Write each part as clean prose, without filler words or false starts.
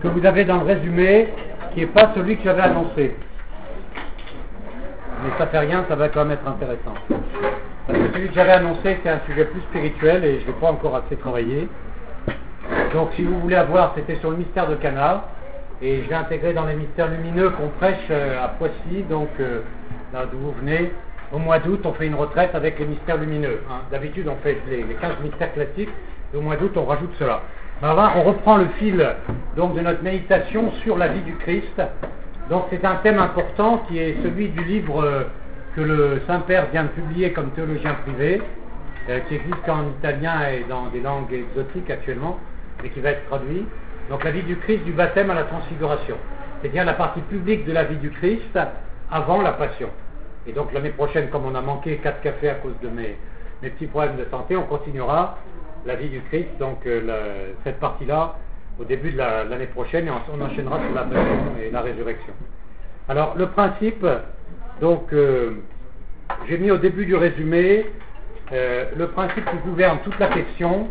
que vous avez dans le résumé, qui n'est pas celui que j'avais annoncé. Mais ça fait rien, ça va quand même être intéressant. Parce que celui que j'avais annoncé, c'est un sujet plus spirituel et je ne l'ai pas encore assez travaillé. Donc si vous voulez avoir, c'était sur le mystère de Cana. Et je l'ai intégré dans les mystères lumineux qu'on prêche à Poissy, donc là d'où vous venez. Au mois d'août, on fait une retraite avec les mystères lumineux. Hein. D'habitude, on fait les 15 mystères classiques, et au mois d'août, on rajoute cela. Ben là, on reprend le fil donc, de notre méditation sur la vie du Christ. Donc c'est un thème important qui est celui du livre que le Saint-Père vient de publier comme théologien privé, qui existe en italien et dans des langues exotiques actuellement, mais qui va être traduit. Donc la vie du Christ du baptême à la transfiguration. C'est-à-dire la partie publique de la vie du Christ avant la passion. Et donc l'année prochaine, comme on a manqué 4 cafés à cause de mes petits problèmes de santé, on continuera la vie du Christ, donc cette partie-là, au début de l'année prochaine, et on enchaînera sur la passion et la résurrection. Alors le principe, donc j'ai mis au début du résumé, le principe qui gouverne toute la question,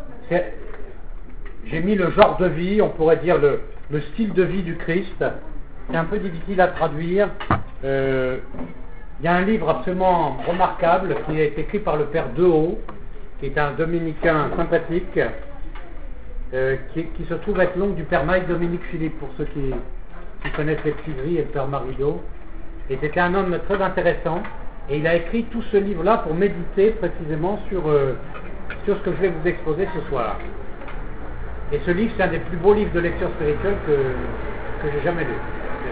j'ai mis le genre de vie, on pourrait dire le style de vie du Christ. C'est un peu difficile à traduire. Il y a un livre absolument remarquable qui a été écrit par le père Dehaut, qui est un dominicain sympathique, qui se trouve être l'oncle du père Maï-Dominique Philippe, pour ceux qui connaissent les petits gris et le père Marido. Et c'était un homme très intéressant, et il a écrit tout ce livre-là pour méditer précisément sur ce que je vais vous exposer ce soir. Et ce livre, c'est un des plus beaux livres de lecture spirituelle que j'ai jamais lu.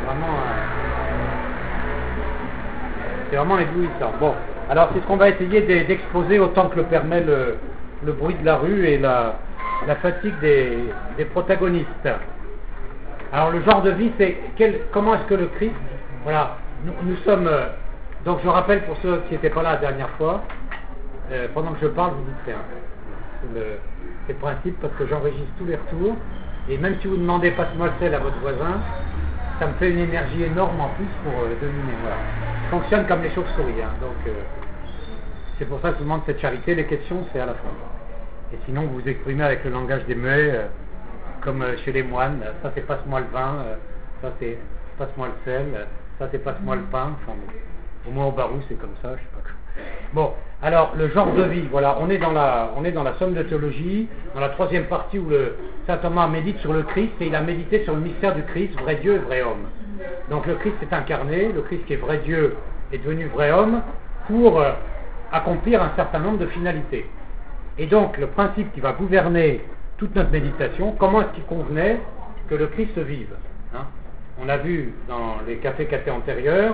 C'est vraiment éblouissant. Bon, alors c'est ce qu'on va essayer d'exposer autant que le permet le bruit de la rue et la fatigue des protagonistes. Alors le genre de vie, c'est comment est-ce que le Christ, voilà, nous sommes, donc je rappelle pour ceux qui n'étaient pas là la dernière fois, pendant que je parle, vous dites rien. C'est le principe, parce que j'enregistre tous les retours, et même si vous demandez passe-moi le sel à votre voisin, ça me fait une énergie énorme en plus pour dominer. Voilà. Je fonctionne comme les chauves-souris, hein, donc c'est pour ça que je vous demande cette charité. Les questions, c'est à la fin. Et sinon, vous vous exprimez avec le langage des muets, comme chez les moines. Ça, c'est passe-moi le vin, ça, c'est passe-moi le sel, ça, c'est passe-moi le pain. Enfin, au moins au Barou, c'est comme ça, je sais pas quoi. Bon, alors le genre de vie, voilà, on est dans la somme de théologie, dans la troisième partie où le saint Thomas médite sur le Christ, et il a médité sur le mystère du Christ, vrai Dieu et vrai homme. Donc le Christ est incarné, le Christ qui est vrai Dieu est devenu vrai homme pour accomplir un certain nombre de finalités. Et donc le principe qui va gouverner toute notre méditation, comment est-ce qu'il convenait que le Christ vive, hein? On a vu dans les cafés cathés antérieurs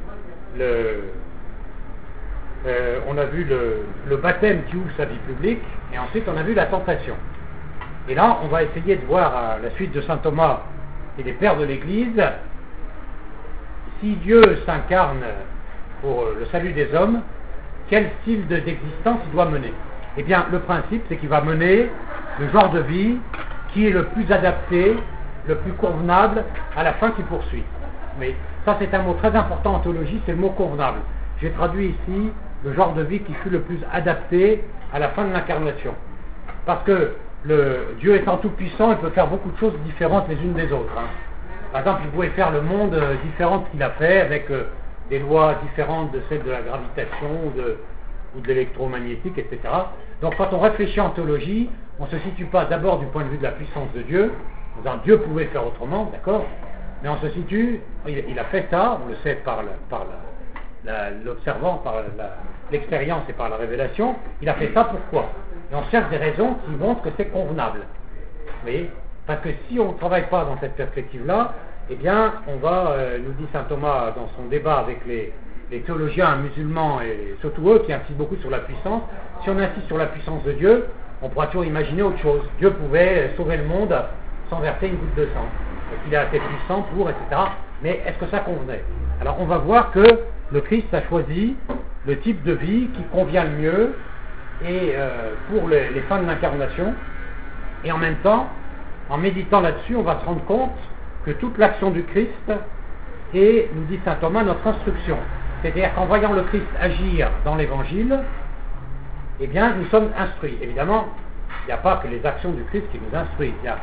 on a vu le baptême qui ouvre sa vie publique, et ensuite on a vu la tentation. Et là, on va essayer de voir à la suite de saint Thomas et des pères de l'Église, si Dieu s'incarne pour le salut des hommes, quel style d'existence il doit mener. Eh bien, le principe, c'est qu'il va mener le genre de vie qui est le plus adapté, le plus convenable à la fin qu'il poursuit. Mais ça, c'est un mot très important en théologie, c'est le mot convenable. J'ai traduit ici le genre de vie qui fut le plus adapté à la fin de l'incarnation. Parce que Dieu étant tout puissant, il peut faire beaucoup de choses différentes les unes des autres. Hein. Par exemple, il pouvait faire le monde différent de ce qu'il a fait, avec des lois différentes de celles de la gravitation ou de l'électromagnétique, etc. Donc quand on réfléchit en théologie, on ne se situe pas d'abord du point de vue de la puissance de Dieu, en disant Dieu pouvait faire autrement, d'accord, mais on se situe, il a fait ça, on le sait par l'observant, par l'expérience et par la révélation, il a fait ça pourquoi? Et on cherche des raisons qui montrent que c'est convenable. Vous voyez? Parce que si on ne travaille pas dans cette perspective-là, eh bien, on va, nous dit saint Thomas dans son débat avec les théologiens musulmans, et surtout eux qui insistent beaucoup sur la puissance, si on insiste sur la puissance de Dieu, on pourra toujours imaginer autre chose. Dieu pouvait sauver le monde sans verser une goutte de sang. Et qu'il est assez puissant pour, etc. Mais est-ce que ça convenait? Alors on va voir que le Christ a choisi le type de vie qui convient le mieux et pour les fins de l'incarnation. Et en même temps, en méditant là-dessus, on va se rendre compte que toute l'action du Christ est, nous dit saint Thomas, notre instruction. C'est-à-dire qu'en voyant le Christ agir dans l'Évangile, eh bien, nous sommes instruits. Évidemment, il n'y a pas que les actions du Christ qui nous instruisent. Il y a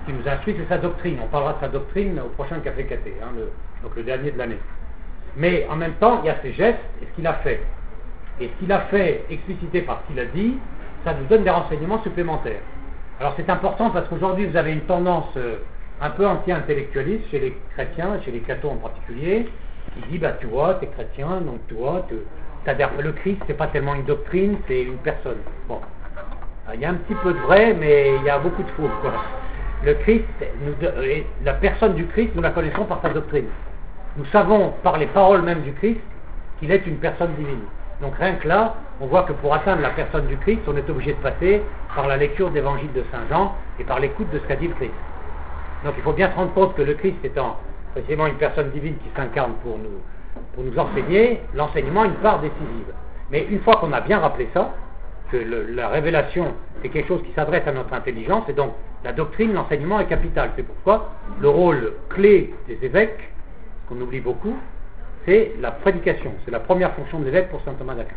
qui nous instruit, c'est sa doctrine. On parlera de sa doctrine au prochain Café Caté, donc le dernier de l'année. Mais en même temps, il y a ses gestes et ce qu'il a fait. Et ce qu'il a fait, explicité par ce qu'il a dit, ça nous donne des renseignements supplémentaires. Alors c'est important parce qu'aujourd'hui, vous avez une tendance un peu anti-intellectualiste chez les chrétiens, chez les cathos en particulier, qui dit, tu vois, t'es chrétien, donc toi, le Christ, c'est pas tellement une doctrine, c'est une personne. Bon. Il y a un petit peu de vrai, mais il y a beaucoup de faux, quoi. Le Christ, la personne du Christ, nous la connaissons par sa doctrine. Nous savons par les paroles même du Christ qu'il est une personne divine. Donc rien que là, on voit que pour atteindre la personne du Christ, on est obligé de passer par la lecture de l'évangile de Saint Jean et par l'écoute de ce qu'a dit le Christ. Donc il faut bien se rendre compte que le Christ étant précisément une personne divine qui s'incarne pour nous enseigner, l'enseignement a une part décisive. Mais une fois qu'on a bien rappelé ça, que la révélation c'est quelque chose qui s'adresse à notre intelligence, et donc la doctrine, l'enseignement est capital. C'est pourquoi le rôle clé des évêques, qu'on oublie beaucoup, c'est la prédication. C'est la première fonction de l'évêque pour saint Thomas d'Aquin.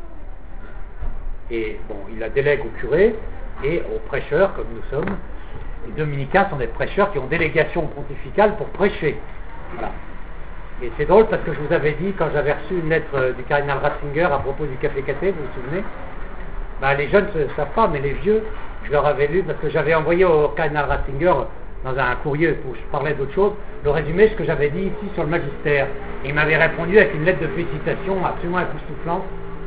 Et bon, il la délègue au curé et aux prêcheurs, comme nous sommes. Les dominicains sont des prêcheurs qui ont délégation pontificale pour prêcher. Voilà. Et c'est drôle parce que je vous avais dit, quand j'avais reçu une lettre du cardinal Ratzinger à propos du Café Caté, vous vous souvenez, les jeunes ne savent pas, mais les vieux, je leur avais lu, parce que j'avais envoyé au cardinal Ratzinger, dans un courrier où je parlais d'autre chose, le résumé, ce que j'avais dit ici sur le magistère. Et il m'avait répondu avec une lettre de félicitations absolument époustouflante.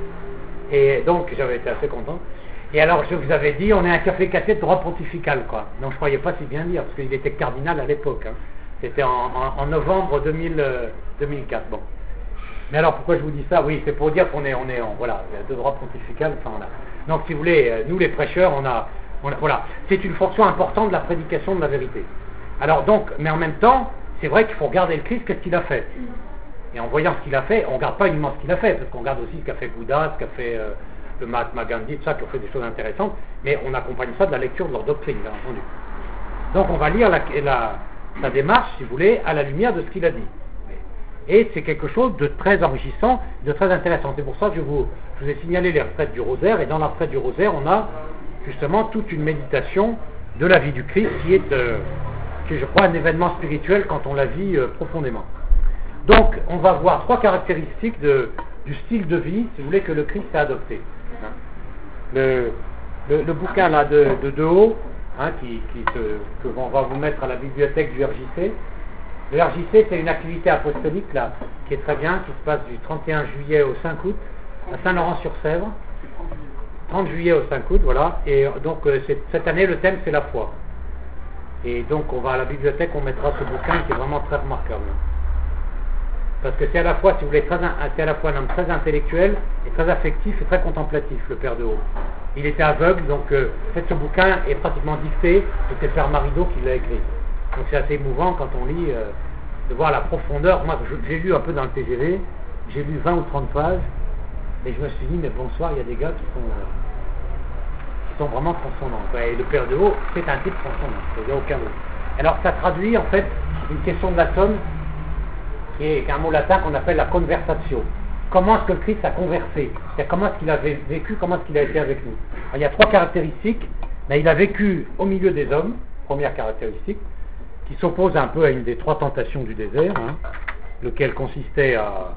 Et donc, j'avais été assez content. Et alors, je vous avais dit, on est un Café Caté de droit pontifical, quoi. Donc, je ne croyais pas si bien dire, parce qu'il était cardinal à l'époque. C'était en novembre 2004. Bon. Mais alors, pourquoi je vous dis ça? Oui, c'est pour dire qu'on est voilà, de droit pontifical. Enfin, voilà. Donc, si vous voulez, nous les prêcheurs, voilà, c'est une fonction importante de la prédication de la vérité. Alors donc, mais en même temps, c'est vrai qu'il faut regarder le Christ, qu'est-ce qu'il a fait. Et en voyant ce qu'il a fait, on ne regarde pas uniquement ce qu'il a fait, parce qu'on regarde aussi ce qu'a fait Bouddha, ce qu'a fait le Mahatma Gandhi, tout ça, qui ont fait des choses intéressantes, mais on accompagne ça de la lecture de leur doctrine, bien entendu. Donc on va lire sa démarche, si vous voulez, à la lumière de ce qu'il a dit. Et c'est quelque chose de très enrichissant, de très intéressant. C'est pour ça que je vous ai signalé les retraites du rosaire, et dans la retraite du rosaire, on a justement toute une méditation de la vie du Christ qui est, je crois, un événement spirituel quand on la vit profondément. Donc, on va voir trois caractéristiques du style de vie, si vous voulez, que le Christ a adopté. Le bouquin là de haut, que on va vous mettre à la bibliothèque du RJC. Le RJC, c'est une activité apostolique là, qui est très bien, qui se passe du 31 juillet au 5 août à Saint-Laurent-sur-Sèvre. 30 juillet au 5 août, voilà. Et donc, cette année, le thème, c'est la foi. Et donc, on va à la bibliothèque, on mettra ce bouquin qui est vraiment très remarquable. Parce que c'est à la fois, si vous voulez, c'est à la fois un homme très intellectuel et très affectif et très contemplatif, le Père de Haut. Il était aveugle, donc ce bouquin est pratiquement dicté, et c'est Père Marido qui l'a écrit. Donc c'est assez émouvant quand on lit, de voir la profondeur. Moi, j'ai lu un peu dans le TGV, j'ai lu 20 ou 30 pages, et je me suis dit, mais bonsoir, il y a des gars qui sont vraiment transcendants. Et le Père de Haut, c'est un type transcendant, il n'y a aucun doute. Alors ça traduit en fait une question de la somme, qui est un mot latin qu'on appelle la conversatio. Comment est-ce que le Christ a conversé? C'est-à-dire comment est-ce qu'il a vécu, comment est-ce qu'il a été avec nous? Alors, il y a trois caractéristiques. Il a vécu au milieu des hommes, première caractéristique, qui s'oppose un peu à une des trois tentations du désert, lequel consistait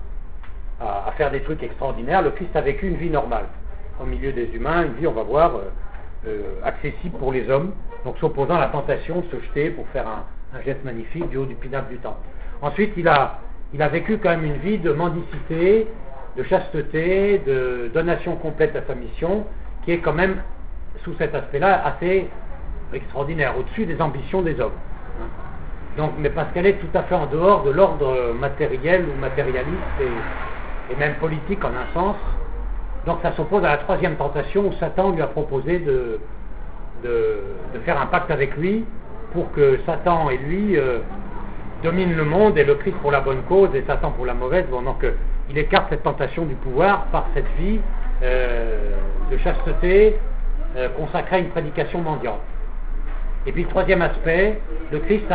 à faire des trucs extraordinaires. Le Christ a vécu une vie normale, au milieu des humains, une vie, on va voir, accessible pour les hommes, donc s'opposant à la tentation de se jeter pour faire un geste magnifique du haut du pinacle du temple. Ensuite, il a vécu quand même une vie de mendicité, de chasteté, de donation complète à sa mission, qui est quand même, sous cet aspect-là, assez extraordinaire, au-dessus des ambitions des hommes. Donc, mais parce qu'elle est tout à fait en dehors de l'ordre matériel ou matérialiste et même politique en un sens. Donc ça s'oppose à la troisième tentation où Satan lui a proposé de faire un pacte avec lui pour que Satan et lui dominent le monde et le Christ pour la bonne cause et Satan pour la mauvaise. Bon, donc il écarte cette tentation du pouvoir par cette vie de chasteté consacrée à une prédication mendiante. Et puis le troisième aspect, le Christ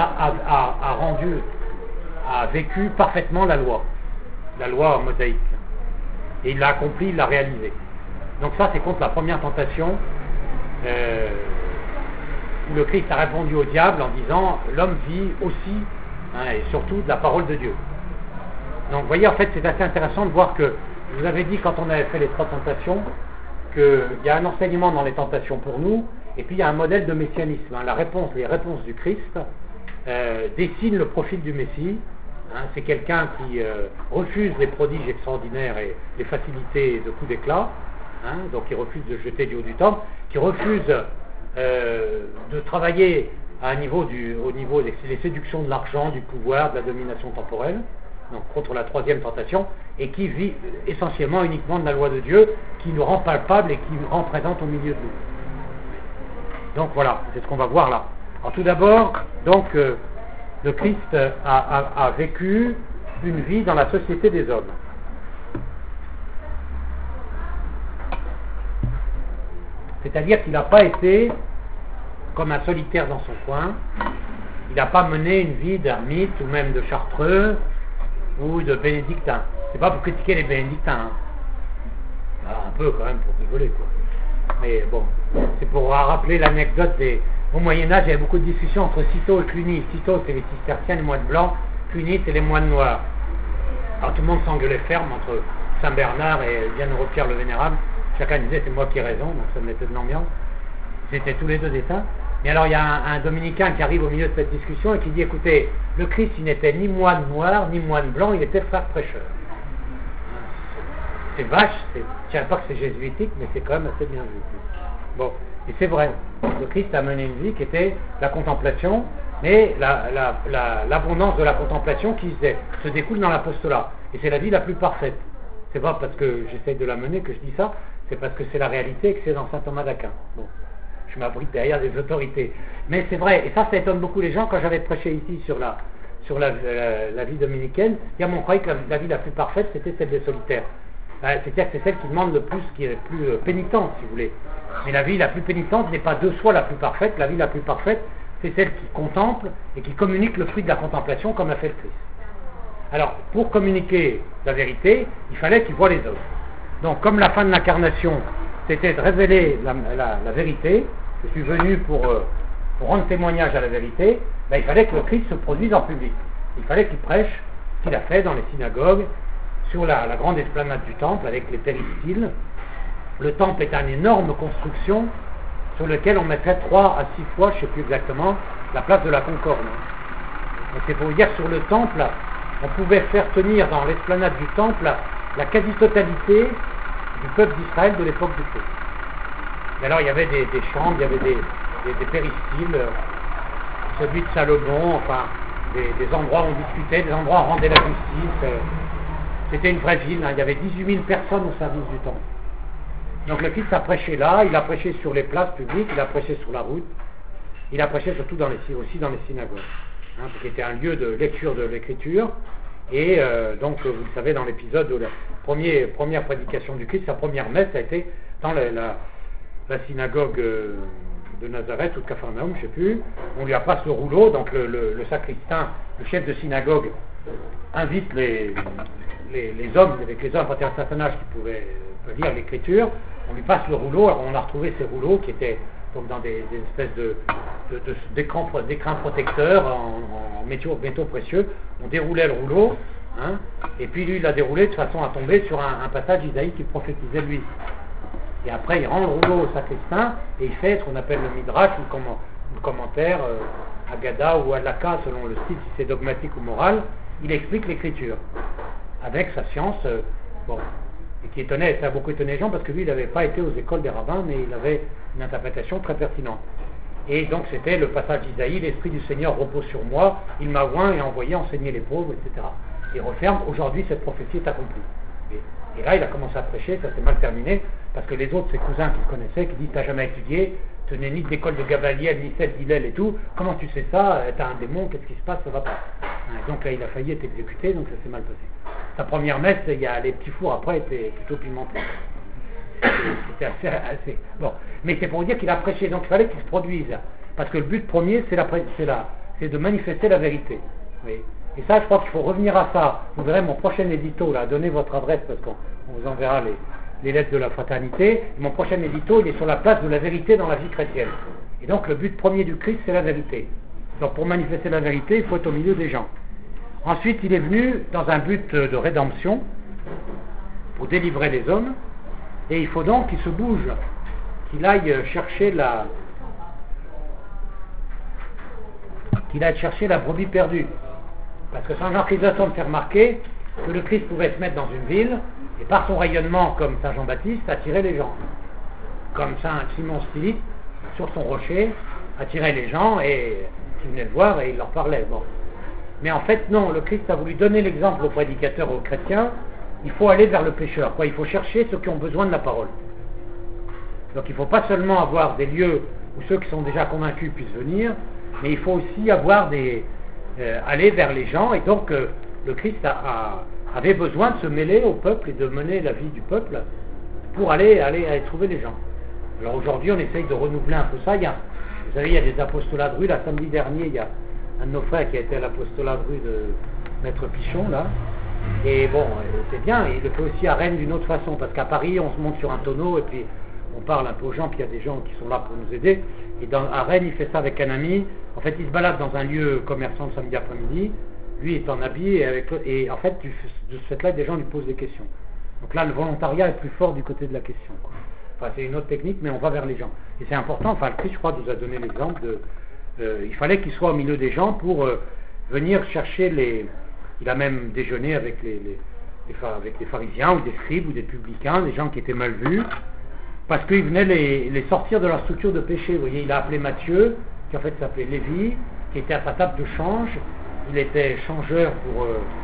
a vécu parfaitement la loi mosaïque. Et il l'a accompli, il l'a réalisé. Donc ça, c'est contre la première tentation le Christ a répondu au diable en disant l'homme vit aussi, et surtout de la parole de Dieu. Donc vous voyez, en fait c'est assez intéressant de voir que, je vous avais dit quand on avait fait les 3 tentations, qu'il y a un enseignement dans les tentations pour nous, et puis il y a un modèle de messianisme. Les réponses du Christ dessinent le profil du Messie. C'est quelqu'un qui refuse les prodiges extraordinaires et les facilités de coups d'éclat, donc il refuse de jeter du haut du temple, qui refuse de travailler au niveau des séductions de l'argent, du pouvoir, de la domination temporelle, donc contre la 3e tentation, et qui vit essentiellement uniquement de la loi de Dieu, qui nous rend palpable et qui nous rend présente au milieu de nous. Donc voilà, c'est ce qu'on va voir là. Alors tout d'abord, donc le Christ a vécu une vie dans la société des hommes. C'est-à-dire qu'il n'a pas été comme un solitaire dans son coin, il n'a pas mené une vie d'ermite ou même de chartreux ou de bénédictin. C'est pas pour critiquer les bénédictins, Alors, un peu quand même pour rigoler quoi. Mais bon, c'est pour rappeler l'anecdote au Moyen-Âge, il y avait beaucoup de discussions entre Cîteaux et Cluny. Cîteaux, c'est les cisterciens, les moines blancs. Cluny, c'est les moines noirs. Alors tout le monde s'engueulait ferme entre Saint-Bernard et Bienheureux-Pierre le Vénérable. Chacun disait c'est moi qui ai raison, donc ça mettait de l'ambiance. C'était tous les deux des saints. Mais alors il y a un dominicain qui arrive au milieu de cette discussion et qui dit écoutez, le Christ il n'était ni moine noir, ni moine blanc, il était frère prêcheur. C'est vache, je ne dirais pas que c'est jésuitique, mais c'est quand même assez bien vu. Bon, et c'est vrai, le Christ a mené une vie qui était la contemplation, mais l'abondance de la contemplation qui se découle dans l'apostolat. Et c'est la vie la plus parfaite. C'est pas parce que j'essaye de la mener que je dis ça, c'est parce que c'est la réalité et que c'est dans saint Thomas d'Aquin. Bon, je m'abrite derrière des autorités. Mais c'est vrai, et ça étonne beaucoup les gens quand j'avais prêché ici sur la vie dominicaine. On croyait que la vie la plus parfaite c'était celle des solitaires. C'est-à-dire que c'est celle qui demande le plus, qui est le plus pénitente, si vous voulez. Mais la vie la plus pénitente n'est pas de soi la plus parfaite. La vie la plus parfaite, c'est celle qui contemple et qui communique le fruit de la contemplation comme a fait le Christ. Alors, pour communiquer la vérité, il fallait qu'il voie les autres. Donc, comme la fin de l'incarnation, c'était de révéler la vérité, je suis venu pour rendre témoignage à la vérité, il fallait que le Christ se produise en public. Il fallait qu'il prêche, ce qu'il a fait dans les synagogues, sur la grande esplanade du temple avec les péristyles. Le temple est une énorme construction sur laquelle on mettrait 3 à 6 fois, je ne sais plus exactement, la place de la Concorde. Donc c'est pour vous dire, sur le temple, on pouvait faire tenir dans l'esplanade du temple la quasi-totalité du peuple d'Israël de l'époque du Christ. Et alors il y avait des chambres, il y avait des péristyles, celui de Salomon, enfin des endroits où on discutait, des endroits où on rendait la justice. C'était une vraie ville, il y avait 18 000 personnes au service du temple. Donc le Christ a prêché là, il a prêché sur les places publiques, il a prêché sur la route, il a prêché surtout aussi dans les synagogues, qui était un lieu de lecture de l'écriture. Et donc vous le savez, dans l'épisode de la première prédication du Christ, sa première messe a été dans la synagogue de Nazareth ou de Capharnaüm, je ne sais plus. On lui a passé le rouleau, donc le sacristain, le chef de synagogue, invite les hommes, avec les hommes à partir d'un certain âge qui pouvaient lire l'écriture. On lui passe le rouleau. Alors on a retrouvé ces rouleaux qui étaient donc dans des espèces d'écrins protecteurs en métaux précieux. On déroulait le rouleau, et puis lui il l'a déroulé de façon à tomber sur un passage d'Isaïe qui prophétisait lui. Et après il rend le rouleau au sacristain et il fait ce qu'on appelle le midrash ou le commentaire, Agada ou Alaka selon le style, si c'est dogmatique ou moral. Il explique l'écriture avec sa science, et qui ça a beaucoup étonné les gens parce que lui il n'avait pas été aux écoles des rabbins, mais il avait une interprétation très pertinente. Et donc c'était le passage d'Isaïe, l'Esprit du Seigneur repose sur moi, il m'a oint et envoyé enseigner les pauvres, etc. Il referme, aujourd'hui cette prophétie est accomplie. Et là il a commencé à prêcher, ça s'est mal terminé, parce que les autres, ses cousins qui le connaissaient, qui disent t'as jamais étudié, tu n'es ni de l'école de Gamaliel, ni celle d'Hillel et tout, comment tu sais ça, t'as un démon, qu'est-ce qui se passe, ça va pas. Donc là il a failli être exécuté, donc ça s'est mal passé. Sa première messe, il y a les petits fours après étaient plutôt pimentés. C'était assez bon. Mais c'est pour vous dire qu'il a prêché, donc il fallait qu'il se produise. Parce que le but premier, c'est de manifester la vérité. Oui. Et ça, je crois qu'il faut revenir à ça. Vous verrez mon prochain édito, là, donnez votre adresse parce qu'on vous enverra les lettres de la fraternité. Mon prochain édito, il est sur la place de la vérité dans la vie chrétienne. Et donc le but premier du Christ, c'est la vérité. Donc pour manifester la vérité, il faut être au milieu des gens. Ensuite, il est venu dans un but de rédemption, pour délivrer les hommes, et il faut donc qu'il se bouge, qu'il aille chercher la brebis perdue. Parce que Saint Jean Chrysostome fait remarquer que le Christ pouvait se mettre dans une ville, et par son rayonnement, comme Saint Jean-Baptiste, attirer les gens. Comme Saint Simon Stylite, sur son rocher, attirait les gens, et qui venaient le voir, et il leur parlait. Bon. Mais en fait, non, le Christ a voulu donner l'exemple aux prédicateurs, aux chrétiens. Il faut aller vers le pécheur, quoi. Il faut chercher ceux qui ont besoin de la parole. Donc il ne faut pas seulement avoir des lieux où ceux qui sont déjà convaincus puissent venir, mais il faut aussi avoir aller vers les gens, et donc le Christ avait besoin de se mêler au peuple et de mener la vie du peuple pour aller trouver les gens. Alors aujourd'hui, on essaye de renouveler un peu ça. Vous savez, il y a des apostolats de rue. Là, samedi dernier, il y a un de nos frères qui a été à l'apostolat de rue de Maître Pichon, là. Et bon, c'est bien. Il le fait aussi à Rennes d'une autre façon, parce qu'à Paris, on se monte sur un tonneau et puis on parle un peu aux gens, puis il y a des gens qui sont là pour nous aider. Et à Rennes, il fait ça avec un ami. En fait, il se balade dans un lieu commerçant le samedi après-midi. Lui est en habit, et en fait, de ce fait-là, des gens lui posent des questions. Donc là, le volontariat est plus fort du côté de la question, quoi. Enfin, c'est une autre technique, mais on va vers les gens. Et c'est important, enfin, le Christ, je crois, nous a donné l'exemple il fallait qu'il soit au milieu des gens pour venir chercher il a même déjeuné avec les pharisiens, ou des scribes, ou des publicains, des gens qui étaient mal vus, parce qu'il venait les sortir de leur structure de péché. Vous voyez, il a appelé Matthieu, qui en fait s'appelait Lévi, qui était à sa table de change. Il était changeur pour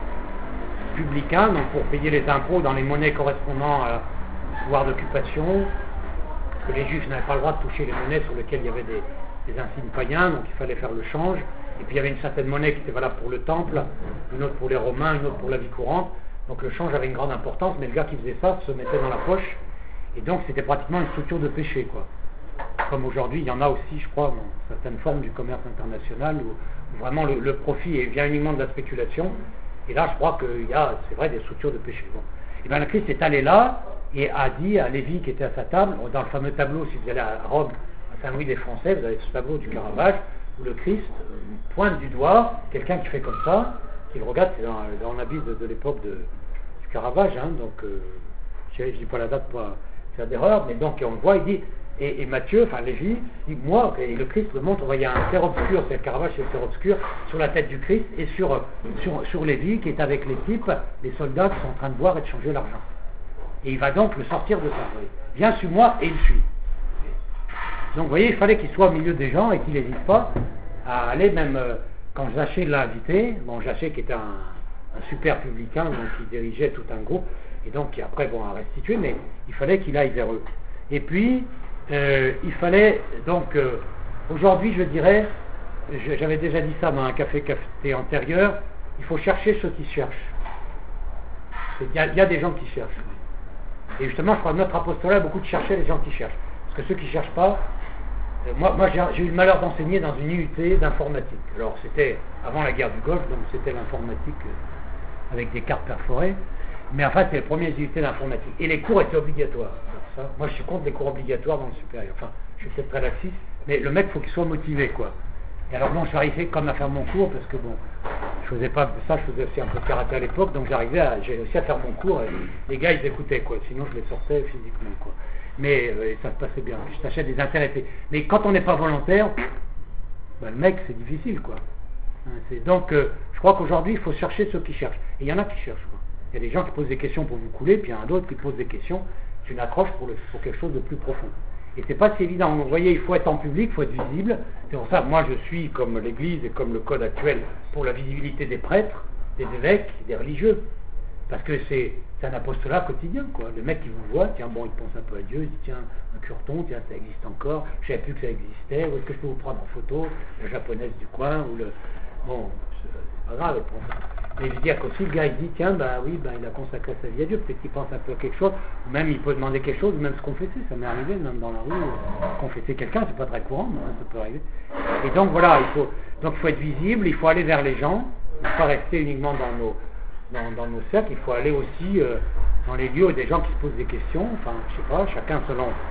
publicain, donc pour payer les impôts dans les monnaies correspondant au pouvoir d'occupation, parce que les Juifs n'avaient pas le droit de toucher les monnaies sur lesquelles il y avait des insignes païens, donc il fallait faire le change. Et puis il y avait une certaine monnaie qui était valable pour le temple, une autre pour les Romains, une autre pour la vie courante. Donc le change avait une grande importance, mais le gars qui faisait ça se mettait dans la poche, et donc c'était pratiquement une structure de péché, quoi. Comme aujourd'hui, il y en a aussi, je crois, dans certaines formes du commerce international, où vraiment le profit vient uniquement de la spéculation. Et là, je crois qu'il y a, c'est vrai, des structures de péché. Bon. Et bien le Christ est allé là, et a dit à Lévi qui était à sa table, dans le fameux tableau, si vous allez à Rome, à Saint-Louis des Français, vous avez ce tableau du Caravage, où le Christ pointe du doigt quelqu'un qui fait comme ça, qui le regarde, c'est dans l'habit de l'époque du Caravage, hein, donc je ne dis pas la date pour faire d'erreur, mais donc on le voit, il dit, et Matthieu, enfin Lévi, dit moi, et le Christ le montre, il y a un clair-obscur, c'est le Caravage, c'est le clair-obscur, sur la tête du Christ, et sur Lévi, qui est avec les types, les soldats qui sont en train de boire et de changer l'argent. Et il va donc le sortir de ça. Viens sur moi, et il suit. Donc vous voyez, il fallait qu'il soit au milieu des gens et qu'il n'hésite pas à aller, même quand Zachée l'a invité, bon, Zachée qui était un super publicain, donc il dirigeait tout un groupe, et donc qui après a restitué, mais il fallait qu'il aille vers eux. Et puis, il fallait donc, aujourd'hui je dirais, j'avais déjà dit ça dans un café antérieur, il faut chercher ceux qui cherchent. Il y a des gens qui cherchent. Et justement, je crois que notre apostolat a beaucoup de chercher les gens qui cherchent. Parce que ceux qui ne cherchent pas, moi j'ai eu le malheur d'enseigner dans une UT d'informatique. Alors c'était avant la guerre du Golfe, donc c'était l'informatique avec des cartes perforées. Mais en fait, c'est les premiers UT d'informatique. Et les cours étaient obligatoires. Ça, moi je suis contre les cours obligatoires dans le supérieur. Enfin, je suis peut-être très laxiste, mais le mec, il faut qu'il soit motivé, quoi. Et alors bon, je suis arrivé comme à faire mon cours, parce que bon, je faisais pas ça, je faisais aussi un peu de karaté à l'époque, donc j'ai réussi à faire mon cours, et les gars ils écoutaient, quoi. Sinon je les sortais physiquement, quoi. Mais ça se passait bien, je tâchais de les intéresser. Mais quand on n'est pas volontaire, ben, le mec c'est difficile, quoi. Donc je crois qu'aujourd'hui il faut chercher ceux qui cherchent. Et il y en a qui cherchent, quoi. Il y a des gens qui posent des questions pour vous couler, puis il y en a d'autres qui posent des questions, c'est une accroche pour quelque chose de plus profond. Et c'est pas si évident. Vous voyez, il faut être en public, il faut être visible. C'est pour ça que moi je suis comme l'Église et comme le code actuel pour la visibilité des prêtres, des évêques, des religieux. Parce que c'est un apostolat quotidien, quoi. Le mec qui vous voit, tiens, bon, il pense un peu à Dieu, il dit, tiens, un cureton, tiens, ça existe encore, je savais plus que ça existait, où est-ce que je peux vous prendre en photo, la japonaise du coin, ou le... Bon, c'est pas grave, mais je veux dire qu'aussi le gars il dit, tiens, bah oui, bah, il a consacré sa vie à Dieu, peut-être qu'il pense un peu à quelque chose, ou même il peut demander quelque chose, ou même se confesser, ça m'est arrivé, même dans la rue, confesser quelqu'un, c'est pas très courant, mais ça peut arriver. Et donc voilà, il faut être visible, il faut aller vers les gens, il ne faut pas rester uniquement dans nos cercles, il faut aller aussi dans les lieux où des gens qui se posent des questions, enfin, je sais pas, chacun selon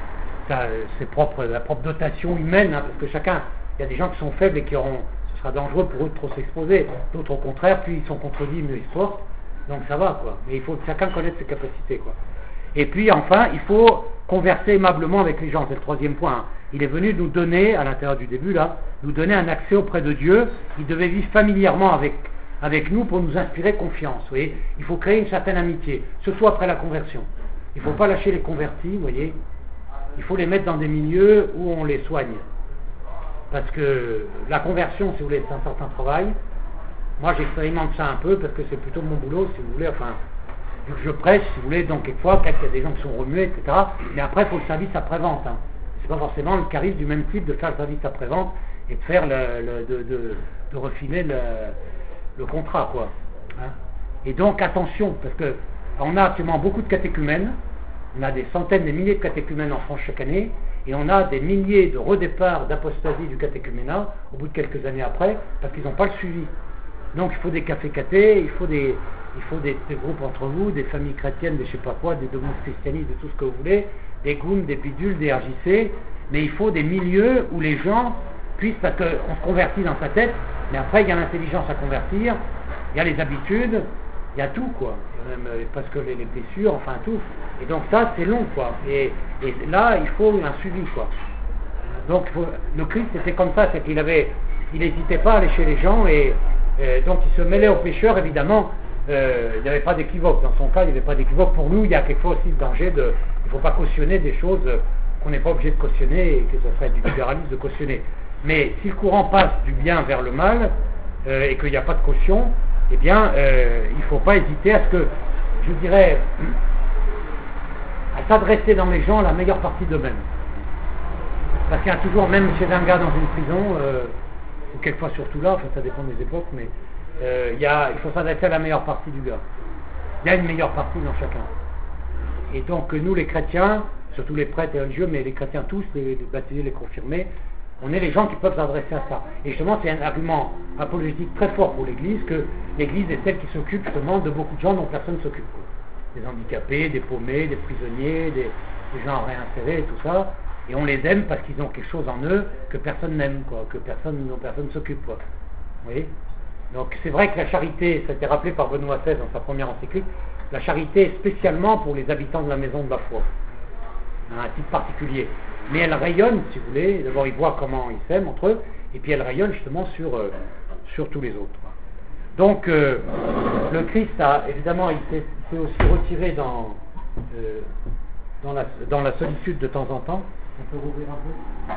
c'est propre, la propre dotation humaine, hein, parce que chacun, il y a des gens qui sont faibles et ce sera dangereux pour eux de trop s'exposer. D'autres au contraire, plus ils sont contredits, mieux ils se portent. Donc ça va, quoi. Mais il faut que chacun connaisse ses capacités, quoi. Et puis enfin, il faut converser aimablement avec les gens, c'est le troisième point. Hein. Il est venu nous donner, à l'intérieur du début là, nous donner un accès auprès de Dieu. Il devait vivre familièrement avec nous pour nous inspirer confiance. Vous voyez, il faut créer une certaine amitié, surtout après la conversion. Il ne faut pas lâcher les convertis, vous voyez. Il faut les mettre dans des milieux où on les soigne. Parce que la conversion, si vous voulez, c'est un certain travail. Moi, j'expérimente ça un peu parce que c'est plutôt mon boulot, si vous voulez. Enfin, vu que je prêche, si vous voulez, donc quelquefois, il y a des gens qui sont remués, etc. Mais après, il faut le service après-vente. Hein. C'est pas forcément le charisme du même type de faire le service après-vente et de faire de refiner le contrat, quoi. Hein. Et donc, attention, parce que on a actuellement beaucoup de catéchumènes. On a des centaines, des milliers de catéchumènes en France chaque année, et on a des milliers de redéparts d'apostasie du catéchuménat au bout de quelques années après, parce qu'ils n'ont pas le suivi. Donc il faut des cafés catés, il faut des groupes entre vous, des familles chrétiennes, des je sais pas quoi, des domus christianistes, de tout ce que vous voulez, des GUM, des bidules, des RJC, mais il faut des milieux où les gens puissent, parce qu'on se convertit dans sa tête, mais après il y a l'intelligence à convertir, il y a les habitudes, il y a tout, quoi. Il y a même, parce que les blessures, enfin tout. Et donc ça, c'est long, quoi. Et là, il faut un suivi, quoi. Donc le Christ, c'était comme ça, c'est qu'il n'hésitait pas à aller chez les gens, et donc il se mêlait aux pécheurs, évidemment. Il n'y avait pas d'équivoque. Dans son cas, il n'y avait pas d'équivoque. Pour nous, il y a quelquefois aussi le danger il ne faut pas cautionner des choses qu'on n'est pas obligé de cautionner, et que ce serait du libéralisme de cautionner. Mais si le courant passe du bien vers le mal, et qu'il n'y a pas de caution, eh bien, il ne faut pas hésiter à ce que, je dirais, à s'adresser dans les gens la meilleure partie d'eux-mêmes. Parce qu'il y a toujours, même chez un gars dans une prison, ou quelquefois surtout là, enfin ça dépend des époques, mais il faut s'adresser à la meilleure partie du gars. Il y a une meilleure partie dans chacun. Et donc nous les chrétiens, surtout les prêtres et religieux, mais les chrétiens tous, les baptisés, les confirmés, on est les gens qui peuvent s'adresser à ça. Et justement, c'est un argument apologétique très fort pour l'Église, que l'Église est celle qui s'occupe justement de beaucoup de gens dont personne ne s'occupe. Des handicapés, des paumés, des prisonniers, des gens réinsérés et tout ça. Et on les aime parce qu'ils ont quelque chose en eux que personne n'aime, quoi, dont personne ne s'occupe, quoi. Vous voyez ? Donc c'est vrai que la charité, ça a été rappelé par Benoît XVI dans sa première encyclique, la charité est spécialement pour les habitants de la maison de la foi, à un titre particulier. Mais elle rayonne, si vous voulez, d'abord ils voient comment ils s'aiment entre eux, et puis elle rayonne justement sur tous les autres. Donc le Christ a, évidemment, il s'est aussi retiré dans la solitude de temps en temps. On peut rouvrir un peu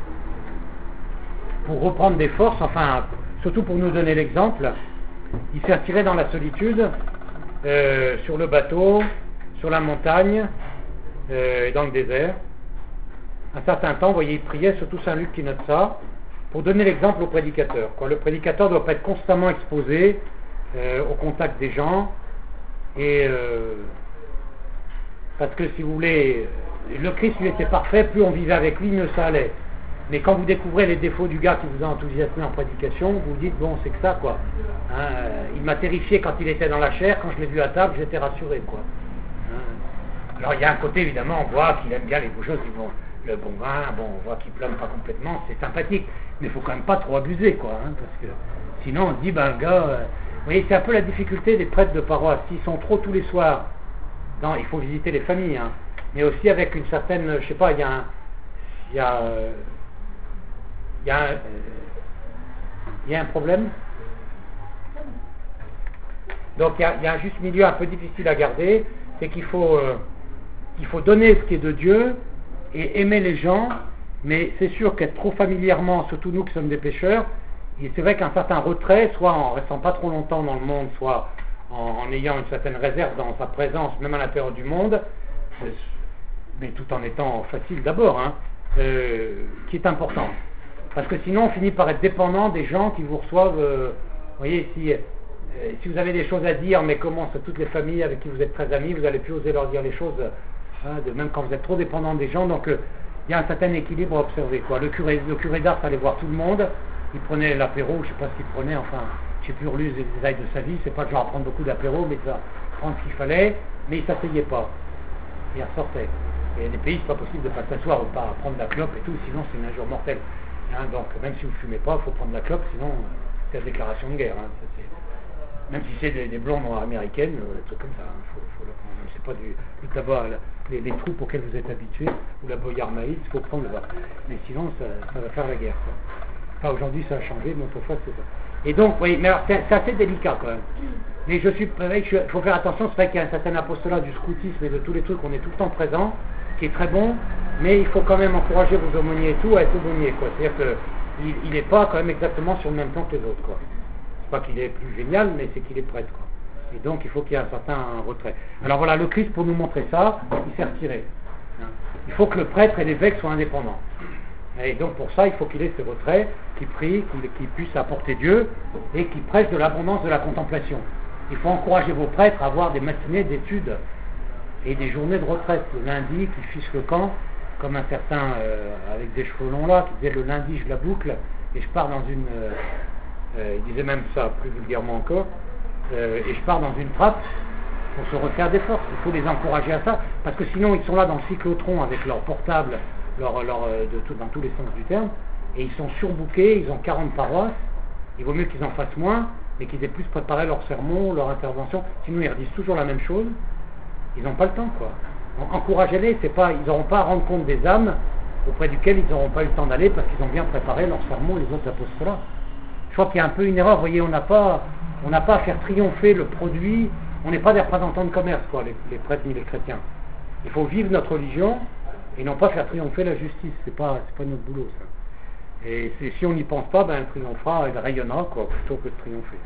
pour reprendre des forces, enfin, surtout pour nous donner l'exemple. Il s'est retiré dans la solitude, sur le bateau, sur la montagne, dans le désert. Un certain temps, vous voyez, il priait, surtout Saint Luc qui note ça, pour donner l'exemple au prédicateur. Le prédicateur ne doit pas être constamment exposé au contact des gens, et parce que si vous voulez, le Christ lui était parfait, plus on vivait avec lui, mieux ça allait. Mais quand vous découvrez les défauts du gars qui vous a enthousiasmé en prédication, vous vous dites, bon, c'est que ça, quoi. Hein, il m'a terrifié quand il était dans la chair, quand je l'ai vu à table, j'étais rassuré, quoi. Hein. Alors il y a un côté, évidemment, on voit qu'il aime bien les beaux choses, le bon vin, bon, on voit qu'il plane pas complètement, c'est sympathique, mais il faut quand même pas trop abuser, quoi, hein, parce que sinon on se dit, ben le gars, vous voyez, c'est un peu la difficulté des prêtres de paroisse, s'ils sont trop tous les soirs, non, il faut visiter les familles, hein, mais aussi avec une certaine, je sais pas, il y a un problème. Donc il y a un juste milieu un peu difficile à garder, c'est qu'il faut donner ce qui est de Dieu et aimer les gens, mais c'est sûr qu'être trop familièrement, surtout nous qui sommes des pécheurs, et c'est vrai qu'un certain retrait, soit en restant pas trop longtemps dans le monde, soit en ayant une certaine réserve dans sa présence, même à l'intérieur du monde, mais tout en étant facile d'abord, hein, qui est important. Parce que sinon on finit par être dépendant des gens qui vous reçoivent. Vous voyez, si vous avez des choses à dire, mais comment c'est toutes les familles avec qui vous êtes très amis, vous n'allez plus oser leur dire les choses, même quand vous êtes trop dépendant des gens. Donc il y a un certain équilibre à observer, quoi. Le curé d'Ars allait voir tout le monde, il prenait l'apéro, je ne sais pas ce qu'il prenait, enfin, je ne sais plus relus les détails de sa vie, c'est pas le genre à prendre beaucoup d'apéro, mais ça prendre ce qu'il fallait, mais il ne s'asseyait pas, il ressortait. Et il y a des pays, c'est pas possible de pas s'asseoir ou pas prendre la clope et tout, sinon c'est une injure mortelle. Hein, donc même si vous ne fumez pas, il faut prendre la clope, sinon c'est la déclaration de guerre. Hein, même si c'est des blondes américaines, des trucs comme ça, faut le prendre. C'est pas du tabac, les troupes auxquelles vous êtes habitués, ou la boyard maïs, il faut prendre le bar. Mais sinon, ça va faire la guerre. Quoi. Enfin, aujourd'hui, ça a changé, mais autrefois, c'est ça. Et donc, oui, mais alors, c'est assez délicat quand même. Mais il faut faire attention, c'est vrai qu'il y a un certain apostolat du scoutisme et de tous les trucs, on est tout le temps présent, qui est très bon, mais il faut quand même encourager vos aumôniers et tout à être aumôniers, quoi. C'est-à-dire qu'il n'est pas quand même exactement sur le même plan que les autres, quoi. C'est pas qu'il est plus génial, mais c'est qu'il est prêtre, quoi. Et donc, il faut qu'il y ait un certain retrait. Alors voilà, le Christ, pour nous montrer ça, il s'est retiré. Il faut que le prêtre et l'évêque soient indépendants. Et donc, pour ça, il faut qu'il ait ce retrait, qu'il prie, qu'il puisse apporter Dieu, et qu'il prêche de l'abondance de la contemplation. Il faut encourager vos prêtres à avoir des matinées d'études et des journées de retraite. Le lundi, qui fiche le camp, comme un certain, avec des cheveux longs là, qui disait le lundi, je la boucle, et je pars dans une... il disait même ça plus vulgairement encore, et je pars dans une trappe pour se refaire des forces. Il faut les encourager à ça, parce que sinon ils sont là dans le cyclotron avec leur portable, dans tous les sens du terme, et ils sont surbookés, ils ont 40 paroisses, il vaut mieux qu'ils en fassent moins, mais qu'ils aient plus préparé leur sermon, leur intervention, sinon ils redisent toujours la même chose, ils n'ont pas le temps, quoi. Encouragez-les, ils n'auront pas à rendre compte des âmes auprès duquel ils n'auront pas eu le temps d'aller parce qu'ils ont bien préparé leur sermon, les autres apostolats. Je crois qu'il y a un peu une erreur, vous voyez, on n'a pas à faire triompher le produit, on n'est pas des représentants de commerce, quoi, les prêtres ni les chrétiens. Il faut vivre notre religion et non pas faire triompher la justice, c'est pas notre boulot, ça. Et si on n'y pense pas, ben elle triomphera, elle rayonnera, quoi, plutôt que de triompher.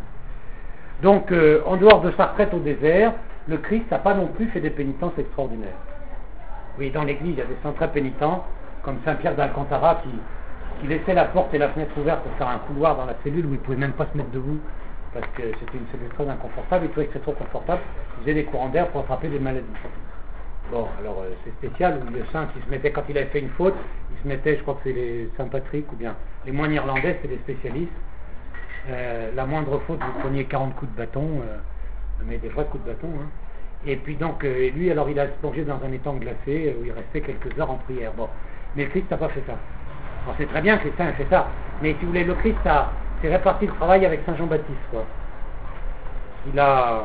Donc, en dehors de sa retraite au désert, le Christ n'a pas non plus fait des pénitences extraordinaires. Oui, dans l'église, il y a des saints très pénitents, comme Saint Pierre d'Alcantara, qui laissait la porte et la fenêtre ouverte pour faire un couloir dans la cellule où il ne pouvait même pas se mettre debout, parce que c'était une cellule très inconfortable, il trouvait que c'était trop confortable, il faisait des courants d'air pour attraper des maladies. Bon, alors c'est spécial, où le saint qui se mettait, quand il avait fait une faute, il se mettait, je crois que c'est les Saint-Patrick, ou bien les moines irlandais, c'est des spécialistes. La moindre faute, vous preniez 40 coups de bâton, mais des vrais coups de bâton. Hein. Et puis donc, lui, alors il a plongé dans un étang glacé, où il restait quelques heures en prière. Bon, mais le Christ n'a pas fait ça. Alors c'est très bien que les saints aient fait ça, mais si vous voulez, le Christ s'est réparti le travail avec Saint Jean-Baptiste, quoi. Il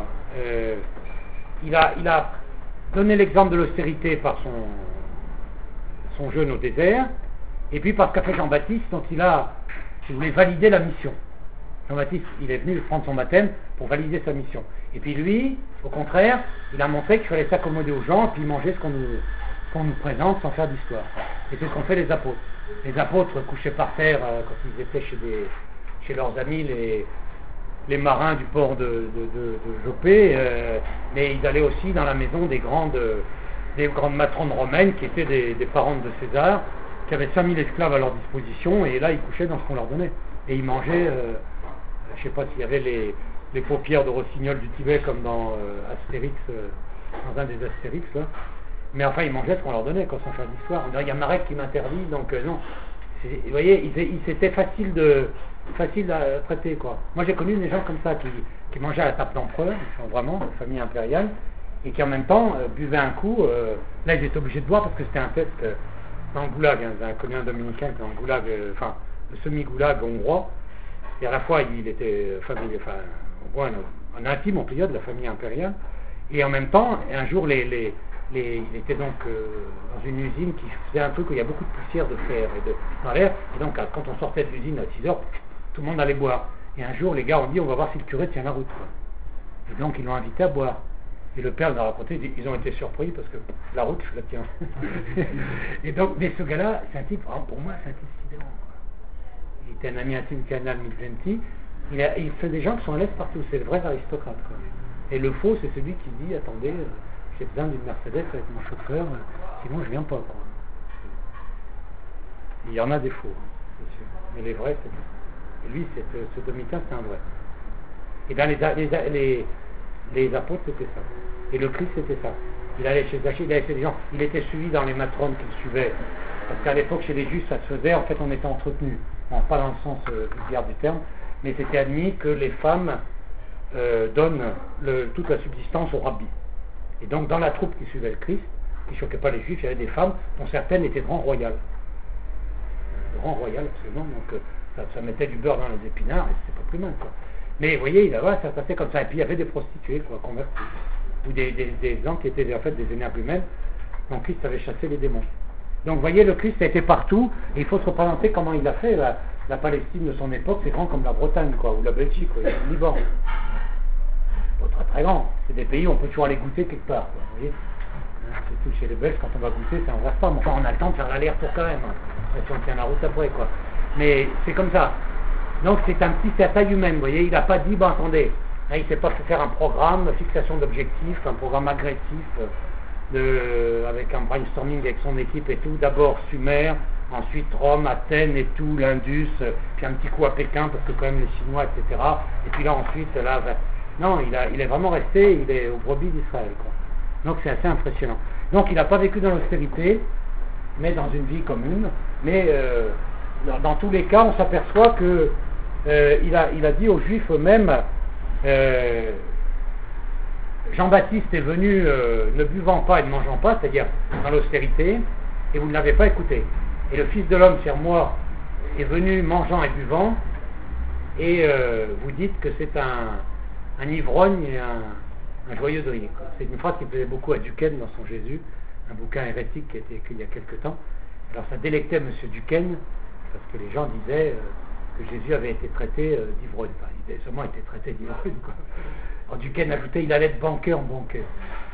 a donné l'exemple de l'austérité par son jeûne au désert, et puis par ce qu'a fait Jean-Baptiste, dont il a, si vous voulez, validé la mission. Jean-Baptiste, il est venu prendre son baptême pour valider sa mission. Et puis lui, au contraire, il a montré qu'il fallait s'accommoder aux gens, puis manger ce qu'on nous présente sans faire d'histoire. Et c'est ce qu'ont fait les apôtres. Les apôtres couchaient par terre quand ils étaient chez leurs amis, les marins du port de Jopé, mais ils allaient aussi dans la maison des grandes matrones romaines qui étaient des parentes de César, qui avaient 5000 esclaves à leur disposition, et là ils couchaient dans ce qu'on leur donnait. Et ils mangeaient, je ne sais pas s'il y avait les paupières de rossignol du Tibet comme dans Astérix, dans un des Astérix, là. Mais enfin ils mangeaient ce qu'on leur donnait, sans faire d'histoire. Il y a Marek qui m'interdit, donc non. Vous voyez, c'était facile à traiter, quoi. Moi j'ai connu des gens comme ça qui mangeaient à la table d'empereur, ils sont vraiment de famille impériale, et qui en même temps buvaient un coup. Là ils étaient obligés de boire parce que c'était un test dans le goulag, hein, vous avez connu un dominicain dans le goulag, le semi-goulag hongrois, et à la fois il était un intime employé de la famille impériale, et en même temps, un jour il était donc dans une usine qui faisait un truc où il y a beaucoup de poussière de fer dans l'air, et donc quand on sortait de l'usine à 6 heures, tout le monde allait boire. Et un jour les gars ont dit on va voir si le curé tient la route, quoi. Et donc ils l'ont invité à boire. Et le père leur a raconté, ils ont été surpris parce que la route je la tiens. Et donc, mais ce gars-là, c'est un type, pour moi c'est un type sidérant, quoi. Il était un ami intime du cardinal Milventi. Il fait des gens qui sont à l'aise partout, c'est le vrai aristocrate, quoi. Et le faux, c'est celui qui dit attendez, j'ai besoin d'une Mercedes avec mon chauffeur, sinon je viens pas, quoi. Il y en a des faux, c'est sûr. Mais les vrais, c'est ça. Et lui, ce Dominicain, c'est un vrai. Et bien les apôtres, c'était ça. Et le Christ, c'était ça. Il allait chez Zachée, il allait chez des gens, il était suivi dans les matrones qu'il suivait. Parce qu'à l'époque, chez les Juifs, ça se faisait, en fait, on était entretenus. Bon, pas dans le sens vulgaire du terme, mais c'était admis que les femmes donnent toute la subsistance au rabbi. Et donc, dans la troupe qui suivait le Christ, qui ne choquait pas les juifs, il y avait des femmes dont certaines étaient de rang royal. De rang royal, absolument, donc ça mettait du beurre dans les épinards, et c'était pas plus mal, quoi. Mais vous voyez, ça se passait comme ça, et puis il y avait des prostituées, quoi, converties, ou des gens qui étaient en fait des énergumènes, dont Christ avait chassé les démons. Donc vous voyez, le Christ a été partout, et il faut se représenter comment il a fait. La Palestine de son époque, c'est grand comme la Bretagne, quoi, ou la Belgique, quoi, le Liban. Pas très très grand. C'est des pays où on peut toujours aller goûter quelque part, quoi, vous voyez. C'est tout chez les Belges, quand on va goûter, ça ne reste pas, mais enfin on a le temps de faire l'aller-retour quand même, si on tient la route après, quoi. Mais c'est comme ça. Donc c'est à taille humaine, vous voyez, il n'a pas dit, ben attendez, hein, il ne sait pas faire un programme, fixation d'objectifs, un programme agressif, avec un brainstorming avec son équipe et tout, d'abord Sumer, ensuite Rome, Athènes et tout, l'Indus, puis un petit coup à Pékin, parce que quand même les Chinois, etc. Et puis là ensuite, là, non, il est vraiment resté, il est au brebis d'Israël, quoi. Donc c'est assez impressionnant. Donc il n'a pas vécu dans l'austérité, mais dans une vie commune, mais dans tous les cas, on s'aperçoit que il a dit aux Juifs eux-mêmes, Jean-Baptiste est venu ne buvant pas et ne mangeant pas, c'est-à-dire dans l'austérité, et vous ne l'avez pas écouté. Et le Fils de l'homme, c'est moi, est venu mangeant et buvant, et vous dites que c'est un ivrogne et un joyeux de rire. C'est une phrase qui plaisait beaucoup à Duquesne dans son Jésus, un bouquin hérétique qui a été écrit il y a quelque temps. Alors ça délectait M. Duquesne, parce que les gens disaient que Jésus avait été traité d'ivrogne. Enfin, il avait seulement été traité d'ivrogne, quoi. Alors Duquesne ajoutait, il allait de banquet en banquet.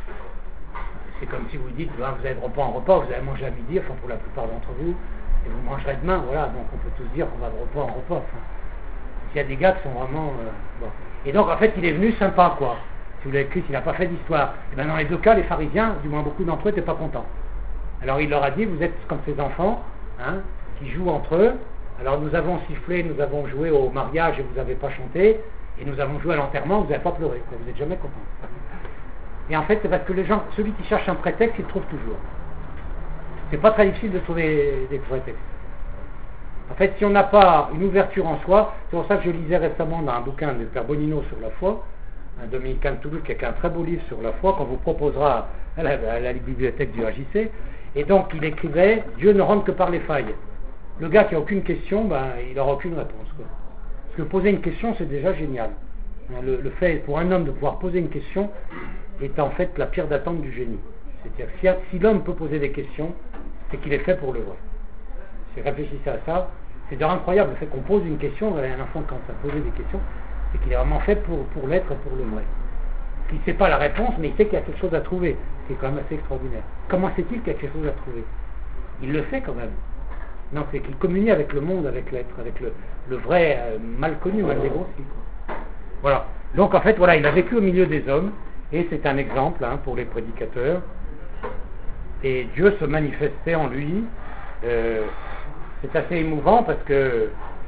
C'est comme si vous dites, vous allez de repas en repas, vous allez manger à midi, enfin pour la plupart d'entre vous, et vous mangerez demain, voilà, donc on peut tous dire qu'on va de repas en repas. Enfin, il y a des gars qui sont vraiment... bon. Et donc en fait il est venu sympa, quoi. Si vous l'avez écrit, il n'a pas fait d'histoire. Et bien dans les deux cas, les pharisiens, du moins beaucoup d'entre eux, n'étaient pas contents. Alors il leur a dit, vous êtes comme ces enfants, hein, qui jouent entre eux. Alors nous avons sifflé, nous avons joué au mariage et vous n'avez pas chanté, et nous avons joué à l'enterrement, vous n'avez pas pleuré, quoi. Vous n'êtes jamais contents. Et en fait, c'est parce que les gens, celui qui cherche un prétexte, il le trouve toujours. C'est pas très difficile de trouver des prétextes. En fait, si on n'a pas une ouverture en soi, c'est pour ça que je lisais récemment dans un bouquin de Père Bonino sur la foi, un dominicain de Toulouse qui a écrit un très beau livre sur la foi qu'on vous proposera à la bibliothèque du AJC. Et donc, il écrivait « Dieu ne rentre que par les failles ». Le gars qui n'a aucune question, il n'aura aucune réponse, quoi. Parce que poser une question, c'est déjà génial. Le fait pour un homme de pouvoir poser une question est en fait la pierre d'attente du génie. C'est-à-dire si l'homme peut poser des questions, c'est qu'il est fait pour le vrai. Si vous réfléchissez à ça, c'est d'ailleurs incroyable le fait qu'on pose une question. Un enfant quand ça posait des questions, c'est qu'il est vraiment fait pour l'être et pour le vrai. Il ne sait pas la réponse, mais il sait qu'il y a quelque chose à trouver. C'est quand même assez extraordinaire. Comment sait-il qu'il y a quelque chose à trouver? Il le fait quand même. Non, c'est qu'il communie avec le monde, avec l'être, avec le vrai mal connu, mal dégrossi. Voilà. Donc en fait, voilà, il a vécu au milieu des hommes, et c'est un exemple pour les prédicateurs. Et Dieu se manifestait en lui. C'est assez émouvant parce que,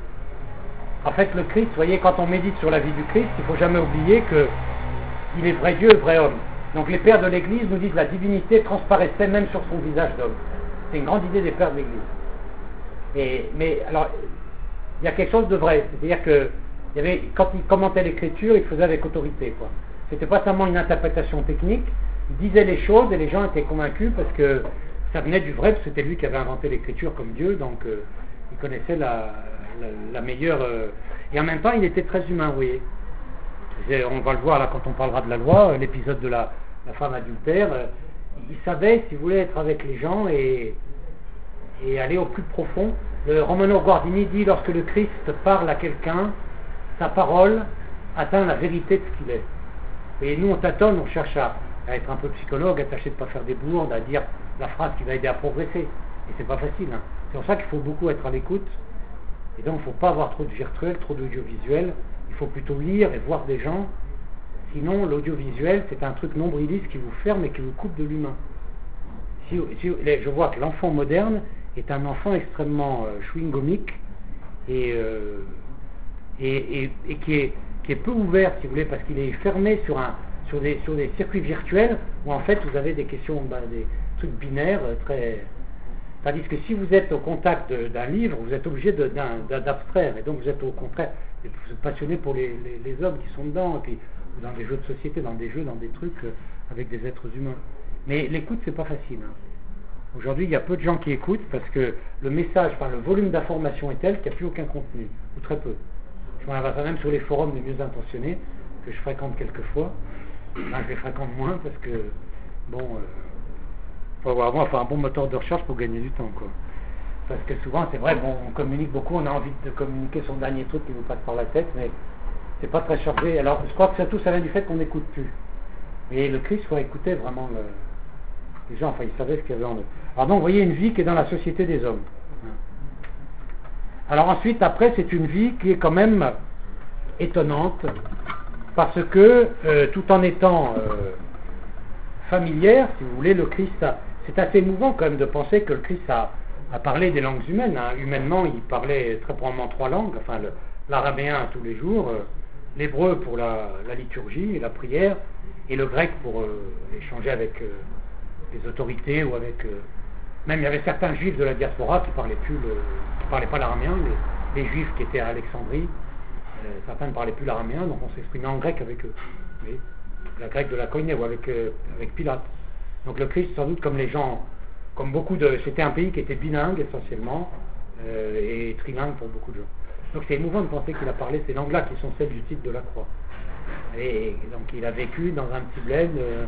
en fait, le Christ, vous voyez, quand on médite sur la vie du Christ, il ne faut jamais oublier qu'il est vrai Dieu, vrai homme. Donc les pères de l'Église nous disent que la divinité transparaissait même sur son visage d'homme. C'est une grande idée des pères de l'Église. Mais alors, il y a quelque chose de vrai. C'est-à-dire que quand il commentait l'Écriture, il faisait avec autorité, quoi. C'était pas seulement une interprétation technique, il disait les choses et les gens étaient convaincus parce que ça venait du vrai, parce que c'était lui qui avait inventé l'Écriture comme Dieu, donc il connaissait la meilleure... et en même temps, il était très humain, vous voyez. On va le voir là quand on parlera de la loi, l'épisode de la femme adultère. Il savait, si vous voulez, être avec les gens et aller au plus profond. Le Romano Guardini dit, lorsque le Christ parle à quelqu'un, sa parole atteint la vérité de ce qu'il est. Et nous, on tâtonne, on cherche à être un peu psychologue, à tâcher de ne pas faire des bourdes, à dire la phrase qui va aider à progresser. Et c'est pas facile. C'est pour ça qu'il faut beaucoup être à l'écoute. Et donc, il ne faut pas avoir trop de virtuel, trop d'audiovisuel. Il faut plutôt lire et voir des gens. Sinon, l'audiovisuel, c'est un truc nombriliste qui vous ferme et qui vous coupe de l'humain. Je vois que l'enfant moderne est un enfant extrêmement chewing-gomique et qui est peu ouvert, si vous voulez, parce qu'il est fermé sur des circuits virtuels où en fait vous avez des questions, des trucs binaires très... Tandis que si vous êtes au contact d'un livre, vous êtes obligé d'abstraire, et donc vous êtes au contraire vous êtes passionné pour les hommes qui sont dedans, et puis dans des jeux de société, dans des jeux, dans des trucs avec des êtres humains. Mais l'écoute, c'est pas facile. Hein. Aujourd'hui, il y a peu de gens qui écoutent parce que le message, le volume d'information est tel qu'il n'y a plus aucun contenu, ou très peu. Je m'en avais même sur les forums les mieux intentionnés, que je fréquente quelquefois. Là, je les fréquente moins parce que, faut avoir un bon moteur de recherche pour gagner du temps, quoi. Parce que souvent, c'est vrai, on communique beaucoup, on a envie de communiquer sur le dernier truc qui nous passe par la tête, mais c'est pas très chargé. Alors, je crois que ça vient du fait qu'on n'écoute plus. Et le Christ, écoutait vraiment les gens, ils savaient ce qu'il y avait en eux. Alors donc, vous voyez une vie qui est dans la société des hommes. Alors ensuite, après, c'est une vie qui est quand même étonnante, parce que, tout en étant familière, si vous voulez, le Christ, c'est assez émouvant quand même de penser que le Christ a parlé des langues humaines. Hein. Humainement, il parlait très probablement 3 langues, l'araméen tous les jours, l'hébreu pour la liturgie et la prière, et le grec pour échanger avec les autorités ou avec... même il y avait certains juifs de la diaspora qui parlaient pas l'araméen, les juifs qui étaient à Alexandrie, certains ne parlaient plus l'araméen, donc on s'exprimait en grec avec eux. Vous voyez, la grecque de la Koiné ou avec Pilate. Donc le Christ, sans doute comme les gens, c'était un pays qui était bilingue essentiellement, et trilingue pour beaucoup de gens. Donc c'est émouvant de penser qu'il a parlé ces langues-là qui sont celles du titre de la croix. Et donc il a vécu dans un petit bled,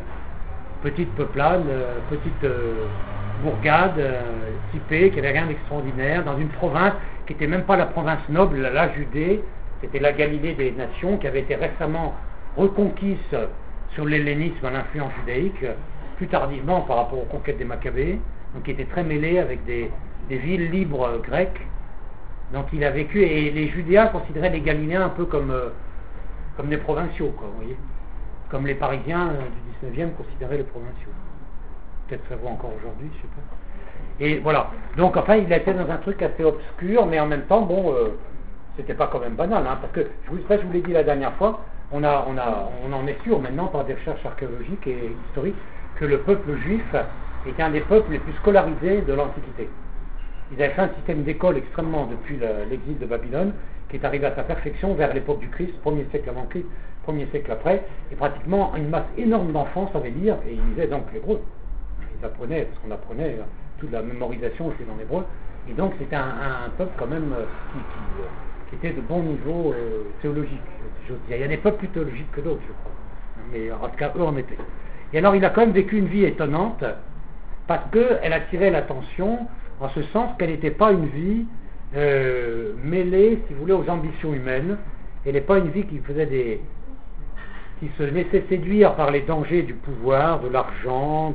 petite peuplade, petite bourgade, typée, qui n'avait rien d'extraordinaire, dans une province qui n'était même pas la province noble, la Judée, c'était la Galilée des nations, qui avait été récemment reconquise sur l'hellénisme à l'influence judaïque, plus tardivement par rapport aux conquêtes des Maccabées, donc qui était très mêlée avec des villes libres grecques. Donc il a vécu, et les Judéens considéraient les Galiléens un peu comme des provinciaux, quoi, vous voyez, comme les Parisiens du 19e considéraient les provinciaux. Peut-être ça vaut encore aujourd'hui, je sais pas. Et voilà. Donc enfin, il était dans un truc assez obscur, mais en même temps, c'était pas quand même banal, hein, parce que je vous l'ai dit la dernière fois, on en est sûr maintenant par des recherches archéologiques et historiques que le peuple juif était un des peuples les plus scolarisés de l'Antiquité. Ils avaient fait un système d'école extrêmement depuis l'exil de Babylone, qui est arrivé à sa perfection vers l'époque du Christ, 1er siècle avant Christ, 1er siècle après, et pratiquement une masse énorme d'enfants savaient lire, et ils lisaient donc l'hébreu. Ils apprenaient, parce qu'on apprenait toute la mémorisation était dans l'hébreu, et donc c'était un peuple quand même qui était de bon niveau théologique. Il y a des peuples plus théologiques que d'autres, je crois, mais en tout cas eux en étaient. Et alors il a quand même vécu une vie étonnante, parce qu'elle attirait l'attention en ce sens qu'elle n'était pas une vie mêlée, si vous voulez, aux ambitions humaines. Elle n'est pas une vie qui se laissait séduire par les dangers du pouvoir, de l'argent,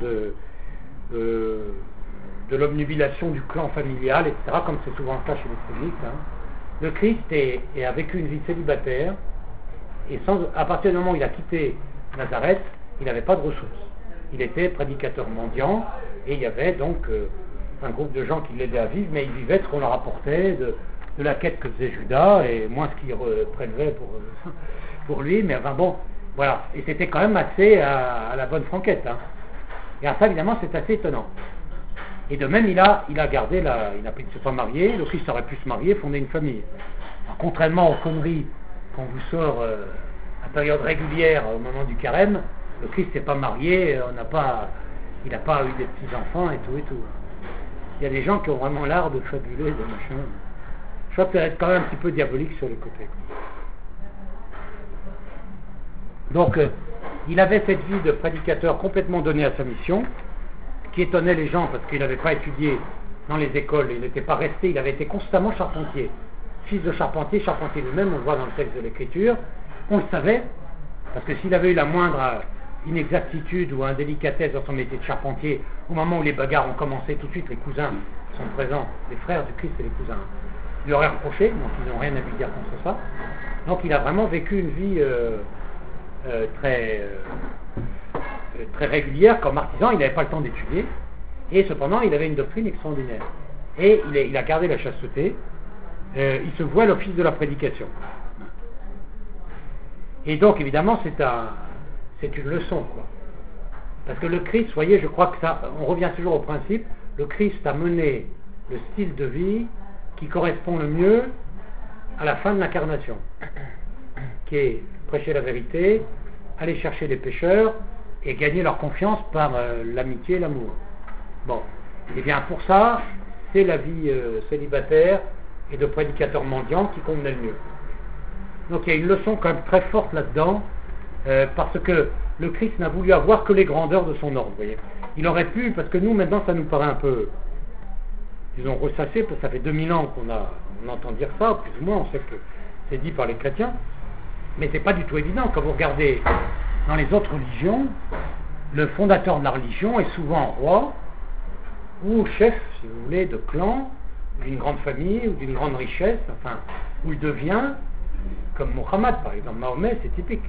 de l'obnubilation du clan familial, etc., comme c'est souvent le cas chez les sémites. Hein. Le Christ a vécu une vie célibataire, et à partir du moment où il a quitté Nazareth, il n'avait pas de ressources. Il était prédicateur mendiant, et il y avait donc un groupe de gens qui l'aidaient à vivre, mais il vivait de ce qu'on leur apportait, de la quête que faisait Judas, et moins ce qu'il prélevait pour lui, mais enfin bon, voilà. Et c'était quand même assez à la bonne franquette. Hein. Et ça, évidemment, c'est assez étonnant. Et de même, il a gardé il ne s'est pas marié, le Christ aurait pu se marier, fonder une famille. Alors, contrairement aux conneries qu'on vous sort à période régulière au moment du carême, le Christ n'est pas marié, il n'a pas eu des petits-enfants et tout et tout. Il y a des gens qui ont vraiment l'art de fabuler, de machin. Je crois que ça va être quand même un petit peu diabolique sur les côtés. Donc, il avait cette vie de prédicateur complètement donnée à sa mission, qui étonnait les gens parce qu'il n'avait pas étudié dans les écoles, il n'était pas resté, il avait été constamment charpentier. Fils de charpentier lui-même, on le voit dans le texte de l'Écriture, on le savait, parce que s'il avait eu la moindre inexactitude ou indélicatesse dans son métier de charpentier, au moment où les bagarres ont commencé, tout de suite les cousins sont présents, les frères du Christ et les cousins, lui auraient reproché, donc ils n'ont rien à lui dire contre ça. Donc il a vraiment vécu une vie très régulière comme artisan, il n'avait pas le temps d'étudier, et cependant il avait une doctrine extraordinaire. Et il a gardé la chasteté, il se voit à l'office de la prédication. Et donc évidemment c'est une leçon, quoi. Parce que le Christ, vous voyez, je crois que on revient toujours au principe, le Christ a mené le style de vie qui correspond le mieux à la fin de l'incarnation, qui est prêcher la vérité, aller chercher les pécheurs, et gagner leur confiance par l'amitié et l'amour. Bon, et bien pour ça, c'est la vie célibataire et de prédicateur mendiant qui convenait le mieux. Donc il y a une leçon quand même très forte là-dedans, parce que le Christ n'a voulu avoir que les grandeurs de son ordre, vous voyez. Il aurait pu, parce que nous maintenant ça nous paraît un peu, disons, ressassé, parce que ça fait 2000 ans on entend dire ça, plus ou moins, on sait que c'est dit par les chrétiens, mais c'est pas du tout évident. Quand vous regardez dans les autres religions, le fondateur de la religion est souvent roi, ou chef, si vous voulez, de clan, d'une grande famille, ou d'une grande richesse, enfin, où il devient, comme Mohammed par exemple, Mahomet, c'est typique.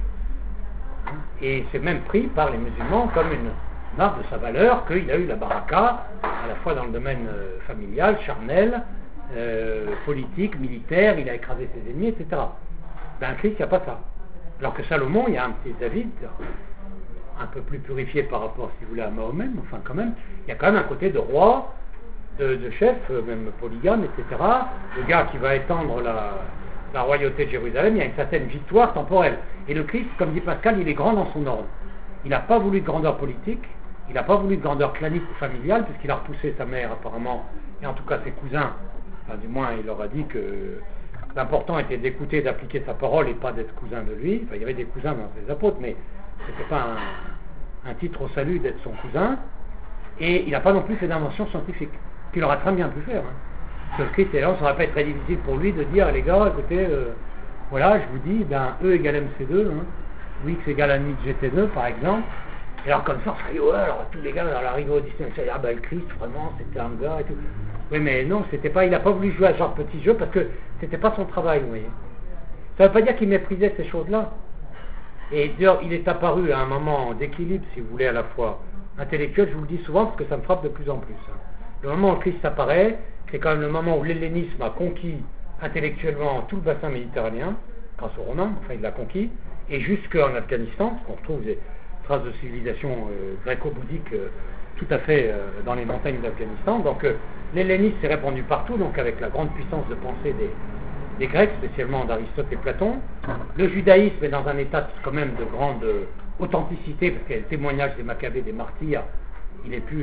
Et c'est même pris par les musulmans comme une marque de sa valeur, qu'il a eu la baraka, à la fois dans le domaine familial, charnel, politique, militaire, il a écrasé ses ennemis, etc. Ben, Christ, il n'y a pas ça. Alors que Salomon, il y a un petit David, un peu plus purifié par rapport, si vous voulez, à Mahomet, mais enfin quand même, il y a quand même un côté de roi, de chef, même polygame, etc. Le gars qui va étendre la royauté de Jérusalem, il y a une certaine victoire temporelle. Et le Christ, comme dit Pascal, il est grand dans son ordre. Il n'a pas voulu de grandeur politique, il n'a pas voulu de grandeur clanique ou familiale, puisqu'il a repoussé sa mère apparemment, et en tout cas ses cousins, enfin, du moins il leur a dit que l'important était d'écouter et d'appliquer sa parole et pas d'être cousin de lui. Enfin, il y avait des cousins dans les apôtres, mais ce n'était pas un titre au salut d'être son cousin. Et il n'a pas non plus fait d'invention scientifique, qu'il aurait très bien pu faire. Parce que le Christ, ça n'aurait pas été très difficile pour lui de dire, les gars, écoutez, voilà, je vous dis, ben, E égale MC2, ou X égale à mi GT2, par exemple. Et alors comme ça, on serait, ouais, alors tous les gars, alors l'arrivée au Disney, on se dit, ah ben le Christ, vraiment, c'était un gars et tout. Oui, mais non, c'était pas, il n'a pas voulu jouer à ce genre de petit jeu parce que c'était pas son travail, vous voyez. Ça ne veut pas dire qu'il méprisait ces choses-là. Et d'ailleurs, il est apparu à un moment d'équilibre, si vous voulez, à la fois intellectuel, je vous le dis souvent parce que ça me frappe de plus en plus. Le moment où Christ apparaît, c'est quand même le moment où l'hellénisme a conquis intellectuellement tout le bassin méditerranéen, grâce aux Romains, enfin il l'a conquis, et jusqu'en Afghanistan, on retrouve des traces de civilisation gréco-bouddhique tout à fait dans les montagnes d'Afghanistan. Donc l'hellénisme s'est répandu partout, donc avec la grande puissance de pensée des Grecs, spécialement d'Aristote et Platon. Le judaïsme est dans un état quand même de grande authenticité, parce qu'il y a le témoignage des Maccabées, des martyrs. Il est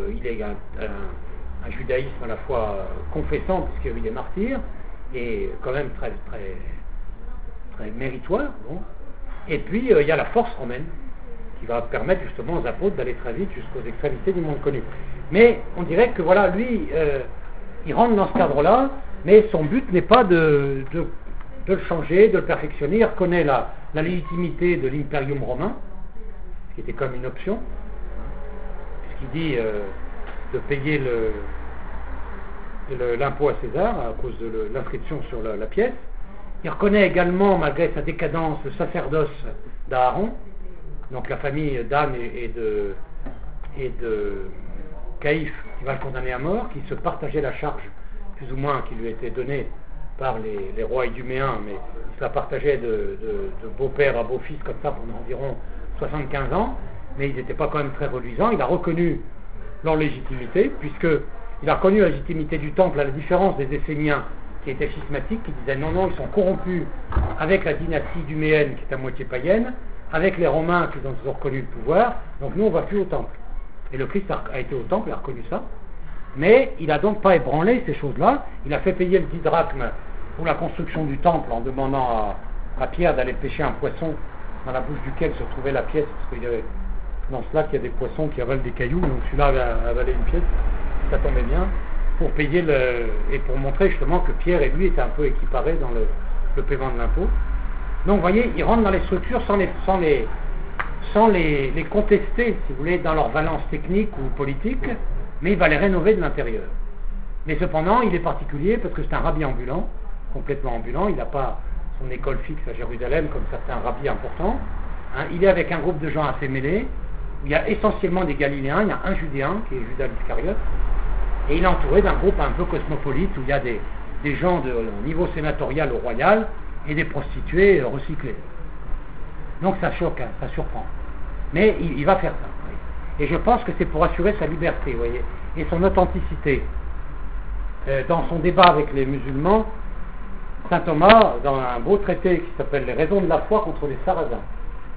un judaïsme à la fois confessant, puisqu'il y a eu des martyrs, et quand même très, très, très méritoire. Bon. Et puis il y a la force romaine, qui va permettre justement aux apôtres d'aller très vite jusqu'aux extrémités du monde connu. Mais on dirait que voilà, lui, il rentre dans ce cadre-là, mais son but n'est pas de le changer, de le perfectionner. Il reconnaît la légitimité de l'impérium romain, ce qui était comme une option, puisqu'il dit de payer l'impôt à César à cause de l'inscription sur la pièce. Il reconnaît également, malgré sa décadence, le sacerdoce d'Aaron, donc la famille d'Anne et de Caïphe, qui va le condamner à mort, qui se partageait la charge, plus ou moins, qui lui était donnée par les rois iduméens, mais il se la partageait de beau-père à beau-fils, comme ça, pendant environ 75 ans, mais ils n'étaient pas quand même très reluisants. Il a reconnu leur légitimité, puisqu'il a reconnu la légitimité du temple, à la différence des Esséniens, qui étaient schismatiques, qui disaient non, ils sont corrompus avec la dynastie iduméenne, qui est à moitié païenne, avec les Romains qui ont reconnu le pouvoir, donc nous on ne va plus au temple. Et le Christ a été au temple, il a reconnu ça, mais il n'a donc pas ébranlé ces choses-là. Il a fait payer le 10 drachmes pour la construction du temple en demandant à Pierre d'aller pêcher un poisson dans la bouche duquel se trouvait la pièce, parce qu'il y avait dans ce lac il y a des poissons qui avalent des cailloux, donc celui-là avait avalé une pièce, ça tombait bien, pour payer et pour montrer justement que Pierre et lui étaient un peu équiparés dans le paiement de l'impôt. Donc vous voyez, ils rentrent dans les structures sans les contester, si vous voulez, dans leur valence technique ou politique, mais il va les rénover de l'intérieur. Mais cependant, il est particulier parce que c'est un rabbi ambulant, complètement ambulant, il n'a pas son école fixe à Jérusalem comme certains rabbis importants. Il est avec un groupe de gens assez mêlés, où il y a essentiellement des Galiléens, il y a un Judéen qui est Judas l'Iscariote, et il est entouré d'un groupe un peu cosmopolite où il y a des gens de niveau sénatorial au royal et des prostituées recyclées. Donc ça choque, ça surprend. Mais il va faire ça. Et je pense que c'est pour assurer sa liberté, vous voyez, et son authenticité. Dans son débat avec les musulmans, saint Thomas, dans un beau traité qui s'appelle Les raisons de la foi contre les Sarrasins,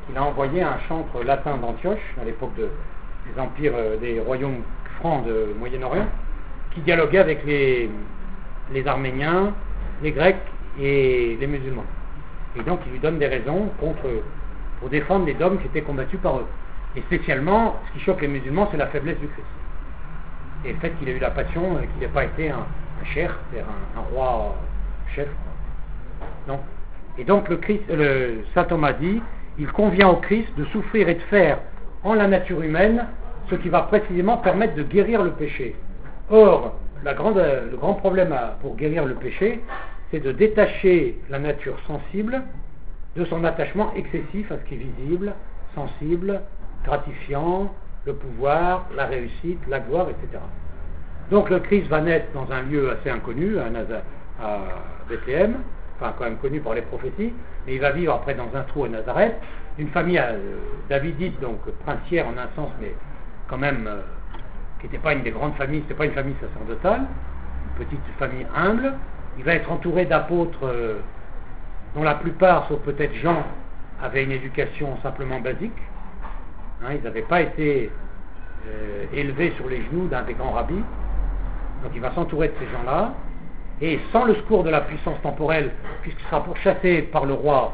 qu'il a envoyé un chantre latin d'Antioche, à l'époque des empires, des royaumes francs de Moyen-Orient, qui dialoguait avec les Arméniens, les Grecs et les musulmans. Et donc il lui donne des raisons pour défendre les dogmes qui étaient combattus par eux. Et spécialement, ce qui choque les musulmans, c'est la faiblesse du Christ. Et le fait qu'il ait eu la passion, qu'il n'ait pas été un cheikh, c'est-à-dire un roi chef. Non. Et donc saint Thomas dit, il convient au Christ de souffrir et de faire en la nature humaine ce qui va précisément permettre de guérir le péché. Or, le grand problème pour guérir le péché, c'est de détacher la nature sensible de son attachement excessif à ce qui est visible, sensible, gratifiant, le pouvoir, la réussite, la gloire, etc. Donc le Christ va naître dans un lieu assez inconnu, à Bethléem, enfin quand même connu par les prophéties, mais il va vivre après dans un trou à Nazareth, une famille davidite, donc princière en un sens, mais quand même qui n'était pas une des grandes familles, c'était pas une famille sacerdotale, une petite famille humble. Il va être entouré d'apôtres dont la plupart, sauf peut-être Jean, avaient une éducation simplement basique. Ils n'avaient pas été élevés sur les genoux d'un des grands rabbis. Donc il va s'entourer de ces gens-là, et sans le secours de la puissance temporelle, puisqu'il sera pourchassé par le roi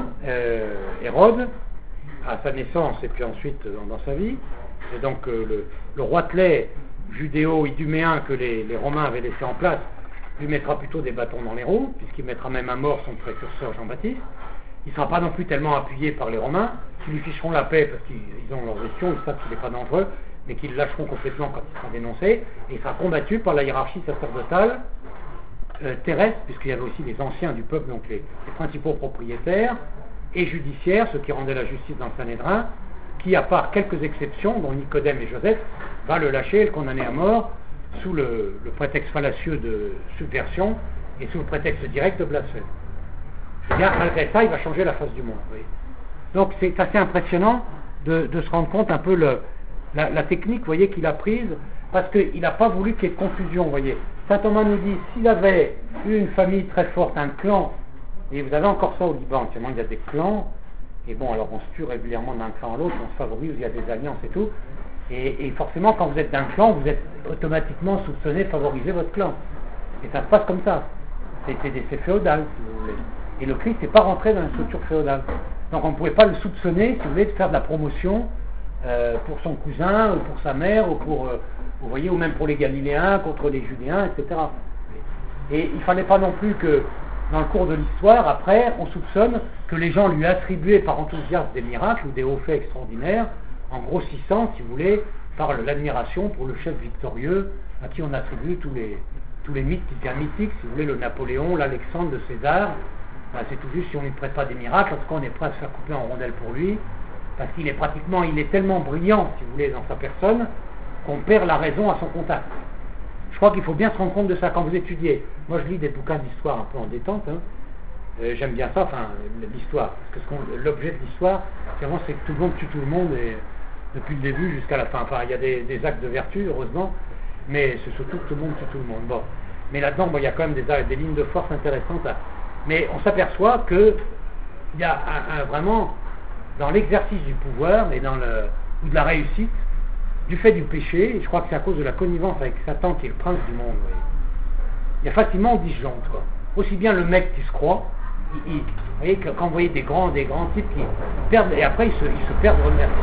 Hérode, à sa naissance et puis ensuite dans sa vie. Et donc le roitelet judéo-iduméen que les Romains avaient laissé en place lui mettra plutôt des bâtons dans les roues, puisqu'il mettra même à mort son précurseur Jean-Baptiste. Il ne sera pas non plus tellement appuyé par les Romains, qui lui ficheront la paix parce qu'ils ont leur gestion, ils savent qu'il n'est pas dangereux, mais qu'ils le lâcheront complètement quand il sera dénoncé, et il sera combattu par la hiérarchie sacerdotale terrestre, puisqu'il y avait aussi les anciens du peuple, donc les principaux propriétaires, et judiciaires, ceux qui rendaient la justice dans le Sanhédrin, qui, à part quelques exceptions, dont Nicodème et Joseph, va le lâcher et le condamner à mort sous le prétexte fallacieux de subversion et sous le prétexte direct de blasphème. Et bien, malgré ça, il va changer la face du monde. Vous voyez. Donc c'est assez impressionnant de se rendre compte un peu la technique, vous voyez, qu'il a prise, parce qu'il n'a pas voulu qu'il y ait de confusion, vous voyez. Saint Thomas nous dit, s'il avait eu une famille très forte, un clan, et vous avez encore ça au Liban, actuellement il y a des clans, et bon, alors on se tue régulièrement d'un clan à l'autre, on se favorise, il y a des alliances et tout, et forcément quand vous êtes d'un clan, vous êtes automatiquement soupçonné de favoriser votre clan. Et ça se passe comme ça. C'est féodal, si vous voulez. Et le Christ n'est pas rentré dans une structure féodale. Donc on ne pouvait pas le soupçonner, si vous voulez, de faire de la promotion pour son cousin, ou pour sa mère, ou pour, vous voyez, ou même pour les Galiléens, contre les Judéens, etc. Et il ne fallait pas non plus que, dans le cours de l'histoire, après, on soupçonne que les gens lui attribuaient par enthousiasme des miracles ou des hauts faits extraordinaires, en grossissant, si vous voulez, par l'admiration pour le chef victorieux, à qui on attribue tous les mythes qui étaient mythiques, si vous voulez, le Napoléon, l'Alexandre, le César. C'est tout juste si on ne lui prête pas des miracles, en tout cas on est prêt à se faire couper en rondelles pour lui, parce qu'il est tellement brillant, si vous voulez, dans sa personne, qu'on perd la raison à son contact. Je crois qu'il faut bien se rendre compte de ça quand vous étudiez. Moi je lis des bouquins d'histoire un peu en détente, j'aime bien ça, enfin l'histoire, parce que l'objet de l'histoire, vraiment c'est que tout le monde tue tout le monde, et depuis le début jusqu'à la fin. Enfin il y a des actes de vertu, heureusement, mais c'est surtout que tout le monde tue tout le monde. Bon. Mais là-dedans, il y a quand même des lignes de force intéressantes. Mais on s'aperçoit qu'il y a vraiment, dans l'exercice du pouvoir ou de la réussite, du fait du péché, et je crois que c'est à cause de la connivence avec Satan qui est le prince du monde, il y a facilement disjoncte, quoi. Aussi bien le mec qui se croit, vous voyez, quand vous voyez des grands types qui perdent, et après ils se perdent,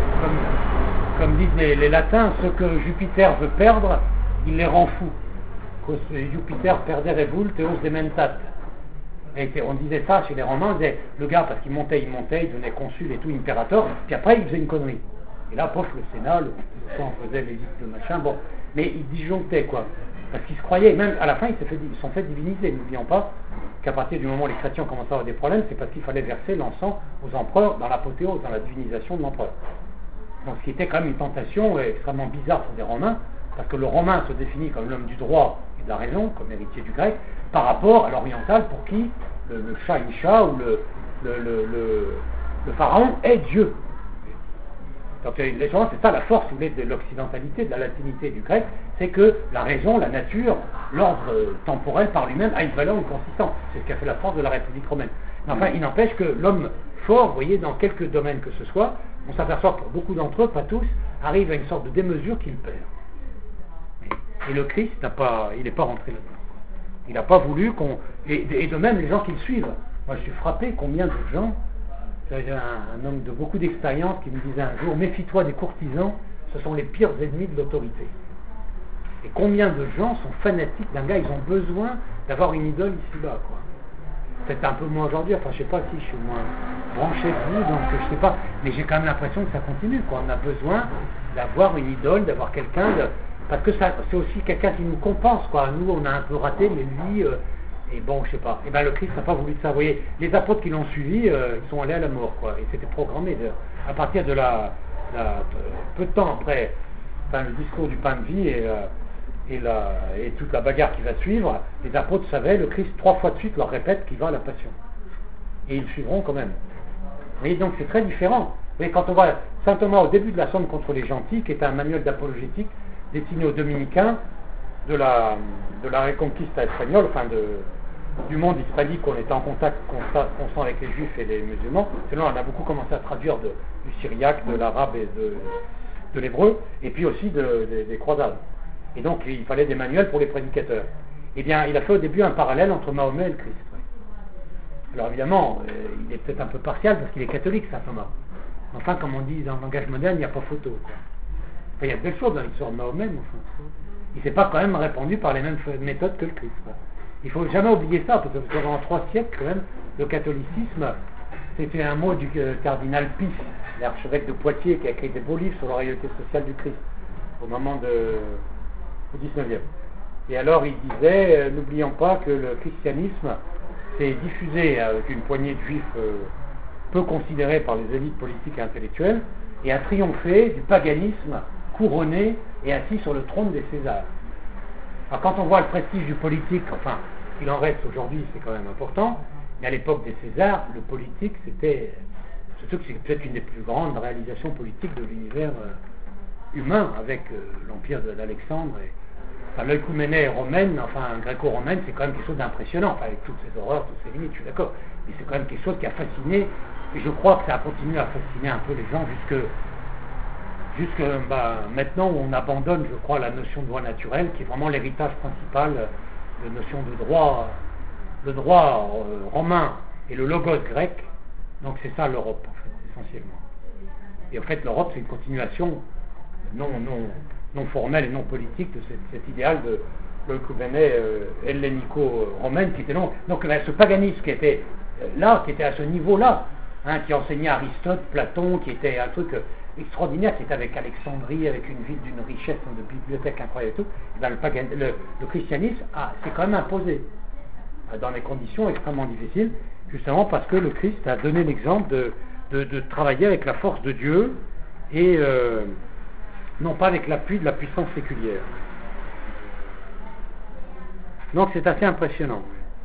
comme disent les latins, ce que Jupiter veut perdre, il les rend fous. Jupiter perdere vult eos dementat. Et on disait ça chez les Romains, on disait, le gars, parce qu'il montait, il devenait consul et tout, impérator, puis après il faisait une connerie. Et là, poche, le Sénat, on faisait les listes de machin, bon, mais il disjonctait, quoi. Parce qu'ils se croyaient, même à la fin, ils se sont fait diviniser. N'oublions pas qu'à partir du moment où les chrétiens commençaient à avoir des problèmes, c'est parce qu'il fallait verser l'encens aux empereurs dans l'apothéose, dans la divinisation de l'empereur. Donc ce qui était quand même une tentation extrêmement bizarre pour des Romains, parce que le Romain se définit comme l'homme du droit et de la raison, comme héritier du grec, par rapport à l'oriental pour qui le Shah Isha ou le pharaon est Dieu. Donc c'est ça la force, si vous voulez, de l'occidentalité, de la latinité du grec, c'est que la raison, la nature, l'ordre temporel par lui-même a une valeur, une consistance. C'est ce qui a fait la force de la République romaine. Mais enfin, il n'empêche que l'homme fort, vous voyez, dans quelques domaines que ce soit, on s'aperçoit que pour beaucoup d'entre eux, pas tous, arrive à une sorte de démesure qu'il perd. Et le Christ il n'est pas rentré là-dedans. Il n'a pas voulu qu'on... Et de même, les gens qui le suivent. Moi, je suis frappé combien de gens... J'ai un homme de beaucoup d'expérience qui me disait un jour, méfie-toi des courtisans, ce sont les pires ennemis de l'autorité. Et combien de gens sont fanatiques d'un gars, ils ont besoin d'avoir une idole ici-bas, quoi. Peut-être un peu moins aujourd'hui, enfin je sais pas si je suis moins branché que vous, donc je sais pas, mais j'ai quand même l'impression que ça continue, quoi. On a besoin d'avoir une idole, d'avoir quelqu'un, parce que ça, c'est aussi quelqu'un qui nous compense, quoi. Nous, on a un peu raté, mais lui... Et bon, je sais pas. Et bien le Christ n'a pas voulu de ça. Vous voyez, les apôtres qui l'ont suivi, ils sont allés à la mort, quoi. Et c'était programmé d'ailleurs. À partir de peu de temps après, le discours du pain de vie et toute la bagarre qui va suivre, les apôtres savaient, le Christ 3 fois de suite leur répète qu'il va à la passion. Et ils le suivront quand même. Vous voyez, donc c'est très différent. Vous voyez, quand on voit saint Thomas au début de la Somme contre les gentils, qui est un manuel d'apologétique destiné aux dominicains de la Reconquista espagnole, du monde hispanique, on était en contact constant avec les juifs et les musulmans. Sinon, on a beaucoup commencé à traduire du syriaque, de l'arabe et de l'hébreu, et puis aussi des croisades. Et donc, il fallait des manuels pour les prédicateurs. Eh bien, il a fait au début un parallèle entre Mahomet et le Christ. Alors évidemment, il est peut-être un peu partial parce qu'il est catholique, saint Thomas. Enfin, comme on dit dans le langage moderne, il n'y a pas photo, quoi. Enfin, il y a de belles choses dans l'histoire de Mahomet, mais enfin, il ne s'est pas quand même répandu par les mêmes méthodes que le Christ, quoi. Il ne faut jamais oublier ça, parce que pendant 3 siècles, quand même, le catholicisme, c'était un mot du cardinal Pie, l'archevêque de Poitiers, qui a écrit des beaux livres sur la réalité sociale du Christ, au moment au 19e. Et alors, il disait, n'oublions pas que le christianisme s'est diffusé avec une poignée de juifs peu considérés par les élites politiques et intellectuelles, et a triomphé du paganisme couronné et assis sur le trône des Césars. Alors quand on voit le prestige du politique, enfin, il en reste aujourd'hui, c'est quand même important, mais à l'époque des Césars, le politique, c'était peut-être une des plus grandes réalisations politiques de l'univers humain, avec l'empire d'Alexandre, enfin, l'œcuménée romaine, enfin, gréco-romaine, c'est quand même quelque chose d'impressionnant, enfin, avec toutes ses horreurs, toutes ses limites, je suis d'accord, mais c'est quand même quelque chose qui a fasciné, et je crois que ça a continué à fasciner un peu les gens jusque maintenant où on abandonne, je crois, la notion de loi naturelle, qui est vraiment l'héritage principal, la notion de droit, le droit romain et le logos grec. Donc c'est ça l'Europe, en fait, essentiellement. Et en fait, l'Europe, c'est une continuation non formelle et non politique de cet idéal de l'œcuménée hellénico-romaine qui était long. Donc ce paganisme qui était là, qui était à ce niveau-là, qui enseignait Aristote, Platon, qui était un truc extraordinaire, qui était avec Alexandrie, avec une ville d'une richesse de bibliothèque incroyable et tout, et bien le christianisme s'est quand même imposé dans des conditions extrêmement difficiles, justement parce que le Christ a donné l'exemple de travailler avec la force de Dieu et non pas avec l'appui de la puissance séculière. Donc c'est assez impressionnant.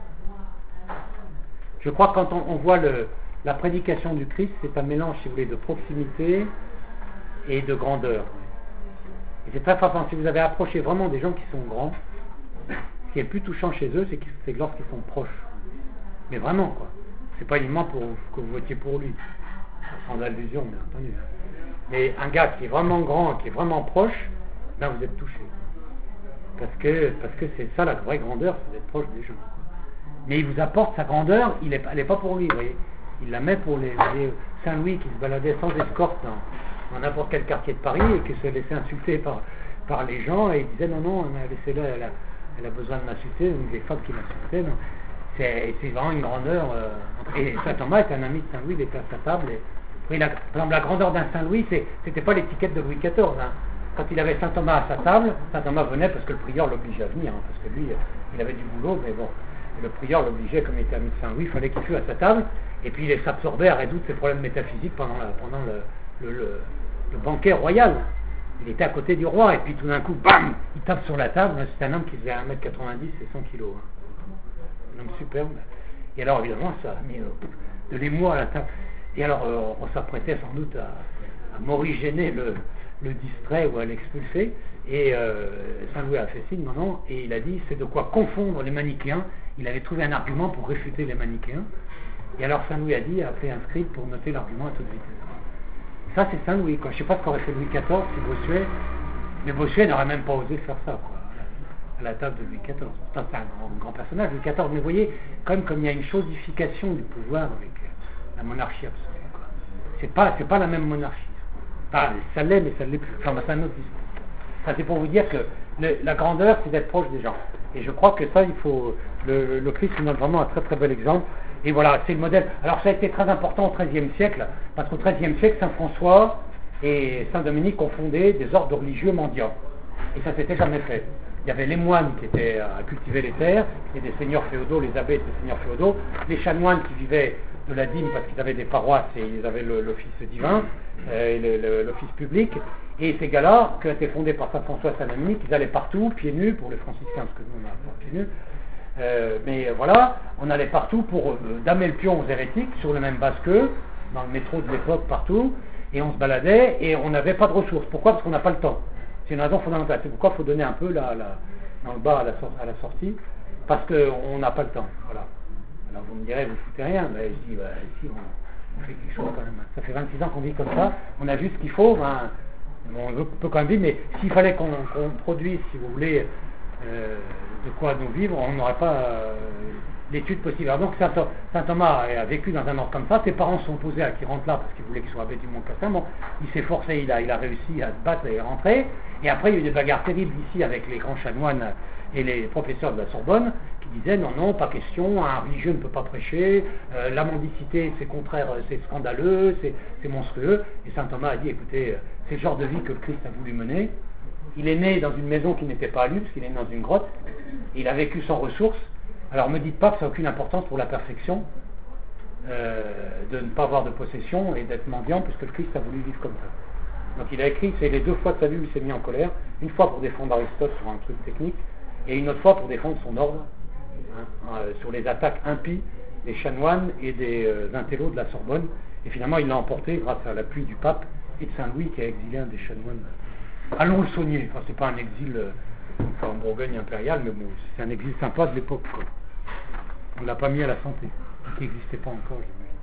Je crois que quand on voit la prédication du Christ, c'est un mélange, si vous voulez, de proximité et de grandeur. Et c'est très frappant. Si vous avez approché vraiment des gens qui sont grands, ce qui est le plus touchant chez eux, c'est lorsqu'ils sont proches. Mais vraiment, quoi. C'est pas uniquement pour que vous votiez pour lui. Sans allusion, bien entendu. Mais un gars qui est vraiment grand, qui est vraiment proche, ben vous êtes touché. Parce que c'est ça la vraie grandeur, c'est d'être proche des gens. Mais il vous apporte sa grandeur, elle n'est pas pour lui, vous voyez. Il la met pour les Saint-Louis qui se baladait sans escorte dans n'importe quel quartier de Paris et qui se laissait insulter par les gens et il disait non, laissez-la, elle a besoin de m'insulter, donc les femmes qui m'insultaient. C'est vraiment une grandeur. Et Saint Thomas est un ami de Saint-Louis, il était à sa table. Par exemple, la grandeur d'un Saint-Louis, c'était pas l'étiquette de Louis XIV. Quand il avait Saint Thomas à sa table, Saint Thomas venait parce que le prieur l'obligeait à venir, parce que lui, il avait du boulot, mais bon, le prieur l'obligeait, comme il était ami de Saint-Louis, il fallait qu'il fût à sa table, et puis il s'absorbait à résoudre ses problèmes métaphysiques pendant le banquet royal. Il était à côté du roi, et puis tout d'un coup, bam, il tape sur la table. C'est un homme qui faisait 1m90 et 100 kg. Un homme superbe. Et alors, évidemment, ça a mis de l'émoi à la table. Et alors, on s'apprêtait sans doute morigéner le distrait ou à l'expulser. Et Saint Louis a fait signe, non, et il a dit c'est de quoi confondre les manichéens. Il avait trouvé un argument pour réfuter les manichéens. Et alors Saint Louis a fait un script pour noter l'argument à toute vitesse. Ça c'est Saint Louis, quoi. Je ne sais pas ce qu'aurait fait Louis XIV si Bossuet, mais Bossuet n'aurait même pas osé faire ça, quoi, à la table de Louis XIV. Pourtant c'est un grand personnage, Louis XIV, mais vous voyez, comme il y a une chosification du pouvoir avec la monarchie absolue, quoi. C'est pas la même monarchie. Enfin, ça l'est, mais ça ne l'est plus. Enfin, c'est un autre discours. Ça, c'est pour vous dire que la grandeur, c'est d'être proche des gens. Et je crois que ça, il faut... Le Christ nous donne vraiment un très très bel exemple. Et voilà, c'est le modèle. Alors ça a été très important au XIIIe siècle, parce qu'au XIIIe siècle, Saint François et Saint Dominique ont fondé des ordres religieux mendiants. Et ça s'était jamais fait. Il y avait les moines qui étaient à cultiver les terres, et des seigneurs féodaux, les abbés étaient seigneurs féodaux, les chanoines qui vivaient de la dîme parce qu'ils avaient des paroisses et ils avaient l'office divin, l'office public. Et ces gars-là, qui ont été fondés par Saint François et Saint Dominique, ils allaient partout, pieds nus, pour les franciscains, parce que nous on n'a pas pieds nus. Mais voilà, on allait partout pour damer le pion aux hérétiques, sur le même base qu'eux, dans le métro de l'époque, partout, et on se baladait, et on n'avait pas de ressources. Pourquoi? Parce qu'on n'a pas le temps. C'est une raison fondamentale. C'est pourquoi il faut donner un peu dans le bas à la sortie, parce qu'on n'a pas le temps. Voilà. Alors vous me direz, vous foutez rien. Ben, je dis, si, on fait quelque chose quand même. Ça fait 26 ans qu'on vit comme ça, on a vu ce qu'il faut, on peut quand même vivre, mais s'il fallait qu'on produise, si vous voulez, de quoi nous vivre, on n'aurait pas l'étude possible. Alors donc Saint Thomas a vécu dans un ordre comme ça, ses parents se sont opposés à qu'il rentre là parce qu'ils voulaient qu'il soit abbé du Mont-Cassin. Bon, il s'est forcé, il a réussi à se battre et à rentrer, et après il y a eu des bagarres terribles ici avec les grands chanoines et les professeurs de la Sorbonne qui disaient non, pas question, un religieux ne peut pas prêcher, la mendicité c'est contraire, c'est scandaleux, c'est monstrueux. Et Saint Thomas a dit écoutez, c'est le genre de vie que le Christ a voulu mener. Il est né dans une maison qui n'était pas à lui, parce qu'il est né dans une grotte, et il a vécu sans ressources. Alors ne me dites pas que ça n'a aucune importance pour la perfection de ne pas avoir de possession et d'être mendiant, puisque le Christ a voulu vivre comme ça. Donc il a écrit, c'est les 2 fois de sa vie où il s'est mis en colère, une fois pour défendre Aristote sur un truc technique, et une autre fois pour défendre son ordre, sur les attaques impies des chanoines et des intellos de la Sorbonne. Et finalement il l'a emporté grâce à l'appui du pape et de Saint Louis qui a exilé un des chanoines. Allons le saunier, enfin c'est pas un exil en Bourgogne impériale, mais bon, c'est un exil sympa de l'époque, quoi. On ne l'a pas mis à la santé, qui n'existait pas encore,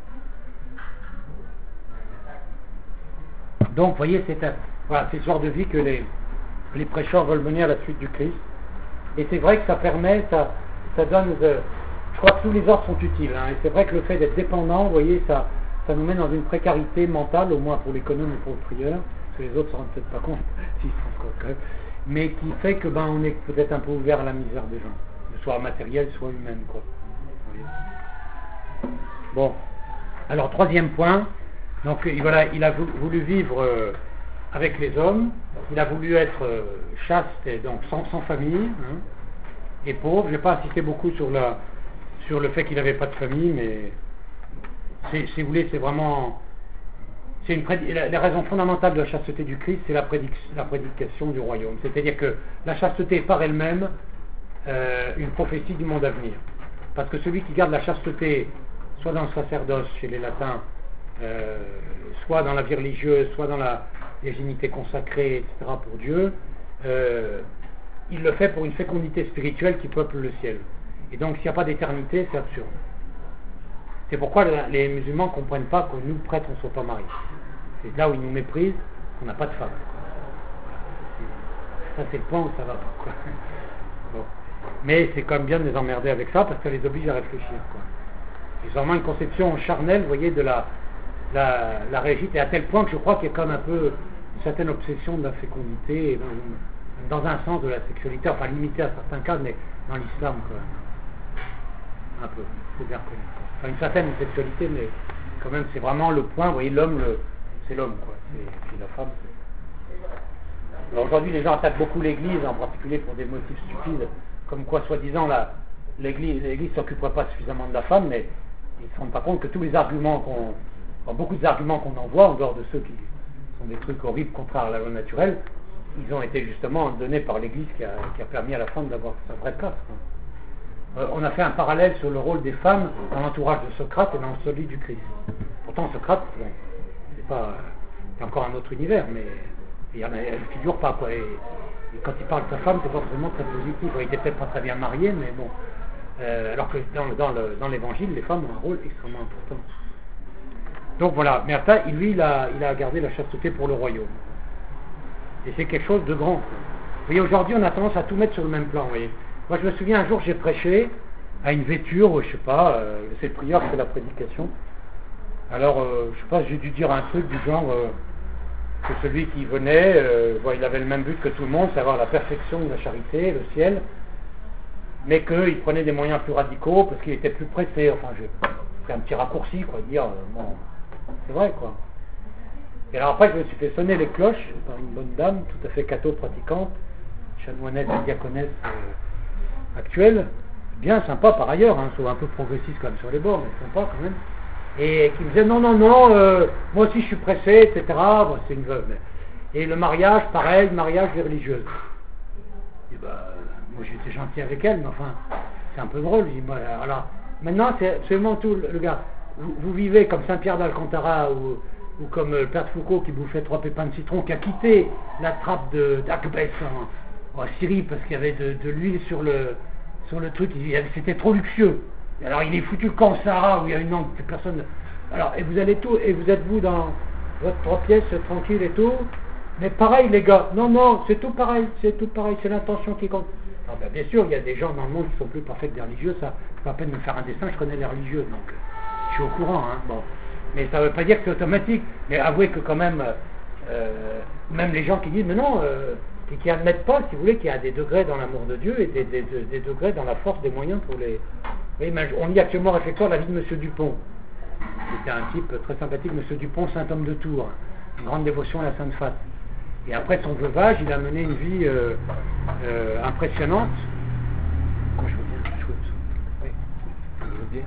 j'imagine. Donc, vous voyez, c'est ce genre de vie que les prêcheurs veulent mener à la suite du Christ. Et c'est vrai que ça permet, ça donne, je crois que tous les ordres sont utiles, et c'est vrai que le fait d'être dépendant, vous voyez, ça nous met dans une précarité mentale, au moins pour l'économe et pour le prieur, parce que les autres ne se rendent peut-être pas compte, s'ils se rendent compte quand même, mais qui fait que on est peut-être un peu ouvert à la misère des gens, soit matérielle, soit humaine, quoi. Bon, alors 3e point, donc voilà, il a voulu vivre avec les hommes, il a voulu être chaste et donc sans famille, et pauvre. Je ne vais pas insister beaucoup sur le fait qu'il n'avait pas de famille, mais si vous voulez, c'est vraiment la raison fondamentale de la chasteté du Christ, c'est la prédication du royaume. C'est-à-dire que la chasteté est par elle-même une prophétie du monde à venir. Parce que celui qui garde la chasteté, soit dans le sacerdoce chez les latins, soit dans la vie religieuse, soit dans la virginité consacrée, etc. pour Dieu, il le fait pour une fécondité spirituelle qui peuple le ciel. Et donc s'il n'y a pas d'éternité, c'est absurde. C'est pourquoi les musulmans ne comprennent pas que nous, prêtres, on ne soit pas mariés. C'est là où ils nous méprisent, qu'on n'a pas de femme. Ça, c'est le point où ça va pas, quoi. Bon. Mais c'est quand même bien de les emmerder avec ça, parce que ça les oblige à réfléchir, quoi. Ils ont vraiment une conception charnelle, vous voyez, de la régite, et à tel point que je crois qu'il y a quand même un peu une certaine obsession de la fécondité, et dans un sens de la sexualité, enfin limité à certains cas, mais dans l'islam, quand même. Un peu, c'est bien reconnu. Enfin, une certaine sexualité, mais quand même, c'est vraiment le point, vous voyez, l'homme, c'est l'homme, quoi. C'est la femme. Alors aujourd'hui, les gens attaquent beaucoup l'Église, en particulier pour des motifs stupides, comme quoi, soi-disant, l'Église ne s'occuperait pas suffisamment de la femme, mais ils ne se rendent pas compte que tous les arguments beaucoup d'arguments qu'on envoie, en dehors de ceux qui sont des trucs horribles, contraires à la loi naturelle, ils ont été justement donnés par l'Église qui a permis à la femme d'avoir sa vraie place, quoi. On a fait un parallèle sur le rôle des femmes dans l'entourage de Socrate et dans celui du Christ. Pourtant, Socrate, c'est c'est encore un autre univers, mais elle ne figure pas, quoi. Et quand il parle de sa femme, c'est pas vraiment très positif. Il était peut-être pas très bien marié, mais bon. Alors que dans l'évangile, les femmes ont un rôle extrêmement important. Donc voilà, Myrtha, lui, il a gardé la chasteté pour le royaume. Et c'est quelque chose de grand, quoi. Vous voyez, aujourd'hui, on a tendance à tout mettre sur le même plan, vous voyez. Moi, je me souviens, un jour, j'ai prêché à une vêture, je sais pas, c'est le prieur qui fait la prédication. Alors, je sais pas, j'ai dû dire un truc du genre que celui qui venait, il avait le même but que tout le monde, c'est avoir la perfection de la charité, le ciel, mais qu'il prenait des moyens plus radicaux parce qu'il était plus pressé. Enfin, c'est un petit raccourci, quoi, dire, bon, c'est vrai, quoi. Et alors après, je me suis fait sonner les cloches par une bonne dame, tout à fait catho-pratiquante, chanoinesse et diaconesse actuelle, bien sympa par ailleurs, hein, sauf un peu progressiste quand même sur les bords, mais sympa quand même, et qui me disait non, moi aussi je suis pressé, etc. Bon, c'est une veuve. Et le mariage, pareil, mariage des religieuses. Et moi j'étais gentil avec elle, mais enfin, c'est un peu drôle. Je dis, alors, maintenant c'est absolument tout, le gars. Vous vivez comme Saint-Pierre d'Alcantara ou comme le père de Foucault qui bouffait 3 pépins de citron, qui a quitté la trappe d'Akbès en Syrie parce qu'il y avait de l'huile sur le truc, c'était trop luxueux. Alors il est foutu le camp Sahara où il y a une langue que personne. Alors, et vous allez tout, et vous êtes vous dans votre 3 pièces tranquille et tout, mais pareil les gars, non, c'est tout pareil, c'est l'intention qui compte. Alors, bien sûr, il y a des gens dans le monde qui sont plus parfaits que des religieux, ça, c'est pas la peine de me faire un dessin, je connais les religieux, donc je suis au courant, hein, bon. Mais ça ne veut pas dire que c'est automatique. Mais avouez que quand même, même les gens qui disent, mais non, qui n'admettent pas, si vous voulez, qu'il y a des degrés dans l'amour de Dieu et des degrés dans la force des moyens pour les... Vous voyez, on lit actuellement réflexion la vie de M. Dupont. C'était un type très sympathique, M. Dupont, saint homme de Tours, une grande dévotion à la Sainte Face. Et après son veuvage, il a mené une vie impressionnante. Quand je veux bien, je shoot. Oui, je veux bien.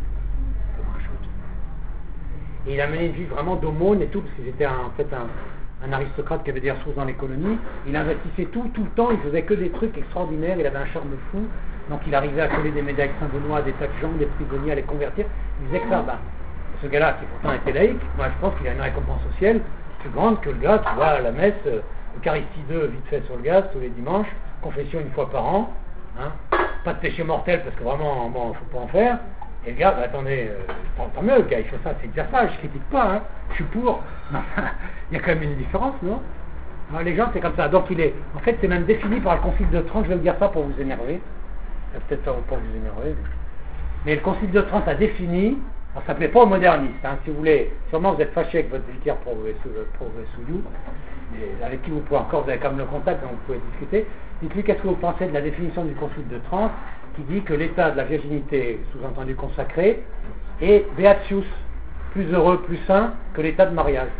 Et il a mené une vie vraiment d'aumône et tout, parce qu'il était en fait un aristocrate qui avait des ressources dans les colonies. Il investissait tout le temps, il faisait que des trucs extraordinaires, il avait un charme fou. Donc il arrivait à coller des médailles Saint-Benoît à des tas de gens, des prisonniers, à les convertir. Il disait que ça, ce gars-là, qui pourtant était laïque, moi je pense qu'il a une récompense au ciel plus grande que le gars qui va à la messe, Eucharistie 2 vite fait sur le gaz tous les dimanches, confession une fois par an, hein, pas de péché mortel parce que vraiment, bon, faut pas en faire. Et le gars, attendez, tant mieux, le gars, il fait ça, c'est déjà ça, je critique pas, hein, je suis pour. Il y a quand même une différence, non? Alors, les gens, c'est comme ça. Donc, en fait, c'est même défini par le Concile de Trente, je vais vous dire ça pour vous énerver. Peut-être pas pour vous énerver. Mais le Concile de Trente a défini, alors ça ne plaît pas aux modernistes, hein, si vous voulez, sûrement vous êtes fâché avec votre vicaire pour Souillou, avec qui vous pouvez encore, vous avez quand même le contact, donc vous pouvez discuter. Dites-lui qu'est-ce que vous pensez de la définition du Concile de Trente, qui dit que l'état de la virginité, sous-entendu consacré, est beatius, plus heureux, plus saint que l'état de mariage.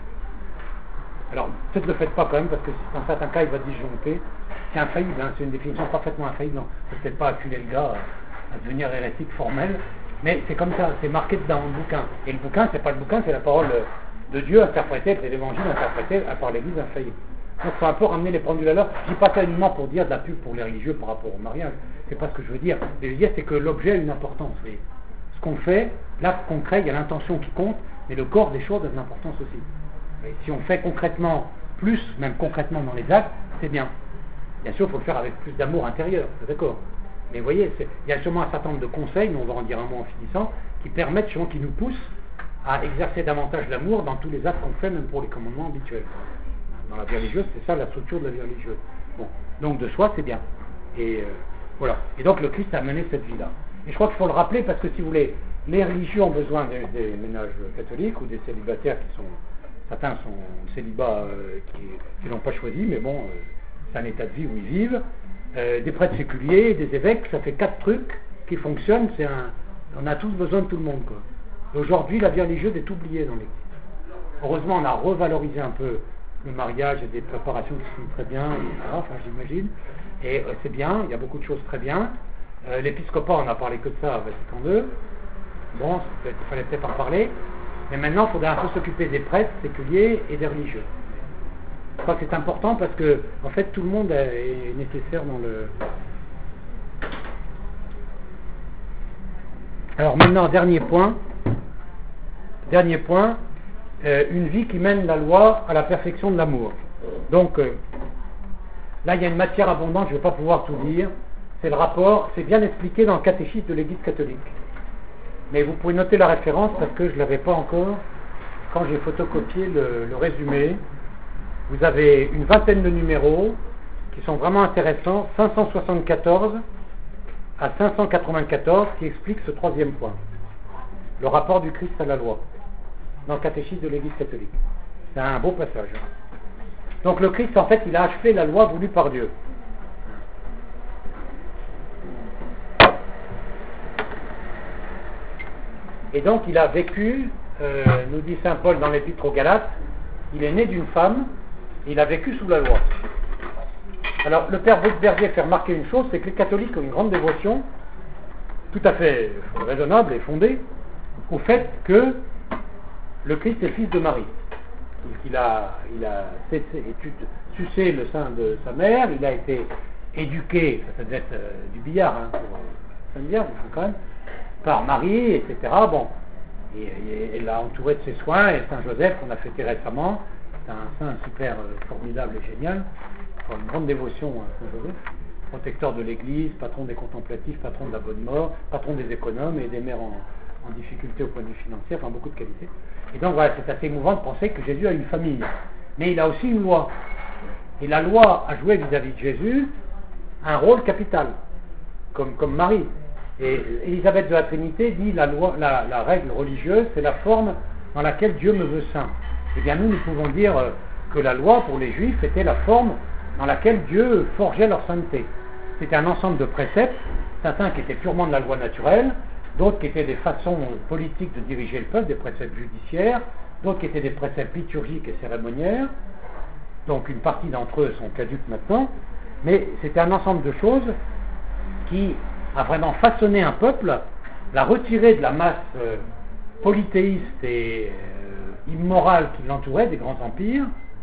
Alors, peut-être ne le faites pas quand même, parce que dans certains cas, il va disjoncter. C'est infaillible, hein, c'est une définition parfaitement infaillible. Non, il ne faut peut-être pas acculer le gars à devenir hérétique formel, mais c'est comme ça, c'est marqué dans le bouquin. Et le bouquin, c'est pas le bouquin, c'est la parole de Dieu interprétée, c'est l'évangile interprété par l'Église infaillible. Donc il faut un peu ramener les pendules à l'heure. Je ne dis pas ça uniquement pour dire de la pub pour les religieux par rapport au mariage. C'est pas ce que je veux dire. Ce que je veux dire, c'est que l'objet a une importance. Et ce qu'on fait, l'acte concret, il y a l'intention qui compte, mais le corps des choses a de l'importance aussi. Et si on fait concrètement, plus, même concrètement dans les actes, c'est bien. Bien sûr, il faut le faire avec plus d'amour intérieur, d'accord. Mais vous voyez, il y a sûrement un certain nombre de conseils, mais on va en dire un mot en finissant, qui permettent, sûrement, qui nous poussent à exercer davantage l'amour dans tous les actes qu'on fait, même pour les commandements habituels. Dans la vie religieuse, c'est ça la structure de la vie religieuse. Bon, donc de soi, c'est bien. Et voilà. Et donc le Christ a mené cette vie-là. Et je crois qu'il faut le rappeler parce que si vous voulez, les religieux ont besoin des ménages catholiques ou des célibataires qui sont, certains sont célibats qui n'ont pas choisi, mais bon, c'est un état de vie où ils vivent. Des prêtres séculiers, des évêques, ça fait 4 trucs qui fonctionnent. On a tous besoin de tout le monde, quoi. Et aujourd'hui, la vie religieuse est oubliée dans l'Église. Heureusement, on a revalorisé un peu le mariage et des préparations qui sont très bien, etc. Enfin, j'imagine. Et c'est bien, il y a beaucoup de choses très bien. L'épiscopat, on n'a parlé que de ça à Vatican II. Bon, il fallait peut-être en parler. Mais maintenant, il faudrait un peu s'occuper des prêtres séculiers et des religieux. Je crois que c'est important parce que, en fait, tout le monde est nécessaire dans le... Alors maintenant, dernier point. une vie qui mène la loi à la perfection de l'amour. Donc, là, il y a une matière abondante, je ne vais pas pouvoir tout dire. C'est le rapport, c'est bien expliqué dans le catéchisme de l'Église catholique. Mais vous pouvez noter la référence parce que je ne l'avais pas encore quand j'ai photocopié le résumé. Vous avez une vingtaine de numéros qui sont vraiment intéressants, 574 à 594, qui expliquent ce troisième point. Le rapport du Christ à la loi, dans le catéchisme de l'Église catholique. C'est un beau passage. Donc le Christ, en fait, il a achevé la loi voulue par Dieu. Et donc il a vécu, nous dit saint Paul dans l'Épître aux Galates, il est né d'une femme, et il a vécu sous la loi. Alors le père Brooks-Berger fait remarquer une chose, c'est que les catholiques ont une grande dévotion, tout à fait raisonnable et fondée, au fait que le Christ est le fils de Marie. Il a sucé le sein de sa mère, il a été éduqué, ça devait être du billard, pour Saint-Billard, quand même, par Marie, etc. Bon, et elle l'a entouré de ses soins, et Saint Joseph, qu'on a fêté récemment, c'est un saint super formidable et génial, une grande dévotion à Saint Joseph, protecteur de l'Église, patron des contemplatifs, patron de la bonne mort, patron des économes et des mères en difficulté au point de vue financier, enfin beaucoup de qualités. Et donc voilà, c'est assez émouvant de penser que Jésus a une famille, mais il a aussi une loi. Et la loi a joué vis-à-vis de Jésus un rôle capital, comme Marie. Et Élisabeth de la Trinité dit la règle religieuse, c'est la forme dans laquelle Dieu me veut saint. Eh bien nous pouvons dire que la loi pour les Juifs était la forme dans laquelle Dieu forgeait leur sainteté. C'était un ensemble de préceptes, certains qui étaient purement de la loi naturelle, d'autres qui étaient des façons politiques de diriger le peuple, des préceptes judiciaires, d'autres qui étaient des préceptes liturgiques et cérémoniaires. Donc une partie d'entre eux sont caduques maintenant, mais c'était un ensemble de choses qui a vraiment façonné un peuple, l'a retiré de la masse polythéiste et immorale qui l'entourait, des grands empires.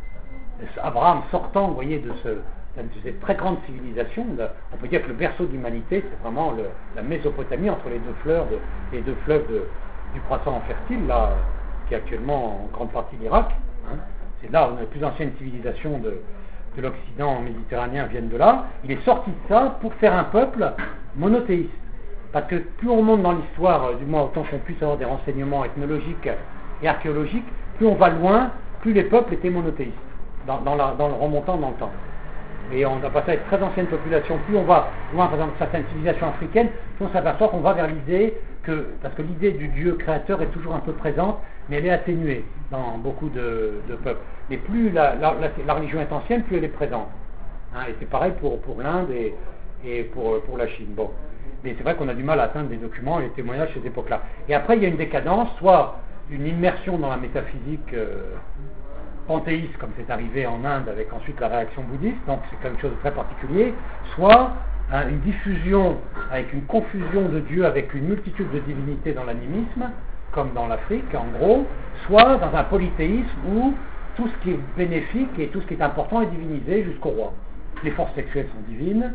Abraham sortant, vous voyez, de cette très grande civilisation, on peut dire que le berceau de l'humanité, c'est vraiment la Mésopotamie entre les deux fleuves du croissant fertile, là, qui est actuellement en grande partie l'Irak. Hein. C'est là où les plus anciennes civilisations de l'Occident méditerranéen viennent de là. Il est sorti de ça pour faire un peuple monothéiste. Parce que plus on monte dans l'histoire, du moins autant qu'on puisse avoir des renseignements ethnologiques et archéologiques, plus on va loin, plus les peuples étaient monothéistes, dans le remontant dans le temps. Et on a passé à une très ancienne population, plus on va loin, par exemple, certaines civilisations africaines, plus on s'aperçoit qu'on va vers l'idée parce que l'idée du Dieu créateur est toujours un peu présente, mais elle est atténuée dans beaucoup de peuples. Mais plus la religion est ancienne, plus elle est présente. Hein, et c'est pareil pour l'Inde et pour la Chine. Bon. Mais c'est vrai qu'on a du mal à atteindre des documents et les témoignages de cette époque-là. Et après, il y a une décadence, soit une immersion dans la métaphysique panthéiste, comme c'est arrivé en Inde avec ensuite la réaction bouddhiste, donc c'est quelque chose de très particulier, soit une diffusion avec une confusion de Dieu, avec une multitude de divinités dans l'animisme, comme dans l'Afrique en gros, soit dans un polythéisme où tout ce qui est bénéfique et tout ce qui est important est divinisé jusqu'au roi. Les forces sexuelles sont divines,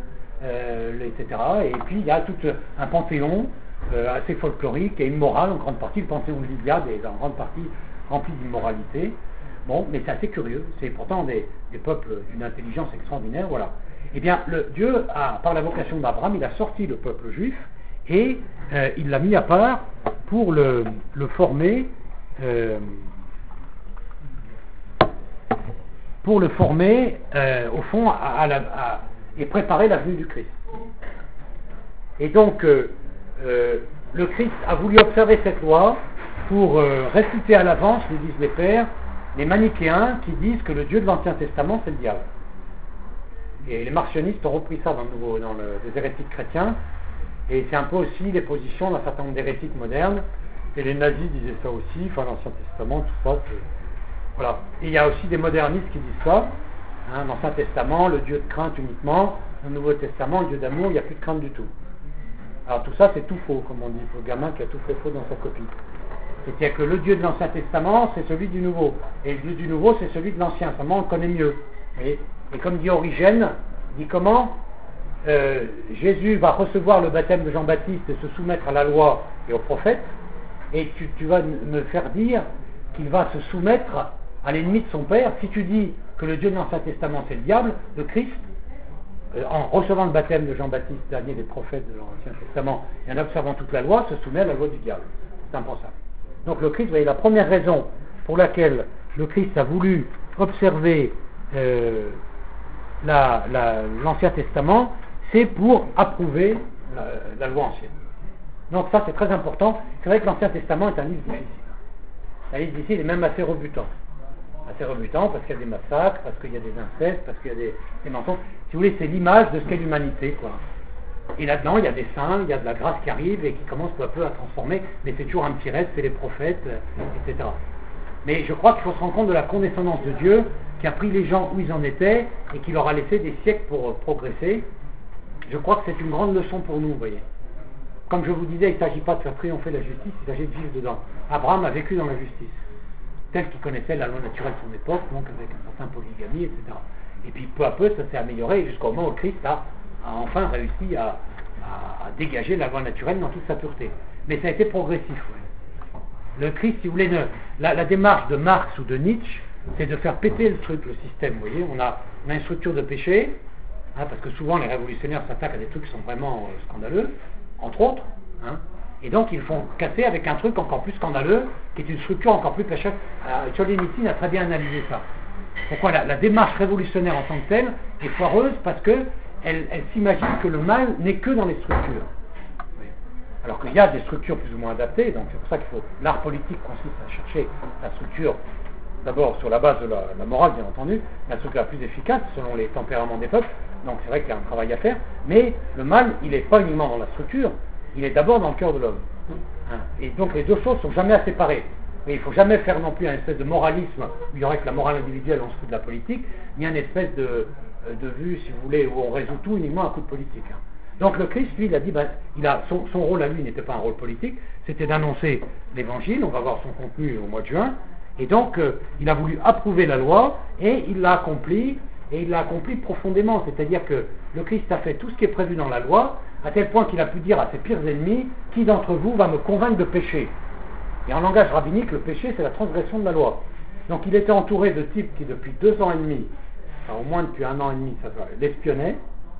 etc. Et puis il y a tout un panthéon assez folklorique et immoral, en grande partie, le panthéon de l'Iliade est en grande partie rempli d'immoralité. Bon, mais c'est assez curieux, c'est pourtant des peuples d'une intelligence extraordinaire, voilà. Eh bien, Dieu, par la vocation d'Abraham, il a sorti le peuple juif et il l'a mis à part pour le former, au fond, et préparer la venue du Christ. Et donc, le Christ a voulu observer cette loi pour réfuter à l'avance, nous disent les pères, les manichéens qui disent que le Dieu de l'Ancien Testament, c'est le diable. Et les marcionistes ont repris ça dans les hérétiques chrétiens, et c'est un peu aussi les positions d'un certain nombre d'hérétiques modernes, et les nazis disaient ça aussi, enfin l'Ancien Testament, tout ça, voilà. Et il y a aussi des modernistes qui disent ça, hein, l'Ancien Testament, le Dieu de crainte uniquement, le Nouveau Testament, le Dieu d'amour, il n'y a plus de crainte du tout. Alors tout ça, c'est tout faux, comme on dit, pour le gamin qui a tout fait faux dans sa copie. C'est-à-dire que le Dieu de l'Ancien Testament, c'est celui du Nouveau. Et le Dieu du Nouveau, c'est celui de l'Ancien. Seulement, on le connaît mieux. Et comme dit Origène, dit comment Jésus va recevoir le baptême de Jean-Baptiste et se soumettre à la loi et aux prophètes. Et tu vas me faire dire qu'il va se soumettre à l'ennemi de son père. Si tu dis que le Dieu de l'Ancien Testament c'est le diable, le Christ, en recevant le baptême de Jean-Baptiste, dernier des prophètes de l'Ancien Testament, et en observant toute la loi, se soumet à la loi du diable. C'est impensable. Donc le Christ, vous voyez, la première raison pour laquelle le Christ a voulu observer l'Ancien Testament, c'est pour approuver la loi ancienne. Donc ça c'est très important. C'est vrai que l'Ancien Testament est un livre difficile. Un livre difficile est même assez rebutant. Assez rebutant parce qu'il y a des massacres, parce qu'il y a des incestes, parce qu'il y a des mensonges. Si vous voulez, c'est l'image de ce qu'est l'humanité, quoi. Et là-dedans, il y a des saints, il y a de la grâce qui arrive et qui commence peu à peu à transformer, mais c'est toujours un petit reste, c'est les prophètes, etc. Mais je crois qu'il faut se rendre compte de la condescendance de Dieu qui a pris les gens où ils en étaient et qui leur a laissé des siècles pour progresser. Je crois que c'est une grande leçon pour nous, vous voyez. Comme je vous disais, il ne s'agit pas de faire triompher la justice, il s'agit de vivre dedans. Abraham a vécu dans la justice, tel qu'il connaissait la loi naturelle de son époque, donc avec un certain polygamie, etc. Et puis peu à peu, ça s'est amélioré jusqu'au moment où Christ a enfin réussi à dégager la loi naturelle dans toute sa pureté. Mais ça a été progressif. Ouais. Le Christ, si vous voulez, la démarche de Marx ou de Nietzsche, c'est de faire péter le truc, le système. Vous voyez, on a une structure de péché, parce que souvent les révolutionnaires s'attaquent à des trucs qui sont vraiment scandaleux, entre autres, et donc ils font casser avec un truc encore plus scandaleux, qui est une structure encore plus pécheuse. Solzhenitsyn a très bien analysé ça. Pourquoi la démarche révolutionnaire en tant que telle est foireuse, parce que elle s'imagine que le mal n'est que dans les structures. Alors qu'il y a des structures plus ou moins adaptées, donc c'est pour ça qu'il faut. L'art politique consiste à chercher la structure, d'abord sur la base de la morale, bien entendu, la structure la plus efficace selon les tempéraments des peuples, donc c'est vrai qu'il y a un travail à faire, mais le mal, il n'est pas uniquement dans la structure, il est d'abord dans le cœur de l'homme. Et donc les deux choses ne sont jamais à séparer. Mais il ne faut jamais faire non plus un espèce de moralisme où il y aurait que la morale individuelle, on se fout de la politique, ni un espèce de vue, si vous voulez, où on résout tout uniquement à coup de politique. Donc le Christ, lui, il a dit, son rôle à lui n'était pas un rôle politique, c'était d'annoncer l'évangile, on va voir son contenu au mois de juin, et donc il a voulu approuver la loi, et il l'a accompli, et il l'a accompli profondément, c'est-à-dire que le Christ a fait tout ce qui est prévu dans la loi, à tel point qu'il a pu dire à ses pires ennemis, qui d'entre vous va me convaincre de pécher? Et en langage rabbinique, le péché, c'est la transgression de la loi. Donc il était entouré de types qui, depuis 2 ans et demi, enfin au moins depuis 1 an et demi, l'espionnaient.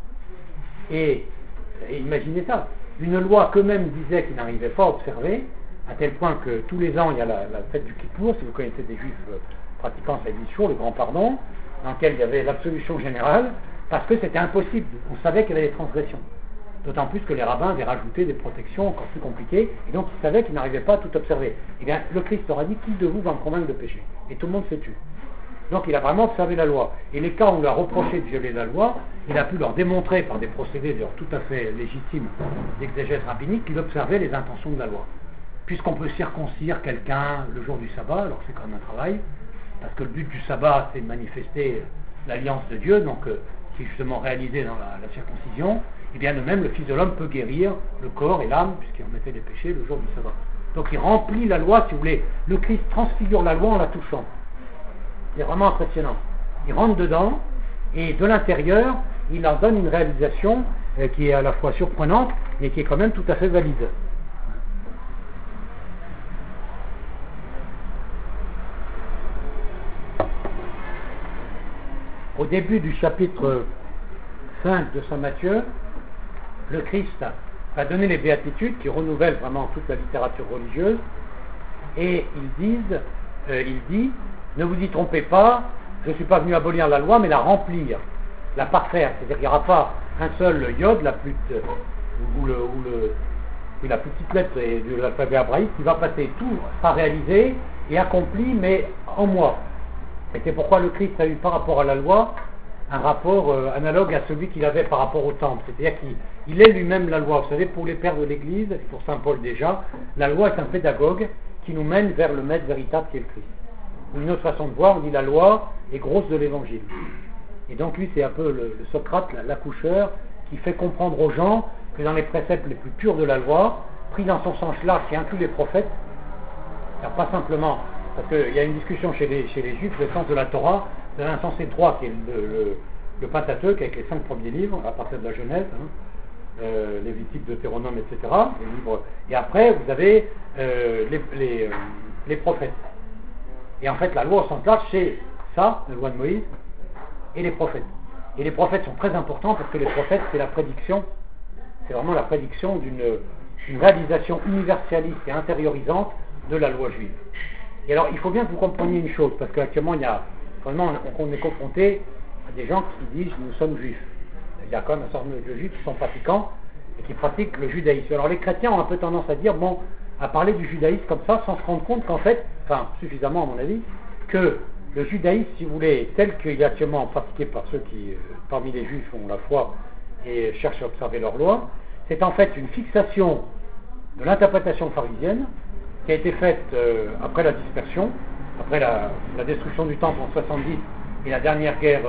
Et imaginez ça, une loi qu'eux-mêmes disaient qu'ils n'arrivaient pas à observer, à tel point que tous les ans, il y a la fête du Kippour, si vous connaissez des juifs pratiquant cette édition, le grand pardon, dans lequel il y avait l'absolution générale, parce que c'était impossible, on savait qu'il y avait des transgressions. D'autant plus que les rabbins avaient rajouté des protections encore plus compliquées, et donc ils savaient qu'ils n'arrivaient pas à tout observer. Et bien, le Christ leur a dit, qui de vous va me convaincre de péché? Et tout le monde s'est tué. Donc il a vraiment observé la loi. Et les cas où on lui a reproché de violer la loi, il a pu leur démontrer par des procédés d'ailleurs tout à fait légitimes d'exégèse rabbinique qu'il observait les intentions de la loi. Puisqu'on peut circoncire quelqu'un le jour du sabbat, alors c'est quand même un travail, parce que le but du sabbat c'est de manifester l'alliance de Dieu, donc qui est justement réalisé dans la circoncision. Et bien de même, le Fils de l'homme peut guérir le corps et l'âme, puisqu'il remettait les péchés le jour du sabbat. Donc il remplit la loi, si vous voulez. Le Christ transfigure la loi en la touchant. C'est vraiment impressionnant. Il rentre dedans, et de l'intérieur, il leur donne une réalisation qui est à la fois surprenante, mais qui est quand même tout à fait valide. Au début du chapitre 5 de Saint Matthieu, le Christ a donné les béatitudes qui renouvellent vraiment toute la littérature religieuse, et il dit, ne vous y trompez pas, je ne suis pas venu abolir la loi, mais la remplir, la parfaire. C'est-à-dire qu'il n'y aura pas un seul iode, la plus petite lettre de l'alphabet hébraïque, qui va passer. Tout sera réalisé et accompli, mais en moi. Et c'est pourquoi le Christ a eu par rapport à la loi un rapport analogue à celui qu'il avait par rapport au temple. C'est-à-dire qu'il est lui-même la loi. Vous savez, pour les pères de l'Église, et pour Saint Paul déjà, la loi est un pédagogue qui nous mène vers le maître véritable qui est le Christ. Ou une autre façon de voir, on dit la loi est grosse de l'Évangile. Et donc lui, c'est un peu le Socrate, l'accoucheur, qui fait comprendre aux gens que dans les préceptes les plus purs de la loi, pris dans son sens large qui inclut les prophètes, alors pas simplement, parce qu'il y a une discussion chez les Juifs, le sens de la Torah, c'est un sens étroit qui est le Pentateuque avec les 5 premiers livres, à partir de la Genèse, Lévitique, Deutéronome, etc. Les livres. Et après, vous avez les prophètes. Et en fait, la loi au sens large, c'est ça, la loi de Moïse, et les prophètes. Et les prophètes sont très importants parce que les prophètes, c'est la prédiction, c'est vraiment la prédiction d'une réalisation universaliste et intériorisante de la loi juive. Et alors, il faut bien que vous compreniez une chose, parce qu'actuellement, vraiment, on est confronté à des gens qui disent nous sommes juifs. Il y a quand même un certain nombre de juifs qui sont pratiquants et qui pratiquent le judaïsme. Alors les chrétiens ont un peu tendance à dire, à parler du judaïsme comme ça, sans se rendre compte qu'en fait, suffisamment à mon avis, que le judaïsme, si vous voulez, tel qu'il est actuellement pratiqué par ceux qui, parmi les juifs, ont la foi et cherchent à observer leur loi, c'est en fait une fixation de l'interprétation pharisienne qui a été faite après la dispersion, après la destruction du temple en 70 et la dernière guerre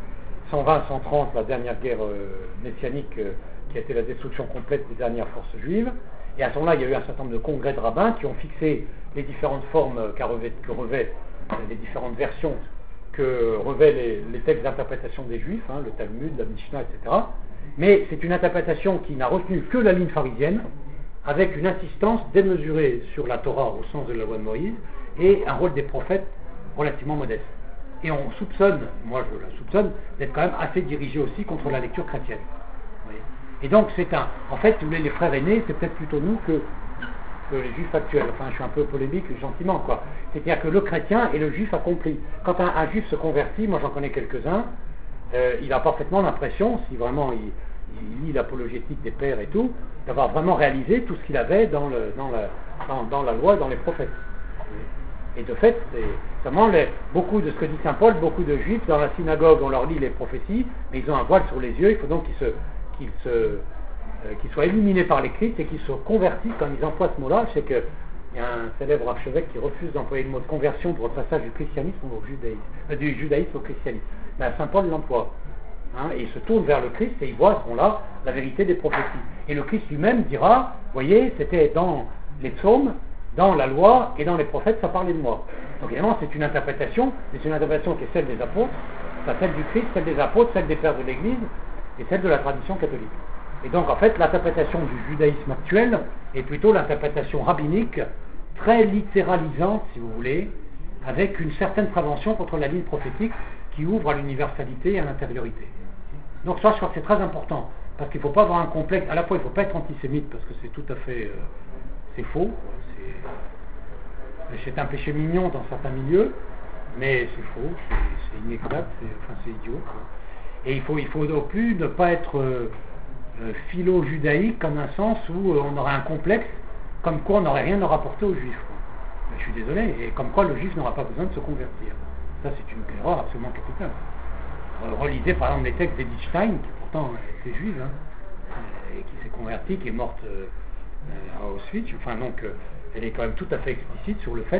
120-130, la dernière guerre messianique qui a été la destruction complète des dernières forces juives. Et à ce moment-là, il y a eu un certain nombre de congrès de rabbins qui ont fixé les différentes formes que revêtent les différentes versions que revêtent les textes d'interprétation des juifs, le Talmud, la Mishnah, etc. Mais c'est une interprétation qui n'a retenu que la ligne pharisienne, avec une insistance démesurée sur la Torah au sens de la loi de Moïse, et un rôle des prophètes relativement modeste. Et on soupçonne, moi je la soupçonne, d'être quand même assez dirigé aussi contre la lecture chrétienne. Oui. Et donc en fait, si vous voulez, les frères aînés, c'est peut-être plutôt nous que les juifs actuels. Enfin, je suis un peu polémique gentiment, quoi. C'est-à-dire que le chrétien et le juif accompli. Quand un juif se convertit, moi j'en connais quelques-uns, il a parfaitement l'impression, si vraiment il lit l'apologétique des pères et tout, d'avoir vraiment réalisé tout ce qu'il avait dans la loi, dans les prophètes. Et de fait, beaucoup de ce que dit saint Paul, beaucoup de juifs dans la synagogue, on leur lit les prophéties, mais ils ont un voile sur les yeux, il faut donc qu'ils soient illuminés par les Christ et qu'ils se convertissent. Quand ils emploient ce mot-là, c'est qu'il y a un célèbre archevêque qui refuse d'employer le mot de conversion pour le passage du christianisme au judaïsme, du judaïsme au christianisme. Mais saint Paul l'emploie. Et il se tourne vers le Christ et il voit à ce moment-là la vérité des prophéties. Et le Christ lui-même dira, voyez, c'était dans les psaumes, dans la loi et dans les prophètes, ça parlait de moi. Donc évidemment, c'est une interprétation qui est celle des apôtres, celle du Christ, celle des apôtres, celle des pères de l'Église et celle de la tradition catholique. Et donc en fait, l'interprétation du judaïsme actuel est plutôt l'interprétation rabbinique, très littéralisante, si vous voulez, avec une certaine prévention contre la ligne prophétique qui ouvre à l'universalité et à l'intériorité. Donc ça, je crois que c'est très important, parce qu'il ne faut pas avoir un complexe, à la fois il ne faut pas être antisémite, parce que c'est tout à fait, c'est faux, c'est un péché mignon dans certains milieux, mais c'est faux, c'est inexact, c'est idiot, quoi. Et il faut non plus ne pas être philo-judaïque, comme un sens où on aurait un complexe, comme quoi on n'aurait rien à rapporter aux juifs, quoi. Je suis désolé, et comme quoi le juif n'aura pas besoin de se convertir. Ça, c'est une erreur absolument capitale. Relisez par exemple les textes d'Edith Stein, qui pourtant était juive, et qui s'est convertie, qui est morte à Auschwitz. Elle est quand même tout à fait explicite sur le fait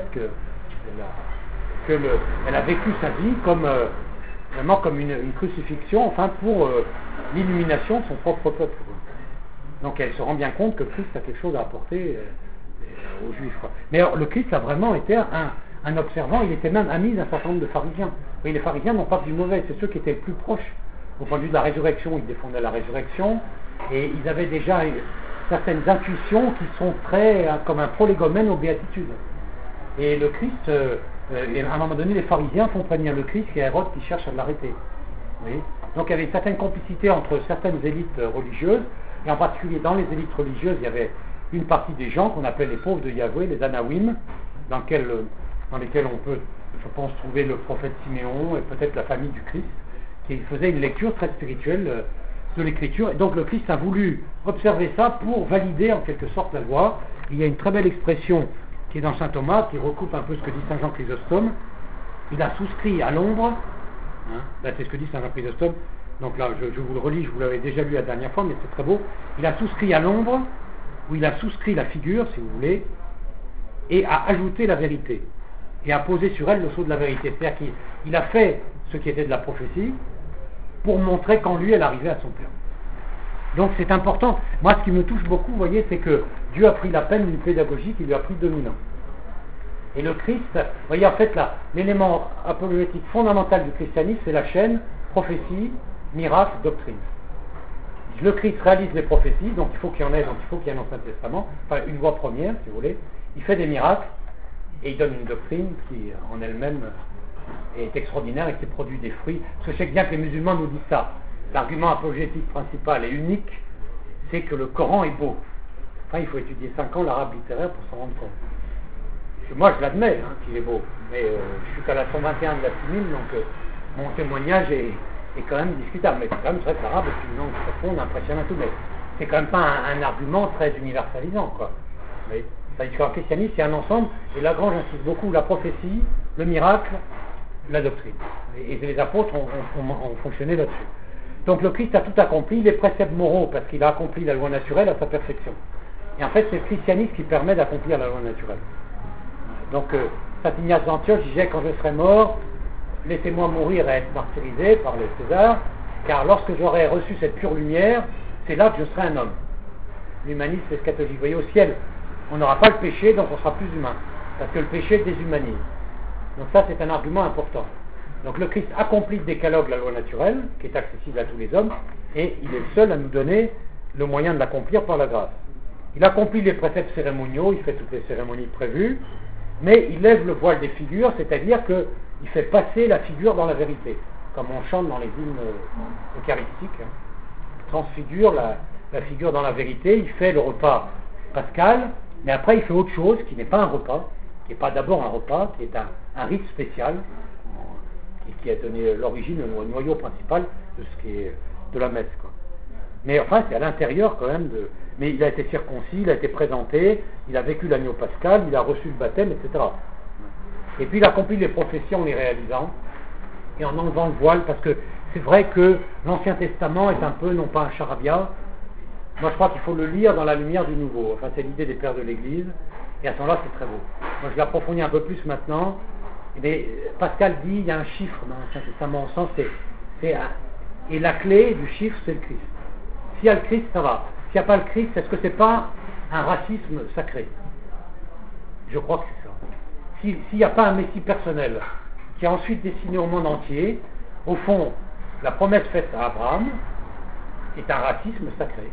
qu'elle a vécu sa vie vraiment comme une crucifixion, pour l'illumination de son propre peuple. Donc elle se rend bien compte que Christ a quelque chose à apporter aux Juifs, quoi. Mais alors, le Christ a vraiment été un observant, il était même ami d'un certain nombre de pharisiens. Oui, les pharisiens n'ont pas vu mauvais, c'est ceux qui étaient le plus proches au point de vue de la résurrection. Ils défendaient la résurrection et ils avaient déjà certaines intuitions qui sont très comme un prolégomène aux béatitudes. Et le Christ, à un moment donné, les pharisiens font prévenir le Christ et Hérode qui cherche à l'arrêter. Oui. Donc il y avait une certaine complicité entre certaines élites religieuses, et en particulier dans les élites religieuses, il y avait une partie des gens qu'on appelait les pauvres de Yahweh, les Anawim, dans lesquels on peut, je pense, trouver le prophète Siméon et peut-être la famille du Christ, qui faisait une lecture très spirituelle de l'écriture. Et donc le Christ a voulu observer ça pour valider en quelque sorte la loi. Il y a une très belle expression qui est dans saint Thomas, qui recoupe un peu ce que dit saint Jean Chrysostome. Il a souscrit à l'ombre, là c'est ce que dit saint Jean Chrysostome, donc là je vous le relis, je vous l'avais déjà lu la dernière fois, mais c'est très beau. Il a souscrit à l'ombre, où il a souscrit la figure, si vous voulez, et a ajouté la vérité, et a posé sur elle le sceau de la vérité. C'est-à-dire qu'il a fait ce qui était de la prophétie, pour montrer qu'en lui elle arrivait à son terme. Donc c'est important. Moi, ce qui me touche beaucoup, vous voyez, c'est que Dieu a pris la peine d'une pédagogie qui lui a pris 2000 ans. Et le Christ, vous voyez, en fait, là, l'élément apologétique fondamental du christianisme, c'est la chaîne prophétie, miracle, doctrine. Le Christ réalise les prophéties, donc il faut qu'il y en ait, donc il faut qu'il y ait un Ancien Testament, enfin une voie première, si vous voulez. Il fait des miracles, Et il donne une doctrine qui, en elle-même, est extraordinaire et qui produit des fruits. Parce que je sais bien que les musulmans nous disent ça. L'argument apologétique principal et unique, c'est que le Coran est beau. Enfin, il faut étudier 5 ans l'arabe littéraire pour s'en rendre compte. Moi, je l'admets qu'il est beau, mais je suis qu'à la 121 de la Simile, donc mon témoignage est quand même discutable. Mais c'est quand même vrai que l'arabe est une langue profonde, impressionnante, mais c'est quand même pas un argument très universalisant, quoi. Mais c'est-à-dire qu'en christianisme, c'est un ensemble, et Lagrange insiste beaucoup, la prophétie, le miracle, la doctrine. Et les apôtres ont fonctionné là-dessus. Donc le Christ a tout accompli, les préceptes moraux, parce qu'il a accompli la loi naturelle à sa perfection. Et en fait, c'est le christianisme qui permet d'accomplir la loi naturelle. Donc, Saint Ignace d'Antioche disait, quand je serai mort, laissez-moi mourir et être martyrisé par les Césars, car lorsque j'aurai reçu cette pure lumière, c'est là que je serai un homme. L'humanisme eschatologique. Vous voyez, au ciel, on n'aura pas le péché, donc on sera plus humain, parce que le péché déshumanise. Donc ça, c'est un argument important. Donc le Christ accomplit le décalogue, la loi naturelle, qui est accessible à tous les hommes, et il est le seul à nous donner le moyen de l'accomplir par la grâce. Il accomplit les préceptes cérémoniaux, il fait toutes les cérémonies prévues, mais il lève le voile des figures, c'est-à-dire qu'il fait passer la figure dans la vérité, comme on chante dans les hymnes eucharistiques. Il transfigure la figure dans la vérité, il fait le repas pascal, mais après il fait autre chose qui n'est pas un repas, qui n'est pas d'abord un repas, qui est un rite spécial, qui a donné l'origine, le noyau principal de ce qui est de la messe, quoi. Mais enfin, c'est à l'intérieur quand même de... Mais il a été circoncis, il a été présenté, il a vécu l'agneau pascal, il a reçu le baptême, etc. Et puis il accomplit les prophéties en les réalisant, et en enlevant le voile, parce que c'est vrai que l'Ancien Testament est un peu, non pas un charabia, moi je crois qu'il faut le lire dans la lumière du Nouveau. Enfin, c'est l'idée des pères de l'Église, et à ce moment-là, c'est très beau. Moi je l'approfondis un peu plus maintenant, mais Pascal dit, il y a un chiffre dans l'Ancien Testament, au sens, et la clé du chiffre, c'est le Christ. S'il y a le Christ, ça va. S'il n'y a pas le Christ, est-ce que c'est pas un racisme sacré? Je crois que c'est ça. S'il n'y a pas un Messie personnel qui a ensuite dessiné au monde entier, au fond, la promesse faite à Abraham est un racisme sacré.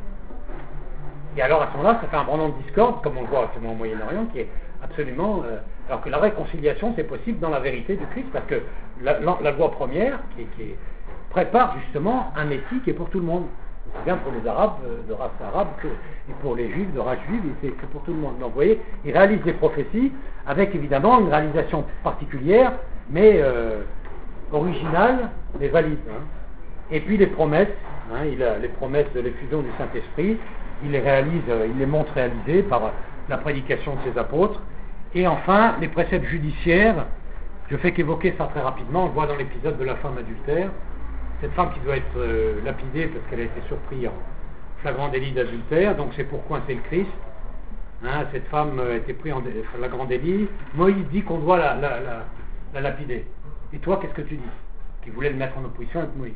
Et alors à ce moment-là, ça fait un brandon de discorde, comme on le voit actuellement au Moyen-Orient, qui est absolument... alors que la réconciliation, c'est possible dans la vérité du Christ, parce que la loi première, qui prépare justement un Messie qui est pour tout le monde. C'est bien pour les Arabes de race arabe et pour les Juifs de race juive, et c'est pour tout le monde. Donc vous voyez, il réalise des prophéties avec évidemment une réalisation particulière, mais originale, mais valide. Et puis les promesses, il a les promesses de l'effusion du Saint-Esprit, il les réalise, il les montre réalisées par la prédication de ses apôtres. Et enfin, les préceptes judiciaires, je fais qu'évoquer ça très rapidement, on le voit dans l'épisode de la femme adultère. Cette femme qui doit être lapidée parce qu'elle a été surprise en flagrant délit d'adultère, donc c'est pour coincer le Christ. Cette femme a été prise en flagrant délit. Moïse dit qu'on doit la lapider. Et toi, qu'est-ce que tu dis? Qui voulait le mettre en opposition avec Moïse.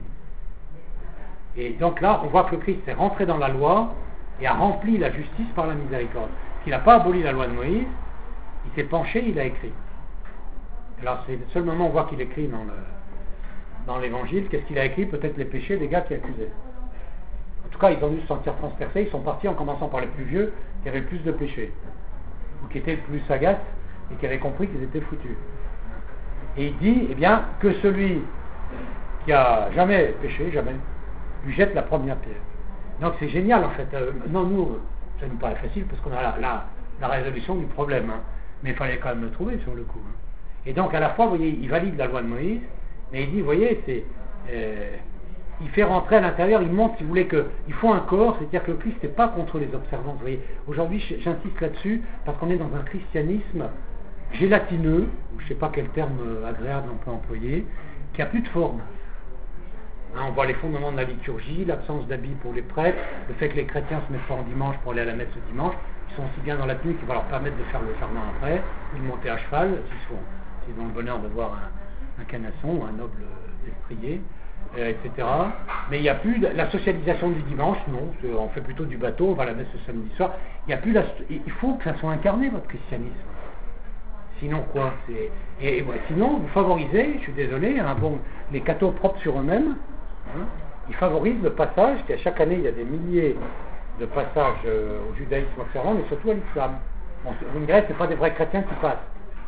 Et donc là, on voit que le Christ est rentré dans la loi et a rempli la justice par la miséricorde. Il n'a pas aboli la loi de Moïse, il s'est penché, il a écrit. Alors c'est le seul moment où on voit qu'il écrit dans l'évangile. Qu'est-ce qu'il a écrit? Peut-être les péchés des gars qui accusaient. En tout cas, ils ont dû se sentir transpercés, ils sont partis en commençant par les plus vieux, qui avaient le plus de péchés, ou qui étaient le plus sagaces, et qui avaient compris qu'ils étaient foutus. Et il dit, que celui qui a jamais péché, jamais, lui jette la première pierre. Donc c'est génial en fait. Non, nous, ça nous paraît facile, parce qu'on a la résolution du problème, mais il fallait quand même le trouver sur le coup. Et donc à la fois, vous voyez, il valide la loi de Moïse, mais il dit, vous voyez, il fait rentrer à l'intérieur, il montre, si vous voulez, qu'il faut un corps, c'est-à-dire que le Christ n'est pas contre les observances. Vous voyez, aujourd'hui, j'insiste là-dessus, parce qu'on est dans un christianisme gélatineux, je ne sais pas quel terme agréable on peut employer, qui n'a plus de forme. On voit les fondements de la liturgie, l'absence d'habits pour les prêtres, le fait que les chrétiens ne se mettent pas en dimanche pour aller à la messe le dimanche, ils sont aussi bien dans la tenue qui va leur permettre de faire le jardin après, ou de monter à cheval, s'ils ont le bonheur de voir un canasson, un noble destrier, etc. Mais il n'y a plus la socialisation du dimanche, non, on fait plutôt du bateau, on va à la messe le samedi soir. Il faut que ça soit incarné, votre christianisme. Sinon quoi? Sinon, vous favorisez, je suis désolé, les cathos propres sur eux-mêmes, ils favorisent le passage, chaque année il y a des milliers de passages au judaïsme observant, mais surtout à l'islam. Vous me direz, ce n'est pas des vrais chrétiens qui passent.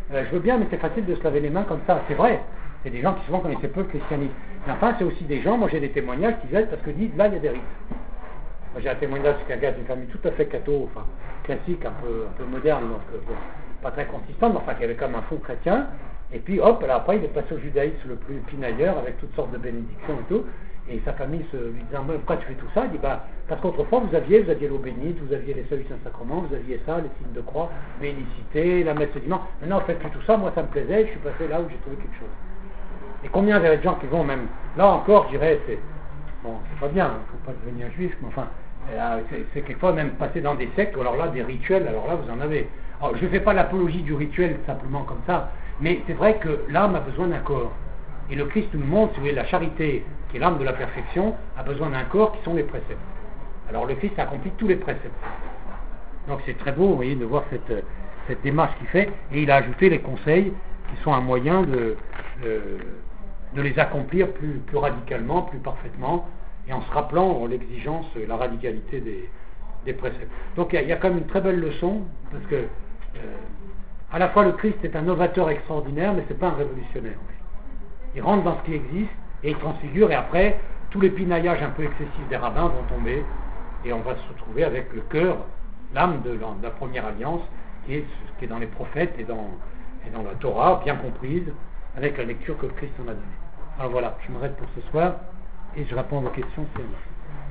je veux bien, mais c'est facile de se laver les mains comme ça. C'est vrai. C'est des gens qui souvent connaissaient peu le christianisme. Mais enfin, c'est aussi des gens, moi j'ai des témoignages qui viennent parce que disent, là il y a des rites. Moi j'ai un témoignage de quelqu'un d'une famille tout à fait enfin classique, un peu moderne, donc bon, pas très consistante, mais enfin qui avait comme un fond chrétien. Et puis hop, là, après il est passé au judaïsme le plus pinailleur avec toutes sortes de bénédictions et tout. Et sa famille lui disant, pourquoi tu fais tout ça? Il dit, parce qu'autrefois vous aviez l'eau bénite, vous aviez les seuils du Saint-Sacrement, vous aviez ça, les signes de croix, bénicité, la messe le dimanche. Maintenant, faites plus tout ça, moi ça me plaisait, je suis passé là où j'ai trouvé quelque chose. Et combien il y avait de gens qui vont même, là encore, je dirais, c'est pas bien, il ne faut pas devenir juif, mais enfin, c'est quelquefois même passer dans des sectes, ou alors là, des rituels, alors là, vous en avez. Alors, je ne fais pas l'apologie du rituel simplement comme ça, mais c'est vrai que l'âme a besoin d'un corps. Et le Christ nous montre, si vous voulez, la charité, qui est l'âme de la perfection, a besoin d'un corps qui sont les préceptes. Alors le Christ accomplit tous les préceptes. Donc c'est très beau, vous voyez, de voir cette démarche qu'il fait, et il a ajouté les conseils qui sont un moyen de les accomplir plus radicalement, plus parfaitement, et en se rappelant l'exigence, la radicalité des préceptes. Donc il y a quand même une très belle leçon, parce que à la fois le Christ est un novateur extraordinaire, mais c'est pas un révolutionnaire. Il rentre dans ce qui existe, et il transfigure, et après, tous les pinaillages un peu excessifs des rabbins vont tomber, et on va se retrouver avec le cœur, l'âme de la première alliance, qui est dans les prophètes et dans la Torah, bien comprise, avec la lecture que Christ en a donnée. Alors voilà, je m'arrête pour ce soir, et je réponds à vos questions, c'est moi.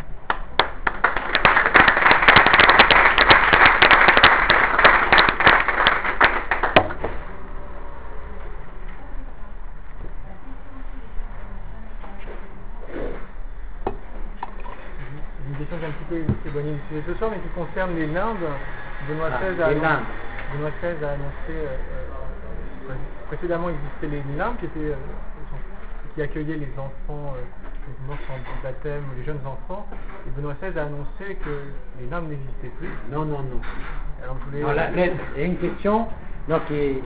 Une question qui est un petit peu éloignée du sujet ce soir, mais qui concerne les limbes. Benoît XVI a annoncé, précédemment existaient les limbes qui accueillaient les enfants morts sans baptême, les jeunes enfants, et Benoît XVI a annoncé que les limbes n'existaient plus. Non. Alors je voulais... Non, il y a une question, qui est...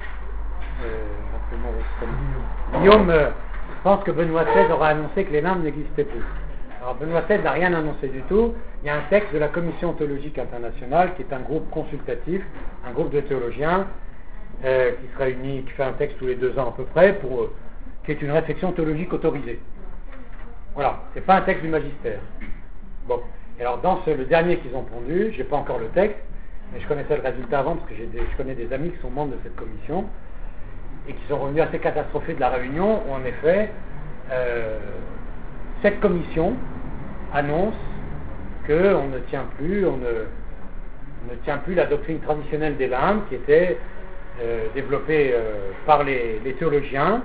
Guillaume pense que Benoît XVI aura annoncé que les limbes n'existaient plus. Alors Benoît XVI n'a rien annoncé du tout. Il y a un texte de la Commission théologique internationale, qui est un groupe consultatif, un groupe de théologiens, qui se réunit, qui fait un texte tous les 2 ans à peu près, qui est une réflexion théologique autorisée. Voilà, c'est pas un texte du magistère. Bon, et alors dans le dernier qu'ils ont pondu, j'ai pas encore le texte, mais je connaissais le résultat avant, parce que je connais des amis qui sont membres de cette commission, et qui sont revenus assez catastrophés de la réunion, où en effet, cette commission annonce qu'on ne tient plus, la doctrine traditionnelle des limbes qui était développée par les théologiens,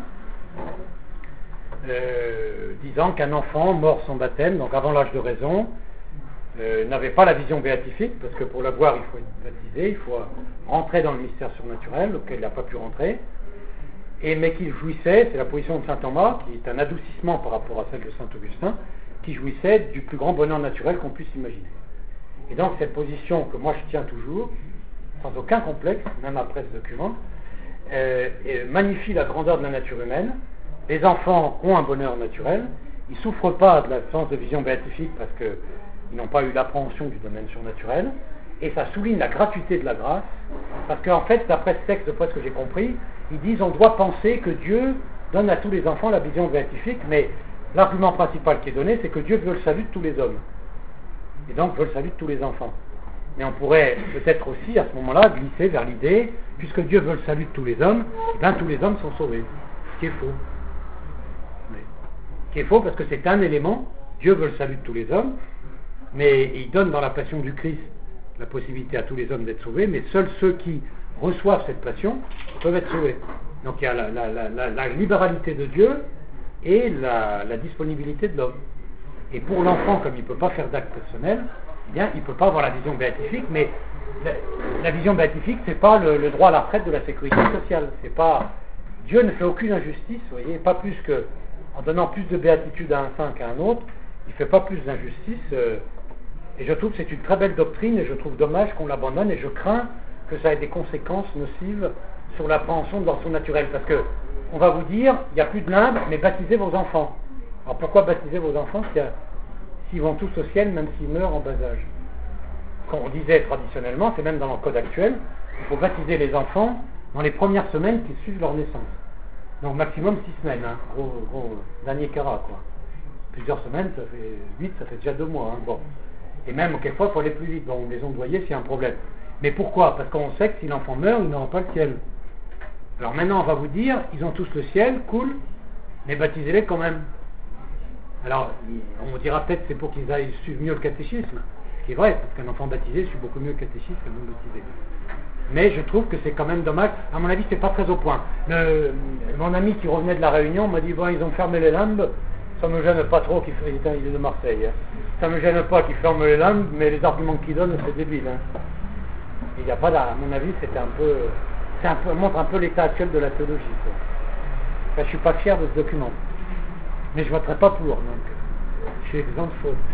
disant qu'un enfant mort sans baptême, donc avant l'âge de raison, n'avait pas la vision béatifique, parce que pour l'avoir il faut être baptisé, il faut rentrer dans le mystère surnaturel auquel il n'a pas pu rentrer, mais qu'il jouissait, c'est la position de saint Thomas, qui est un adoucissement par rapport à celle de saint Augustin, qui jouissait du plus grand bonheur naturel qu'on puisse imaginer. Et donc cette position que moi je tiens toujours, sans aucun complexe, même après ce document, magnifie la grandeur de la nature humaine. Les enfants ont un bonheur naturel, ils ne souffrent pas de l'absence de vision béatifique parce qu'ils n'ont pas eu l'appréhension du domaine surnaturel, et ça souligne la gratuité de la grâce, parce qu'en fait, d'après ce texte, d'après ce que j'ai compris, ils disent on doit penser que Dieu donne à tous les enfants la vision béatifique, mais l'argument principal qui est donné, c'est que Dieu veut le salut de tous les hommes, et donc veut le salut de tous les enfants. Mais on pourrait peut-être aussi, à ce moment-là, glisser vers l'idée, puisque Dieu veut le salut de tous les hommes, tous les hommes sont sauvés, ce qui est faux. Ce qui est faux parce que c'est un élément, Dieu veut le salut de tous les hommes, mais il donne dans la passion du Christ la possibilité à tous les hommes d'être sauvés, mais seuls ceux qui reçoivent cette passion peuvent être sauvés. Donc il y a la libéralité de Dieu et la disponibilité de l'homme. Et pour l'enfant, comme il ne peut pas faire d'acte personnel, eh bien, il ne peut pas avoir la vision béatifique, mais la vision béatifique, c'est pas le droit à la retraite de la sécurité sociale. C'est pas, Dieu ne fait aucune injustice, vous voyez, pas plus que, en donnant plus de béatitude à un saint qu'à un autre, il ne fait pas plus d'injustice, et je trouve que c'est une très belle doctrine, et je trouve dommage qu'on l'abandonne, et je crains que ça ait des conséquences nocives sur l'appréhension de leur surnaturel, parce que on va vous dire, il n'y a plus de limbe, mais baptisez vos enfants. Alors pourquoi baptiser vos enfants s'ils vont tous au ciel, même s'ils meurent en bas âge? Comme on disait traditionnellement, c'est même dans le code actuel, il faut baptiser les enfants dans les premières semaines qui suivent leur naissance. Donc maximum 6 semaines, hein, gros dernier carat, quoi. Plusieurs semaines, ça fait 8, ça fait déjà 2 mois. Hein, bon. Et même quelquefois, il faut aller plus vite. Bon, les ondoyers, s'il y a un problème. Mais pourquoi? Parce qu'on sait que si l'enfant meurt, il n'aura pas le ciel. Alors maintenant, on va vous dire, ils ont tous le ciel, cool, mais baptisez-les quand même. Alors, on dira peut-être c'est pour qu'ils aillent suivre mieux le catéchisme. Ce qui est vrai, parce qu'un enfant baptisé suit beaucoup mieux le catéchisme qu'un non baptisé. Mais je trouve que c'est quand même dommage. À mon avis, c'est pas très au point. Mon ami qui revenait de la Réunion m'a dit, bon, ils ont fermé les limbes, ça me gêne pas trop qu'il il est de Marseille. Hein. Ça me gêne pas qu'ils ferment les limbes, mais les arguments qu'ils donnent, c'est débile. Hein. Il n'y a pas à mon avis, c'était un peu... montre un peu l'état actuel de la théologie. Quoi. Enfin, je suis pas fier de ce document. Mais je ne voterai pas pour, donc je suis exempt de faute.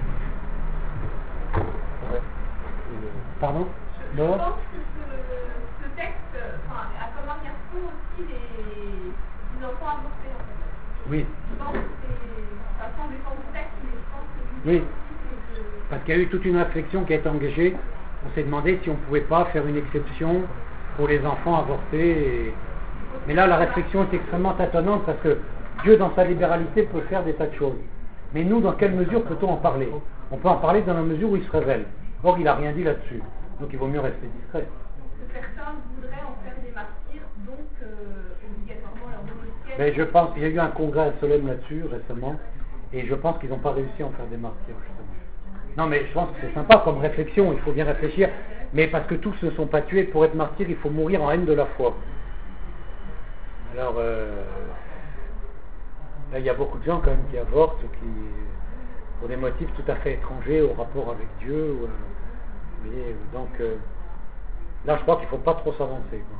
Ouais. Pardon? Je pense que ce texte a comme arrière-fond aussi les enfants avortés. En fait. Oui. Je pense que ça semble dépendre du texte, mais je pense que oui. Parce qu'il y a eu toute une réflexion qui a été engagée. On s'est demandé si on ne pouvait pas faire une exception pour les enfants avortés. Mais là, la réflexion est extrêmement tâtonnante parce que Dieu, dans sa libéralité, peut faire des tas de choses. Mais nous, dans quelle mesure peut-on en parler? On peut en parler dans la mesure où il se révèle. Or, il n'a rien dit là-dessus. Donc, il vaut mieux rester discret. Certains voudraient en faire des martyrs, donc obligatoirement leur donner le ciel. Mais je pense qu'il y a eu un congrès à Solesmes là-dessus récemment, et je pense qu'ils n'ont pas réussi à en faire des martyrs, justement. Non, mais je pense que c'est sympa comme réflexion, il faut bien réfléchir. Mais parce que tous ne sont pas tués, pour être martyr, il faut mourir en haine de la foi. Alors, là, il y a beaucoup de gens quand même qui avortent, pour des motifs tout à fait étrangers au rapport avec Dieu. Vous voyez, donc, là, je crois qu'il ne faut pas trop s'avancer. Quoi.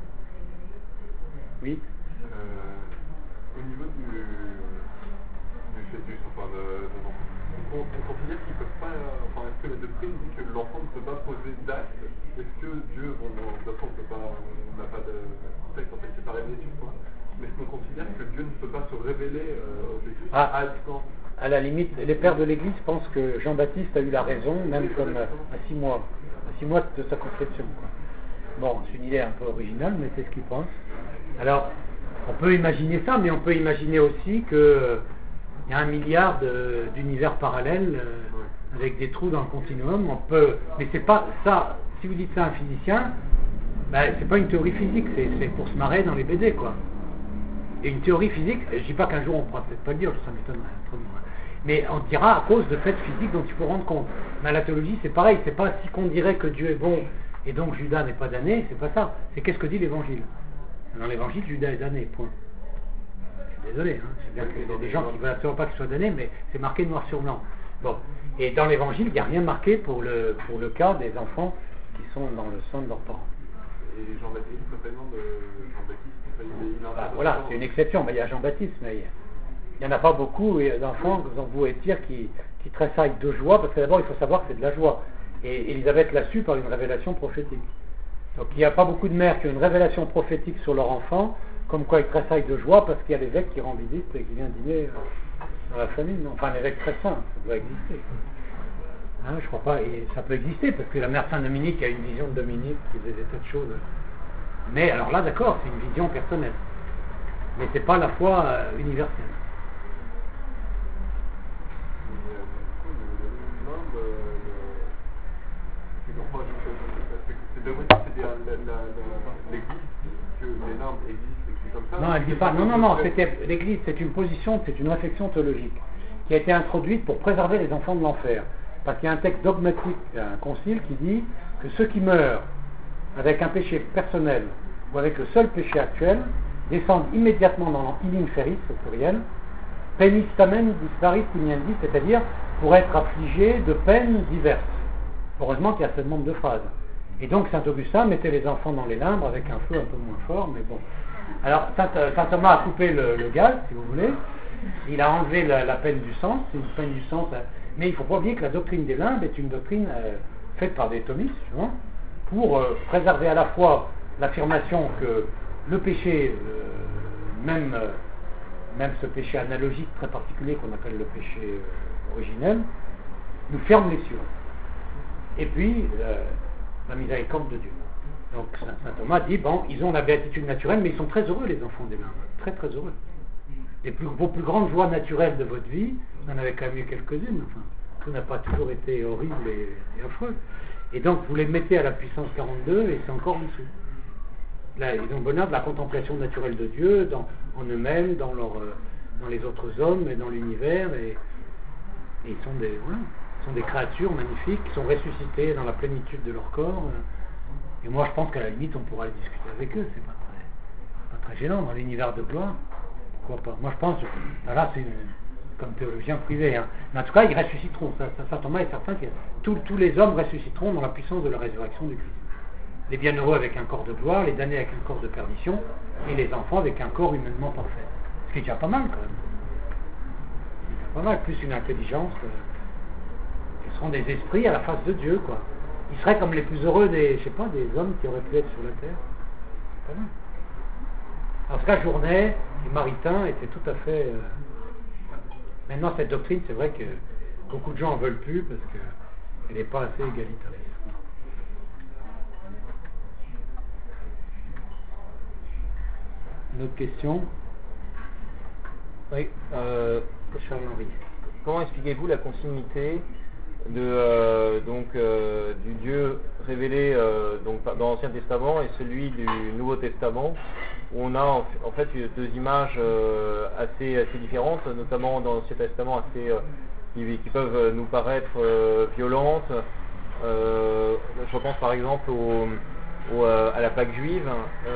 Oui. Au niveau du fœtus, enfin, on considère qu'ils ne peuvent pas. Enfin, est-ce que la doctrine dit que l'enfant ne peut pas poser d'acte? Est-ce que Dieu, l'enfant n'a pas de texte, en fait, c'est pas révélé sur toi? Mais est-ce qu'on considère que Dieu ne peut pas se révéler au fœtus à distance? À la limite, les pères de l'Église pensent que Jean-Baptiste a eu la raison, même comme à 6 mois. À 6 mois de sa conception. Quoi. Bon, c'est une idée un peu originale, mais c'est ce qu'ils pensent. Alors, on peut imaginer ça, mais on peut imaginer aussi que il y a 1 milliard d'univers parallèles avec des trous dans le continuum. On peut, mais c'est pas ça. Si vous dites ça à un physicien, ben, c'est pas une théorie physique, c'est pour se marrer dans les BD, quoi. Et une théorie physique, je dis pas qu'un jour on pourra peut-être pas le dire, ça m'étonnerait autrement. Mais on dira à cause de faits physiques dont il faut rendre compte. Mais la théologie, c'est pareil, c'est pas si qu'on dirait que Dieu est bon et donc Judas n'est pas damné, c'est pas ça. C'est qu'est-ce que dit l'Évangile. Dans l'Évangile, Judas est damné, point. Je suis désolé, hein. C'est bien qu'il y a des gens qui ne veulent absolument pas qu'il soit damné, mais c'est marqué noir sur blanc. Bon. Et dans l'Évangile, il n'y a rien marqué pour le cas des enfants qui sont dans le sang de leurs parents. Et Jean-Baptiste, certainement de Jean-Baptiste, voilà, c'est une exception, mais il y a Jean-Baptiste, mais il n'y en a pas beaucoup d'enfants, vous pouvez dire, qui tressaillent de joie, parce que d'abord il faut savoir que c'est de la joie. Et Élisabeth l'a su par une révélation prophétique. Donc il n'y a pas beaucoup de mères qui ont une révélation prophétique sur leur enfant, comme quoi ils tressaillent de joie parce qu'il y a l'évêque qui rend visite et qui vient dîner dans la famille. Non, enfin, l'évêque très saint, ça doit exister. Hein, je crois pas, et ça peut exister, parce que la mère Saint-Dominique a une vision de Dominique qui faisait des tas de choses. Mais alors là, d'accord, c'est une vision personnelle. Mais c'est pas la foi universelle. L'Église que les limbes existent et que c'est comme ça. Non, elle dit pas. Non, c'était l'Église, c'est une position, c'est une réflexion théologique qui a été introduite pour préserver les enfants de l'enfer. Parce qu'il y a un texte dogmatique, un concile qui dit que ceux qui meurent avec un péché personnel ou avec le seul péché actuel descendent immédiatement dans l'inferis, au pluriel, penis tamen disparis puniendi, c'est-à-dire pour être affligés de peines diverses. Heureusement qu'il y a ce nombre de phrases. Et donc Saint Augustin mettait les enfants dans les limbes avec un feu un peu moins fort, mais bon. Alors Saint Thomas a coupé le gaz, si vous voulez. Il a enlevé la peine du sang, c'est une peine du sang. Mais il ne faut pas oublier que la doctrine des limbes est une doctrine faite par des thomistes, justement, pour préserver à la fois l'affirmation que le péché, même ce péché analogique très particulier qu'on appelle le péché originel, nous ferme les cieux. Et puis, la miséricorde de Dieu. Donc saint Thomas dit, bon, ils ont la béatitude naturelle, mais ils sont très heureux les enfants des mains, très très heureux. Vos plus grandes joies naturelles de votre vie, vous en avez quand même eu quelques-unes, enfin, tout n'a pas toujours été horrible et affreux. Et donc vous les mettez à la puissance 42 et c'est encore en dessous. Là, ils ont le bonheur de la contemplation naturelle de Dieu en eux-mêmes, dans les autres hommes et dans l'univers, et ils sont des créatures magnifiques qui sont ressuscitées dans la plénitude de leur corps. Et moi je pense qu'à la limite on pourra les discuter avec eux, c'est pas très gênant dans l'univers de gloire. Pourquoi pas? Moi je pense, là c'est comme théologien privé, hein. Mais en tout cas ils ressusciteront, saint Thomas est certain que tous les hommes ressusciteront dans la puissance de la résurrection du Christ. Les bienheureux avec un corps de gloire, les damnés avec un corps de perdition, et les enfants avec un corps humainement parfait. Ce qui est déjà pas mal quand même. C'est déjà pas mal, plus une intelligence. Ils seront des esprits à la face de Dieu, quoi. Ils seraient comme les plus heureux des hommes qui auraient pu être sur la terre. C'est pas mal. En tout cas, Journet et Maritain étaient tout à fait... Maintenant, cette doctrine, c'est vrai que beaucoup de gens en veulent plus parce qu'elle n'est pas assez égalitariste. Une autre question? Oui. Charles-Henri. Comment expliquez-vous la continuité du Dieu révélé dans l'Ancien Testament et celui du Nouveau Testament, où on a en fait deux images assez différentes, notamment dans l'Ancien Testament qui peuvent nous paraître violentes. Je pense par exemple à la Pâque juive,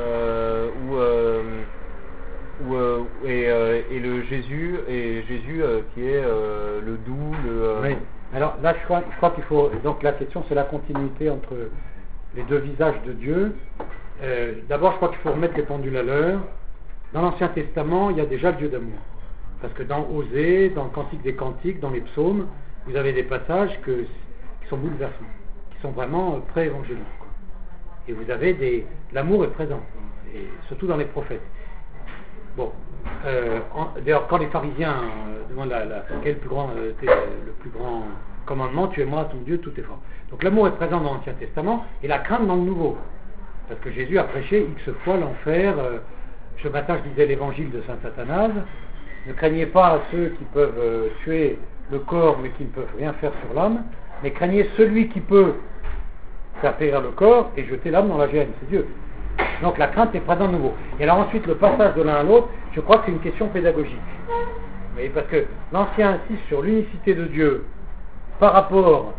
et le Jésus qui est le doux, Oui. Alors là, je crois qu'il faut... Donc la question, c'est la continuité entre les deux visages de Dieu. D'abord, je crois qu'il faut remettre les pendules à l'heure. Dans l'Ancien Testament, il y a déjà le Dieu d'amour. Parce que dans Osée, dans le Cantique des Cantiques, dans les psaumes, vous avez des passages qui sont bouleversants, qui sont vraiment pré-évangéliques. Et vous avez l'amour est présent, et surtout dans les prophètes. Bon, d'ailleurs, quand les pharisiens demandent quel est le plus grand commandement, tu aimeras ton Dieu tout est fort. Donc l'amour est présent dans l'Ancien Testament et la crainte dans le Nouveau. Parce que Jésus a prêché X fois l'enfer. Ce matin, je disais l'évangile de saint Athanase. Ne craignez pas ceux qui peuvent tuer le corps mais qui ne peuvent rien faire sur l'âme, mais craignez celui qui peut faire périr le corps et jeter l'âme dans la géhenne, c'est Dieu. Donc la crainte est présente de nouveau. Et alors ensuite, le passage de l'un à l'autre, je crois que c'est une question pédagogique. Vous voyez, parce que l'Ancien insiste sur l'unicité de Dieu par rapport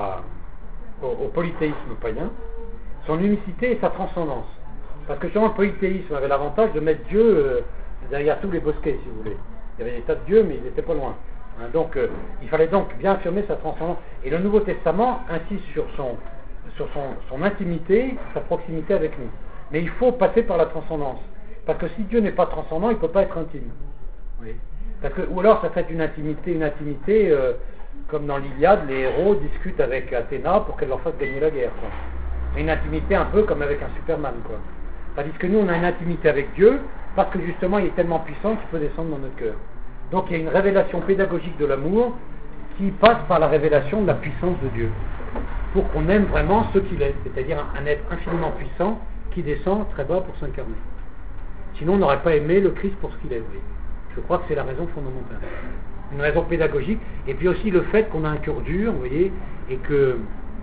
au polythéisme païen, son unicité et sa transcendance. Parce que justement, le polythéisme avait l'avantage de mettre Dieu derrière tous les bosquets, si vous voulez. Il y avait des tas de dieux, mais ils n'étaient pas loin. Hein, donc, il fallait donc bien affirmer sa transcendance. Et le Nouveau Testament insiste sur son intimité, sa proximité avec nous. Mais il faut passer par la transcendance. Parce que si Dieu n'est pas transcendant, il ne peut pas être intime. Oui. Ou alors ça fait une intimité comme dans l'Iliade, les héros discutent avec Athéna pour qu'elle leur fasse gagner la guerre. Quoi. Une intimité un peu comme avec un Superman. Quoi. Tandis que nous, on a une intimité avec Dieu, parce que justement, il est tellement puissant qu'il peut descendre dans notre cœur. Donc il y a une révélation pédagogique de l'amour qui passe par la révélation de la puissance de Dieu. Pour qu'on aime vraiment ce qu'il est, c'est-à-dire un être infiniment puissant qui descend très bas pour s'incarner. Sinon, on n'aurait pas aimé le Christ pour ce qu'il est. Oui. Je crois que c'est la raison fondamentale. Une raison pédagogique, et puis aussi le fait qu'on a un cœur dur, vous voyez, et que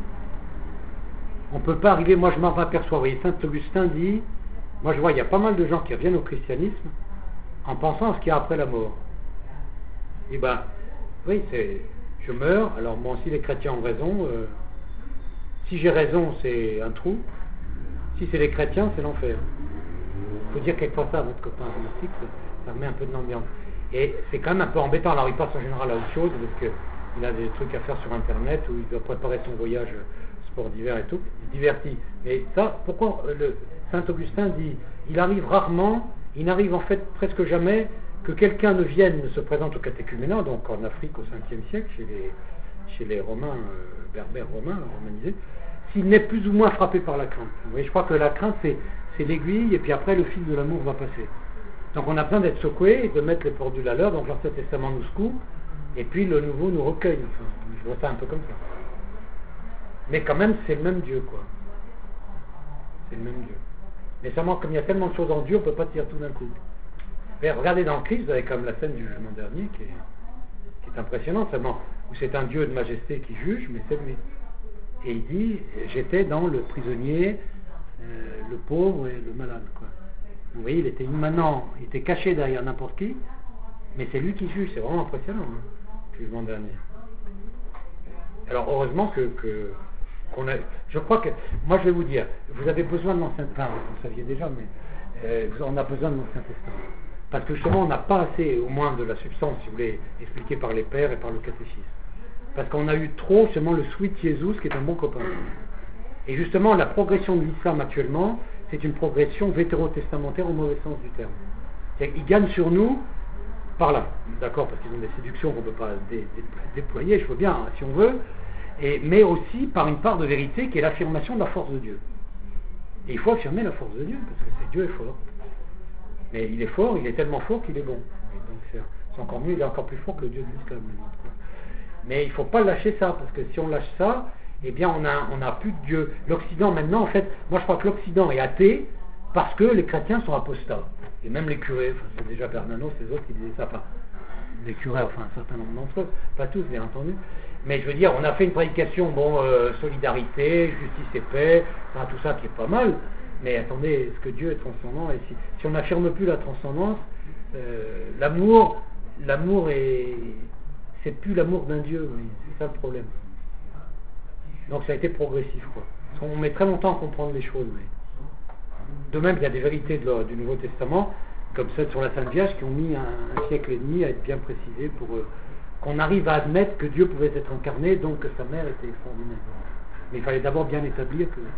on ne peut pas arriver, moi je m'en aperçois, vous voyez, saint Augustin dit, moi je vois, il y a pas mal de gens qui reviennent au christianisme en pensant à ce qu'il y a après la mort. Et ben, oui, je meurs, alors moi aussi les chrétiens ont raison, si j'ai raison c'est un trou, si c'est les chrétiens c'est l'enfer. Il faut dire quelquefois ça à votre copain agnostique, ça remet un peu de l'ambiance. Et c'est quand même un peu embêtant, alors il passe en général à autre chose, parce qu'il a des trucs à faire sur internet, où il doit préparer son voyage sport d'hiver et tout, il se divertit. Mais ça, pourquoi saint Augustin dit, il n'arrive en fait presque jamais, que quelqu'un ne se présente au catéchuménat, donc en Afrique au 5e siècle, chez les Romains, berbères romains, romanisés, s'il n'est plus ou moins frappé par la crainte. Vous voyez, je crois que la crainte, c'est l'aiguille, et puis après le fil de l'amour va passer. Donc on a besoin d'être secoué et de mettre les pendules à l'heure, donc l'Ancien Testament nous secoue, et puis le Nouveau nous recueille. Enfin, je vois ça un peu comme ça. Mais quand même, c'est le même Dieu, quoi. c'est le même Dieu. Mais seulement, comme il y a tellement de choses en Dieu, on ne peut pas dire tout d'un coup. Mais regardez dans le Christ, vous avez comme la scène du jugement dernier qui est impressionnante, seulement où c'est un Dieu de majesté qui juge, mais c'est lui. Et il dit, j'étais dans le prisonnier, le pauvre et le malade, quoi. Vous voyez, il était immanent, il était caché derrière n'importe qui, mais c'est lui qui juge, c'est vraiment impressionnant, hein, le jugement dernier. Alors heureusement qu'on a, je crois que, moi je vais vous dire, vous avez besoin de l'Ancien Testament, vous le saviez déjà, mais on a besoin de l'Ancien Testament. Parce que justement, on n'a pas assez, au moins, de la substance, si vous voulez, expliquée par les pères et par le catéchisme. Parce qu'on a eu trop, seulement le sweet Jesus, qui est un bon copain. Et justement, la progression de l'islam actuellement, c'est une progression vétérotestamentaire au mauvais sens du terme. C'est-à-dire qu'ils gagnent sur nous par là, d'accord, parce qu'ils ont des séductions qu'on ne peut pas déployer, je veux bien, si on veut, mais aussi par une part de vérité qui est l'affirmation de la force de Dieu. Et il faut affirmer la force de Dieu, parce que Dieu est fort. Mais il est fort, il est tellement fort qu'il est bon. Et donc c'est encore mieux, il est encore plus fort que le Dieu de l'islam. Mais il ne faut pas lâcher ça, parce que si on lâche ça, eh bien on n'a plus de Dieu. L'Occident maintenant, en fait, moi je crois que l'Occident est athée parce que les chrétiens sont apostats. Et même les curés, enfin, c'est déjà Bernanos, les autres qui disaient ça, enfin, les curés, enfin un certain nombre d'entre eux, pas tous bien entendu. Mais je veux dire, on a fait une prédication, solidarité, justice et paix, enfin, tout ça qui est pas mal. Mais attendez, est-ce que Dieu est transcendant? Et si on n'affirme plus la transcendance, l'amour c'est plus l'amour d'un Dieu, oui, c'est ça le problème. Donc ça a été progressif, quoi. Parce qu'on met très longtemps à comprendre les choses, mais de même, il y a des vérités du Nouveau Testament, comme celle sur la Sainte Vierge, qui ont mis un siècle et demi à être bien précisées pour qu'on arrive à admettre que Dieu pouvait être incarné, donc que sa mère était extraordinaire. Mais il fallait d'abord bien établir que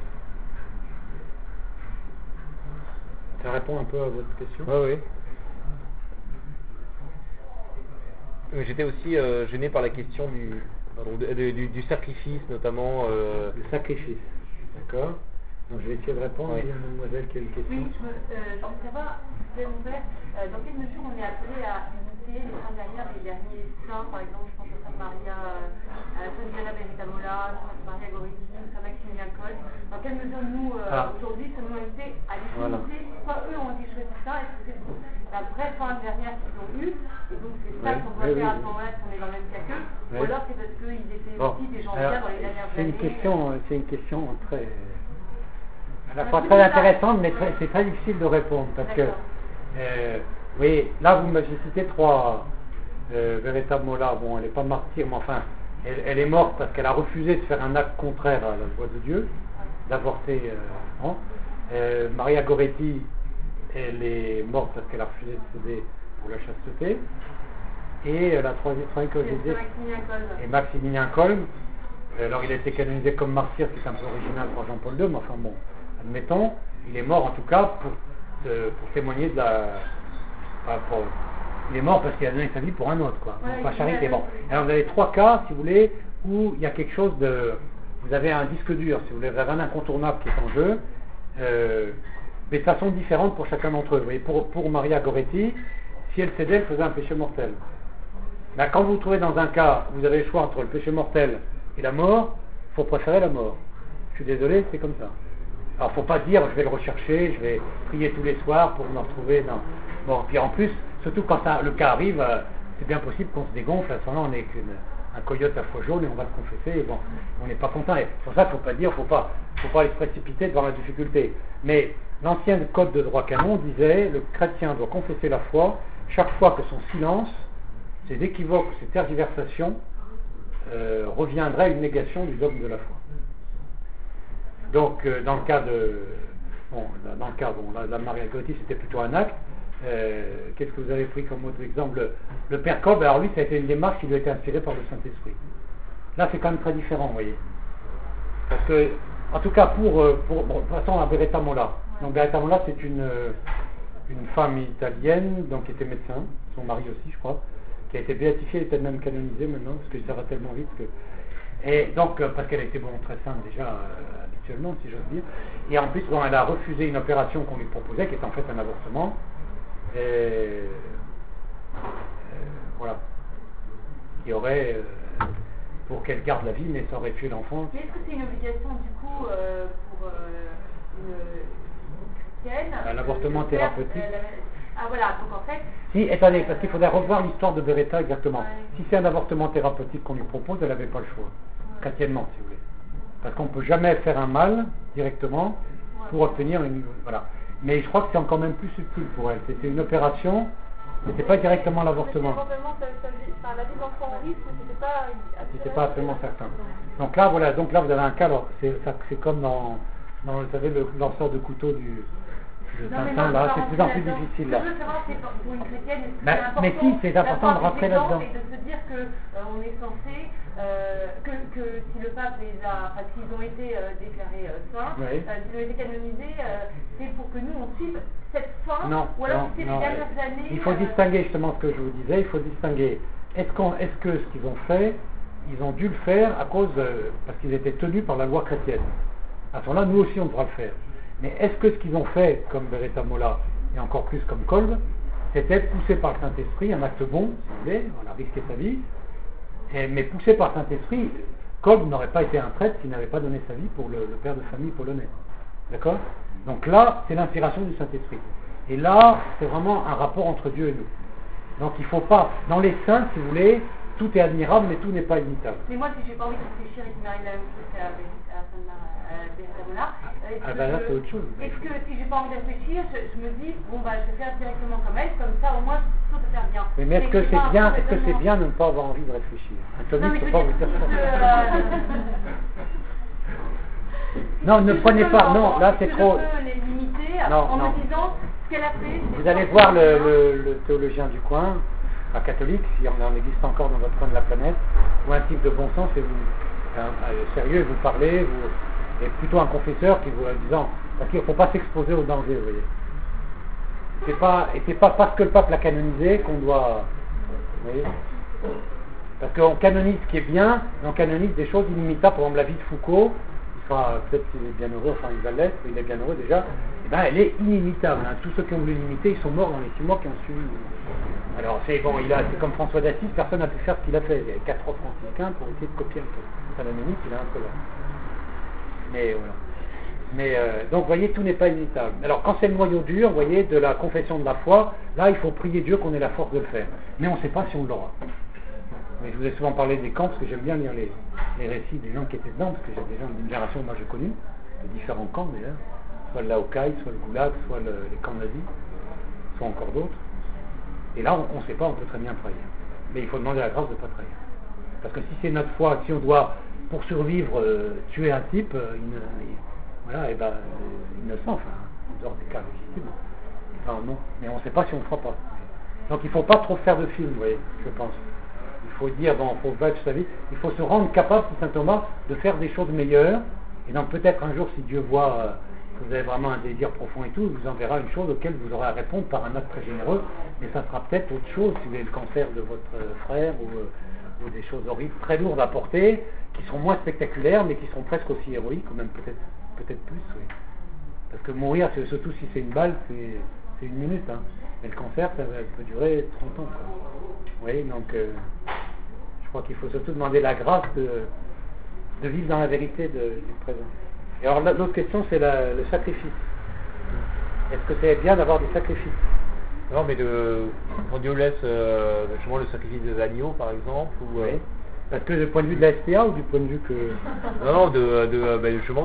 ça répond un peu à votre question. Oui. J'étais aussi gêné par la question du sacrifice, notamment. Le sacrifice, d'accord. Donc je vais essayer de répondre. Il y a une mademoiselle qui a une question. Oui, je veux savoir, dans quelle mesure on est appelé à imiter les saints dernières des derniers saints, par exemple, je pense à Sainte Maria, à Sainte Diana Beretta-Mola, Sainte Maria Goretti, Saint Maximilien Kolbe. Dans quelle mesure nous, aujourd'hui, sommes invités à les imiter? Pourquoi eux ont dit choisir ça? Est-ce que c'est la vraie fin dernière qu'ils ont eue, et donc c'est ça qu'on doit faire à ce moment-là, qu'on est dans le même cas qu'eux, ou alors c'est parce qu'ils étaient aussi des gens bien dans les dernières années? C'est une question très... à la fois très intéressante, mais c'est très difficile de répondre, parce que, oui, là vous m'avez cité trois, Beretta Mola, bon, elle n'est pas martyre, mais enfin, elle est morte parce qu'elle a refusé de faire un acte contraire à la loi de Dieu, d'avorter. Maria Goretti, elle est morte parce qu'elle a refusé de céder pour la chasteté. Et la troisième que j'ai dit, et Maximilien Kolbe. Alors il a été canonisé comme martyr, qui est un peu original pour Jean-Paul II, mais enfin bon, admettons, il est mort en tout cas pour témoigner de la... il est mort parce qu'il a donné sa vie pour un autre, quoi. Donc, pas charité. Bon. Alors vous avez trois cas, si vous voulez, où il y a quelque chose de... Vous avez un disque dur, si vous voulez, vous avez un incontournable qui est en jeu, mais de façon différente pour chacun d'entre eux. Vous voyez, pour Maria Goretti, si elle cédait, elle faisait un péché mortel. Là, quand vous vous trouvez dans un cas où vous avez le choix entre le péché mortel et la mort, il faut préférer la mort. Je suis désolé, c'est comme ça. Alors, il ne faut pas dire, je vais le rechercher, je vais prier tous les soirs pour me retrouver. Non. Bon, puis en plus, surtout quand le cas arrive, c'est bien possible qu'on se dégonfle. À ce moment-là, on est qu'un coyote à foi jaune et on va le confesser. Et bon, on n'est pas content. Et c'est pour ça qu'il ne faut pas dire, faut pas aller se précipiter devant la difficulté. Mais l'ancien code de droit canon disait, le chrétien doit confesser la foi chaque fois que son silence, ses équivoques, ses tergiversations reviendraient à une négation du dogme de la foi. Donc, dans le cas de... Bon, la Maria Goretti, c'était plutôt un acte. Qu'est-ce que vous avez pris comme autre exemple? Le père Kolbe, alors lui, ça a été une démarche qui lui a été inspirée par le Saint-Esprit. Là, c'est quand même très différent, vous voyez. Parce que, en tout cas, passons à Beretta Mola. Donc, Beretta Mola, c'est une femme italienne, donc qui était médecin, son mari aussi, je crois, qui a été béatifiée, elle est peut-être même canonisée maintenant, parce que ça va tellement vite que... Et donc, parce qu'elle était très sainte déjà, habituellement, si j'ose dire. Et en plus, elle a refusé une opération qu'on lui proposait, qui est en fait un avortement. Et voilà. Il y aurait, pour qu'elle garde la vie, mais ça aurait tué l'enfant. Mais est-ce que c'est une obligation, du coup, pour chrétienne. L'avortement thérapeutique. Ah voilà, donc en fait. Si, attendez, parce qu'il faudrait revoir l'histoire de Beretta exactement. Ouais. Si c'est un avortement thérapeutique qu'on lui propose, elle n'avait pas le choix, chrétiennement, si vous voulez. Parce qu'on ne peut jamais faire un mal directement pour obtenir une. Voilà. Mais je crois que c'est encore même plus subtil pour elle. C'était une opération, c'était pas directement l'avortement. Éventuellement, la vie de l'enfant en risque, mais C'était pas absolument certain. Donc là, voilà, donc là vous avez un cas, alors c'est comme dans vous savez, le lanceur de couteau de Tintin, là, c'est de plus en plus difficile là. Ce que je veux savoir, c'est pour une chrétienne, Mais si, c'est important de rentrer là-dedans. Et de se dire que on est censé, que si le pape les a, enfin s'ils ont été déclarés saints, s'ils ont été canonisés, c'est pour que nous on suive cette fin, ou alors si c'est les dernières années. Il faut distinguer justement ce que je vous disais, il faut distinguer, est-ce que ce qu'ils ont fait, ils ont dû le faire à cause, parce qu'ils étaient tenus par la loi chrétienne. À ce moment-là, nous aussi on devra le faire. Mais est-ce que ce qu'ils ont fait, comme Beretta Molla, et encore plus comme Kolb, c'était poussé par le Saint-Esprit, un acte bon, si vous voulez, on a risqué sa vie, mais poussé par le Saint-Esprit, Kolb n'aurait pas été un prêtre s'il n'avait pas donné sa vie pour le père de famille polonais. D'accord? Donc là, c'est l'inspiration du Saint-Esprit. Et là, c'est vraiment un rapport entre Dieu et nous. Donc il ne faut pas, dans les saints, si vous voulez, tout est admirable, mais tout n'est pas imitable. Mais moi, si j'ai pas envie de réfléchir et qu'il m'arrive la même chose qu'à Beretta Molla, là, c'est autre chose. Est-ce que si j'ai pas envie de réfléchir, je me dis, bon bah je vais faire directement comme elle, comme ça au moins je suis sûre de faire bien. Mais est-ce que c'est bien de ne pas avoir envie de réfléchir? Anthony ne peut pas vous dire ça. Non, ne prenez pas, non, là c'est trop. Je peux les limiter en me disant ce qu'elle a fait. Vous allez voir le théologien du coin, un catholique, si on en existe encore dans votre coin de la planète, ou un type de bon sens, et sérieux, et vous parlez, et plutôt un confesseur qui vous disant, parce qu'il ne faut pas s'exposer au danger, vous voyez. C'est pas parce que le pape l'a canonisé qu'on doit, vous voyez. Parce qu'on canonise ce qui est bien, mais on canonise des choses inimitables, par exemple la vie de Foucault, peut-être qu'il est bien heureux, enfin il va l'être, il est bien heureux déjà, et ben elle est inimitable. Tous ceux qui ont voulu l'imiter, ils sont morts dans les 6 mois qui ont suivi. Alors c'est bon, c'est comme François d'Assise, personne n'a pu faire ce qu'il a fait. Il y a 4 autres franciscains pour essayer de copier un peu. Ça, la limite, il a un peu là. Mais voilà. Mais donc vous voyez, tout n'est pas imitable. Alors quand c'est le noyau dur, vous voyez, de la confession de la foi, là il faut prier Dieu qu'on ait la force de le faire. Mais on ne sait pas si on l'aura. Mais je vous ai souvent parlé des camps parce que j'aime bien lire les récits des gens qui étaient dedans, parce que j'ai des gens d'une génération que moi j'ai connue, de différents camps d'ailleurs, soit le Laokai, soit le Goulag, soit les camps nazis, soit encore d'autres. Et là on ne sait pas, on peut très bien trahir. Mais il faut demander la grâce de ne pas trahir. Parce que si c'est notre foi, si on doit, pour survivre, tuer un type, voilà, et ben innocent, enfin, en dehors des cas légitimes. Enfin non, mais on ne sait pas si on ne fera pas. Donc il ne faut pas trop faire de films, vous voyez, je pense. Il faut dire, bon, il faut vivre sa vie, il faut se rendre capable, dit saint Thomas, de faire des choses meilleures. Et donc peut-être un jour, si Dieu voit que vous avez vraiment un désir profond et tout, il vous enverra une chose auquel vous aurez à répondre par un acte très généreux, mais ça sera peut-être autre chose, si vous avez le cancer de votre frère ou des choses horribles, très lourdes à porter, qui seront moins spectaculaires, mais qui seront presque aussi héroïques, ou même peut-être plus, oui. Parce que mourir, surtout si c'est une balle, c'est une minute, hein. Mais le cancer, ça peut durer 30 ans, quoi. Oui, donc je crois qu'il faut surtout demander la grâce de vivre dans la vérité du présent. Et alors l'autre question, c'est le sacrifice. Est-ce que c'est bien d'avoir des sacrifices? Non, mais quand Dieu laisse justement le sacrifice des agneaux, par exemple, ou oui. Parce que du point de vue de la SPA ou du point de vue que... Non, justement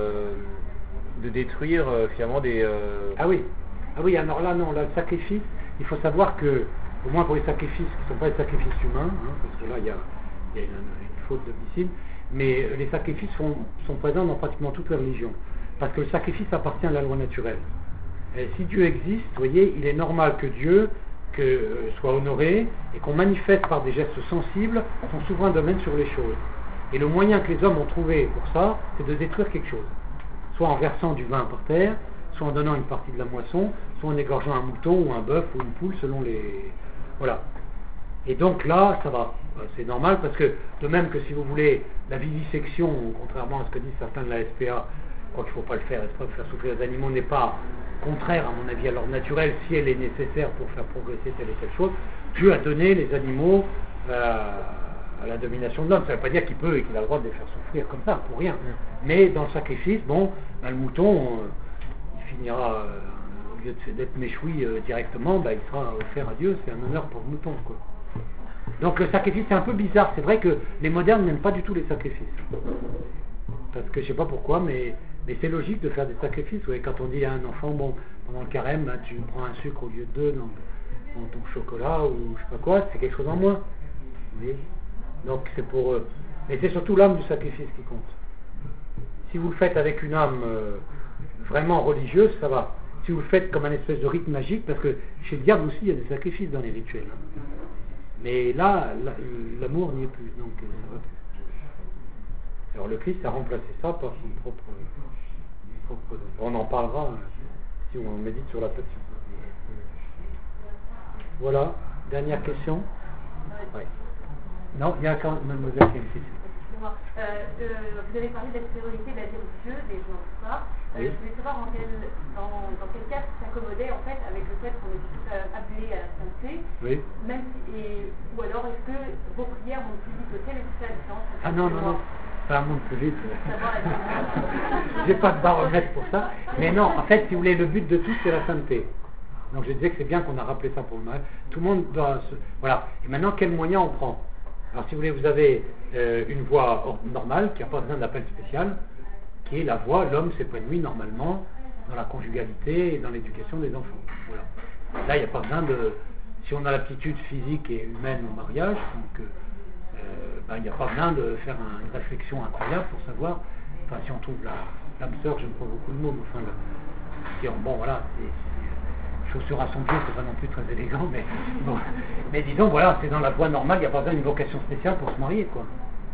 de détruire finalement des... Ah oui, alors là, non, là, le sacrifice, il faut savoir que, au moins pour les sacrifices qui ne sont pas des sacrifices humains, parce que là, il y a une faute d'homicide, mais les sacrifices sont présents dans pratiquement toutes les religions. Parce que le sacrifice appartient à la loi naturelle. Et si Dieu existe, vous voyez, il est normal que Dieu soit honoré et qu'on manifeste par des gestes sensibles son souverain domaine sur les choses. Et le moyen que les hommes ont trouvé pour ça, c'est de détruire quelque chose. Soit en versant du vin par terre, soit en donnant une partie de la moisson, soit en égorgeant un mouton ou un bœuf ou une poule selon les... Voilà. Et donc là, ça va. C'est normal parce que, de même que si vous voulez, la vivisection, contrairement à ce que disent certains de la SPA, je crois qu'il ne faut pas le faire, faire souffrir les animaux n'est pas contraire, à mon avis, à l'ordre naturel, si elle est nécessaire pour faire progresser telle et telle chose. Dieu a donné les animaux à la domination de l'homme. Ça ne veut pas dire qu'il peut et qu'il a le droit de les faire souffrir comme ça, pour rien. Mais dans le sacrifice, bon, le mouton, il finira, au lieu d'être méchoui directement, il sera offert à Dieu, c'est un honneur pour le mouton, quoi. Donc le sacrifice, c'est un peu bizarre. C'est vrai que les modernes n'aiment pas du tout les sacrifices. Parce que je sais pas pourquoi, mais c'est logique de faire des sacrifices. Ouais, quand on dit à un enfant, bon, pendant le carême, tu prends un sucre au lieu de 2 dans ton chocolat ou je sais pas quoi, c'est quelque chose en moins. Vous voyez ? Donc c'est pour eux. Mais c'est surtout l'âme du sacrifice qui compte. Si vous le faites avec une âme vraiment religieuse, ça va. Si vous le faites comme un espèce de rite magique, parce que chez le diable aussi, il y a des sacrifices dans les rituels. Hein. Mais là, l'amour n'y est plus, donc ça va plus. Alors le Christ a remplacé ça par son propre don. On en parlera si on médite sur la passion. Voilà, dernière question. Oui. Non, il y a quand même mademoiselle qui a une question. Excusez-moi. Vous avez parlé d'extériorité de la vie religieuse et tout ça. Oui. Je voulais savoir dans quel cas s'accommoder en fait avec le fait qu'on est tous appelés à la sainteté. Oui. Même si, ou alors est-ce que vos prières vont plus vite au ciel et c'est ça la différence? Ah non, ça monte plus vite. J'ai pas de baromètre pour ça. Mais non, en fait, si vous voulez, le but de tout, c'est la sainteté. Donc je disais que c'est bien qu'on a rappelé ça pour le mariage. Tout le monde doit se... Voilà. Et maintenant, quel moyen on prend? Alors si vous voulez, vous avez une voie normale, qui n'a pas besoin d'appel spécial, qui est la voie, l'homme s'épanouit normalement dans la conjugalité et dans l'éducation des enfants. Voilà. Là, il n'y a pas besoin de... Si on a l'aptitude physique et humaine au mariage, donc... il n'y a pas besoin de faire une réflexion incroyable pour savoir, enfin si on trouve l'âme sœur, j'aime pas beaucoup le mot, mais enfin, bon voilà, c'est chaussure à son pied, c'est pas non plus très élégant, mais bon, mais disons voilà, c'est dans la voie normale, il n'y a pas besoin d'une vocation spéciale pour se marier, quoi.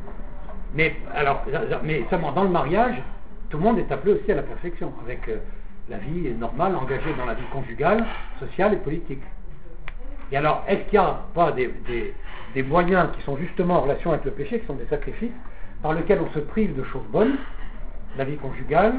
Mais alors, mais seulement dans le mariage, tout le monde est appelé aussi à la perfection, avec la vie normale, engagée dans la vie conjugale, sociale et politique. Et alors, est-ce qu'il n'y a pas des moyens qui sont justement en relation avec le péché, qui sont des sacrifices, par lesquels on se prive de choses bonnes, la vie conjugale,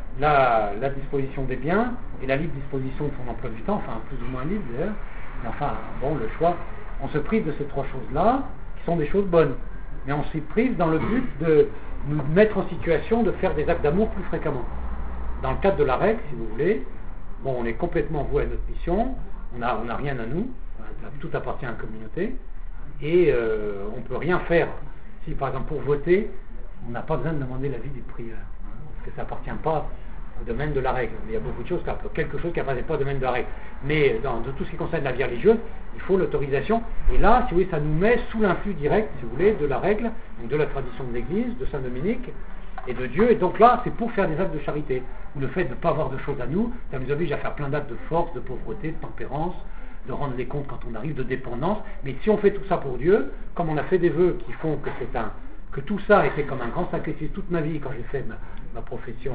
la disposition des biens, et la libre disposition de son emploi du temps, enfin plus ou moins libre d'ailleurs, mais enfin, bon, le choix, on se prive de ces trois choses-là, qui sont des choses bonnes, mais on s'y prive dans le but de nous mettre en situation de faire des actes d'amour plus fréquemment. Dans le cadre de la règle, si vous voulez, bon, on est complètement voué à notre mission, on n'a rien à nous, tout appartient à la communauté, et on ne peut rien faire. Si par exemple pour voter, on n'a pas besoin de demander l'avis du prieur, parce que ça n'appartient pas au domaine de la règle. Il y a beaucoup de choses, quelque chose qui n'appartient pas au domaine de la règle. Mais dans tout ce qui concerne la vie religieuse, il faut l'autorisation. Et là, si vous voulez, ça nous met sous l'influx direct, si vous voulez, de la règle, donc de la tradition de l'Église, de Saint-Dominique et de Dieu. Et donc là, c'est pour faire des actes de charité. Ou le fait de ne pas avoir de choses à nous, ça nous oblige à faire plein d'actes de force, de pauvreté, de tempérance, de rendre les comptes quand on arrive, de dépendance. Mais si on fait tout ça pour Dieu, comme on a fait des vœux qui font que tout ça a été comme un grand sacrifice toute ma vie quand j'ai fait ma profession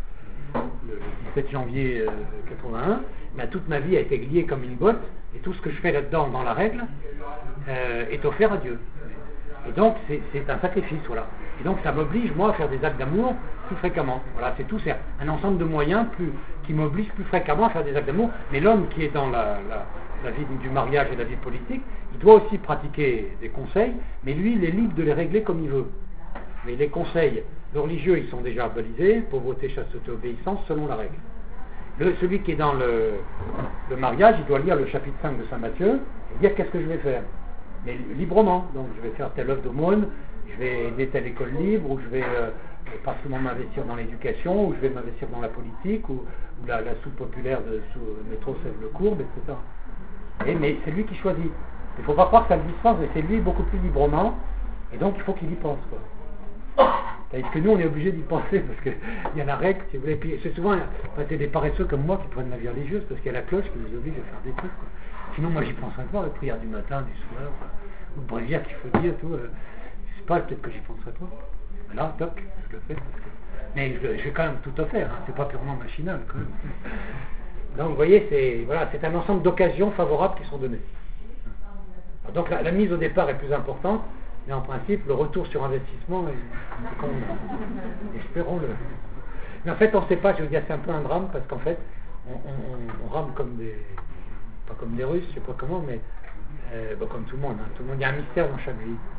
le 17 janvier 81, toute ma vie a été liée comme une botte, et tout ce que je fais là-dedans dans la règle est offert à Dieu. Et donc c'est un sacrifice, voilà. Et donc ça m'oblige moi à faire des actes d'amour plus fréquemment. Voilà, c'est tout, c'est un ensemble de moyens qui m'oblige plus fréquemment à faire des actes d'amour. Mais l'homme qui est dans la vie du mariage et de la vie politique, il doit aussi pratiquer des conseils, mais lui il est libre de les régler comme il veut. Mais les conseils, le religieux, ils sont déjà balisés, pauvreté, chasteté, obéissance, selon la règle. Celui qui est dans le mariage, il doit lire le chapitre 5 de Saint Matthieu et dire qu'est-ce que je vais faire. Mais librement, donc je vais faire telle œuvre d'aumône, je vais aider telle école libre, ou je vais partiellement m'investir dans l'éducation, ou je vais m'investir dans la politique, ou la soupe populaire de métro Sèvres-le-Courbe, etc. Mais c'est lui qui choisit. Il ne faut pas croire que ça le dispense, mais c'est lui beaucoup plus librement, et donc il faut qu'il y pense, quoi. C'est-à-dire que nous on est obligé d'y penser parce qu'il y a la règle, si vous voulez, puis c'est souvent c'est des paresseux comme moi qui prennent la vie religieuse parce qu'il y a la cloche qui nous oblige à faire des trucs, quoi. Sinon moi j'y penserais pas, la prière du matin, du soir, ou le bréviaire qu'il faut dire, tout, je sais pas, peut-être que j'y penserais pas. Là, toc, je le fais. Mais je vais quand même tout offert, hein, c'est pas purement machinal quand même. Donc vous voyez, c'est un ensemble d'occasions favorables qui sont données. Donc la mise au départ est plus importante, mais en principe, le retour sur investissement est comme espérons-le. Mais en fait, on ne sait pas, je veux dire, c'est un peu un drame, parce qu'en fait, on rame comme pas comme des Russes, je ne sais pas comment, mais comme tout le monde. Hein. Tout le monde, il y a un mystère dans chaque vie.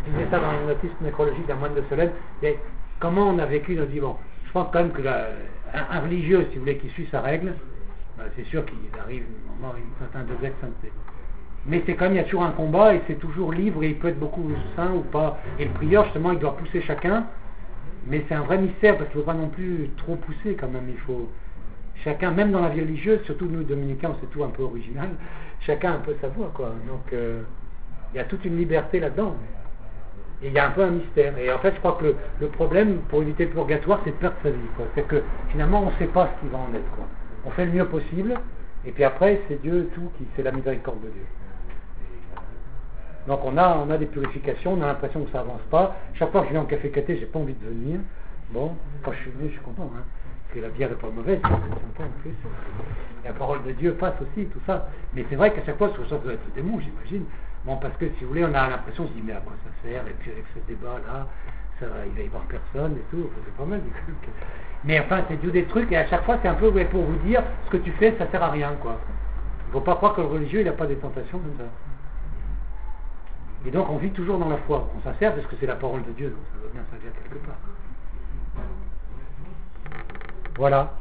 je disais ça dans une notice nécrologique d'un moine de Solène, et comment on a vécu nos vies. Bon, je pense quand même que un religieux, si vous voulez, qui suit sa règle, c'est sûr qu'il arrive à un certain degré de sainteté. Mais c'est quand même, il y a toujours un combat et c'est toujours libre et il peut être beaucoup saint ou pas. Et le prieur, justement, il doit pousser chacun, mais c'est un vrai mystère parce qu'il ne faut pas non plus trop pousser quand même. Il faut chacun, même dans la vie religieuse, surtout nous dominicains, c'est tout un peu original, chacun a un peu sa voix, quoi. Donc il y a toute une liberté là-dedans. Et il y a un peu un mystère. Et en fait, je crois que le problème pour éviter le purgatoire, c'est de perdre sa vie, quoi. C'est que finalement, on ne sait pas ce qui va en être, quoi. On fait le mieux possible, et puis après, c'est Dieu tout, c'est la miséricorde de Dieu. Donc on a des purifications, on a l'impression que ça avance pas. Chaque fois que je viens en café caté, j'ai pas envie de venir. Bon, quand je suis venu, je suis content, hein. Parce que la bière n'est pas mauvaise, c'est sympa en plus. La parole de Dieu passe aussi, tout ça. Mais c'est vrai qu'à chaque fois, ça doit être le démon, j'imagine. Bon, parce que si vous voulez, on a l'impression, on se dit, mais à quoi ça sert? Et puis avec ce débat-là, il va y avoir personne et tout. C'est pas mal du truc. Mais enfin, c'est Dieu des trucs, et à chaque fois, c'est un peu pour vous dire, ce que tu fais, ça sert à rien, quoi. Il ne faut pas croire que le religieux, il n'a pas des tentations comme ça. Et donc on vit toujours dans la foi. On s'en sert parce que c'est la parole de Dieu, donc ça doit bien servir quelque part. Voilà.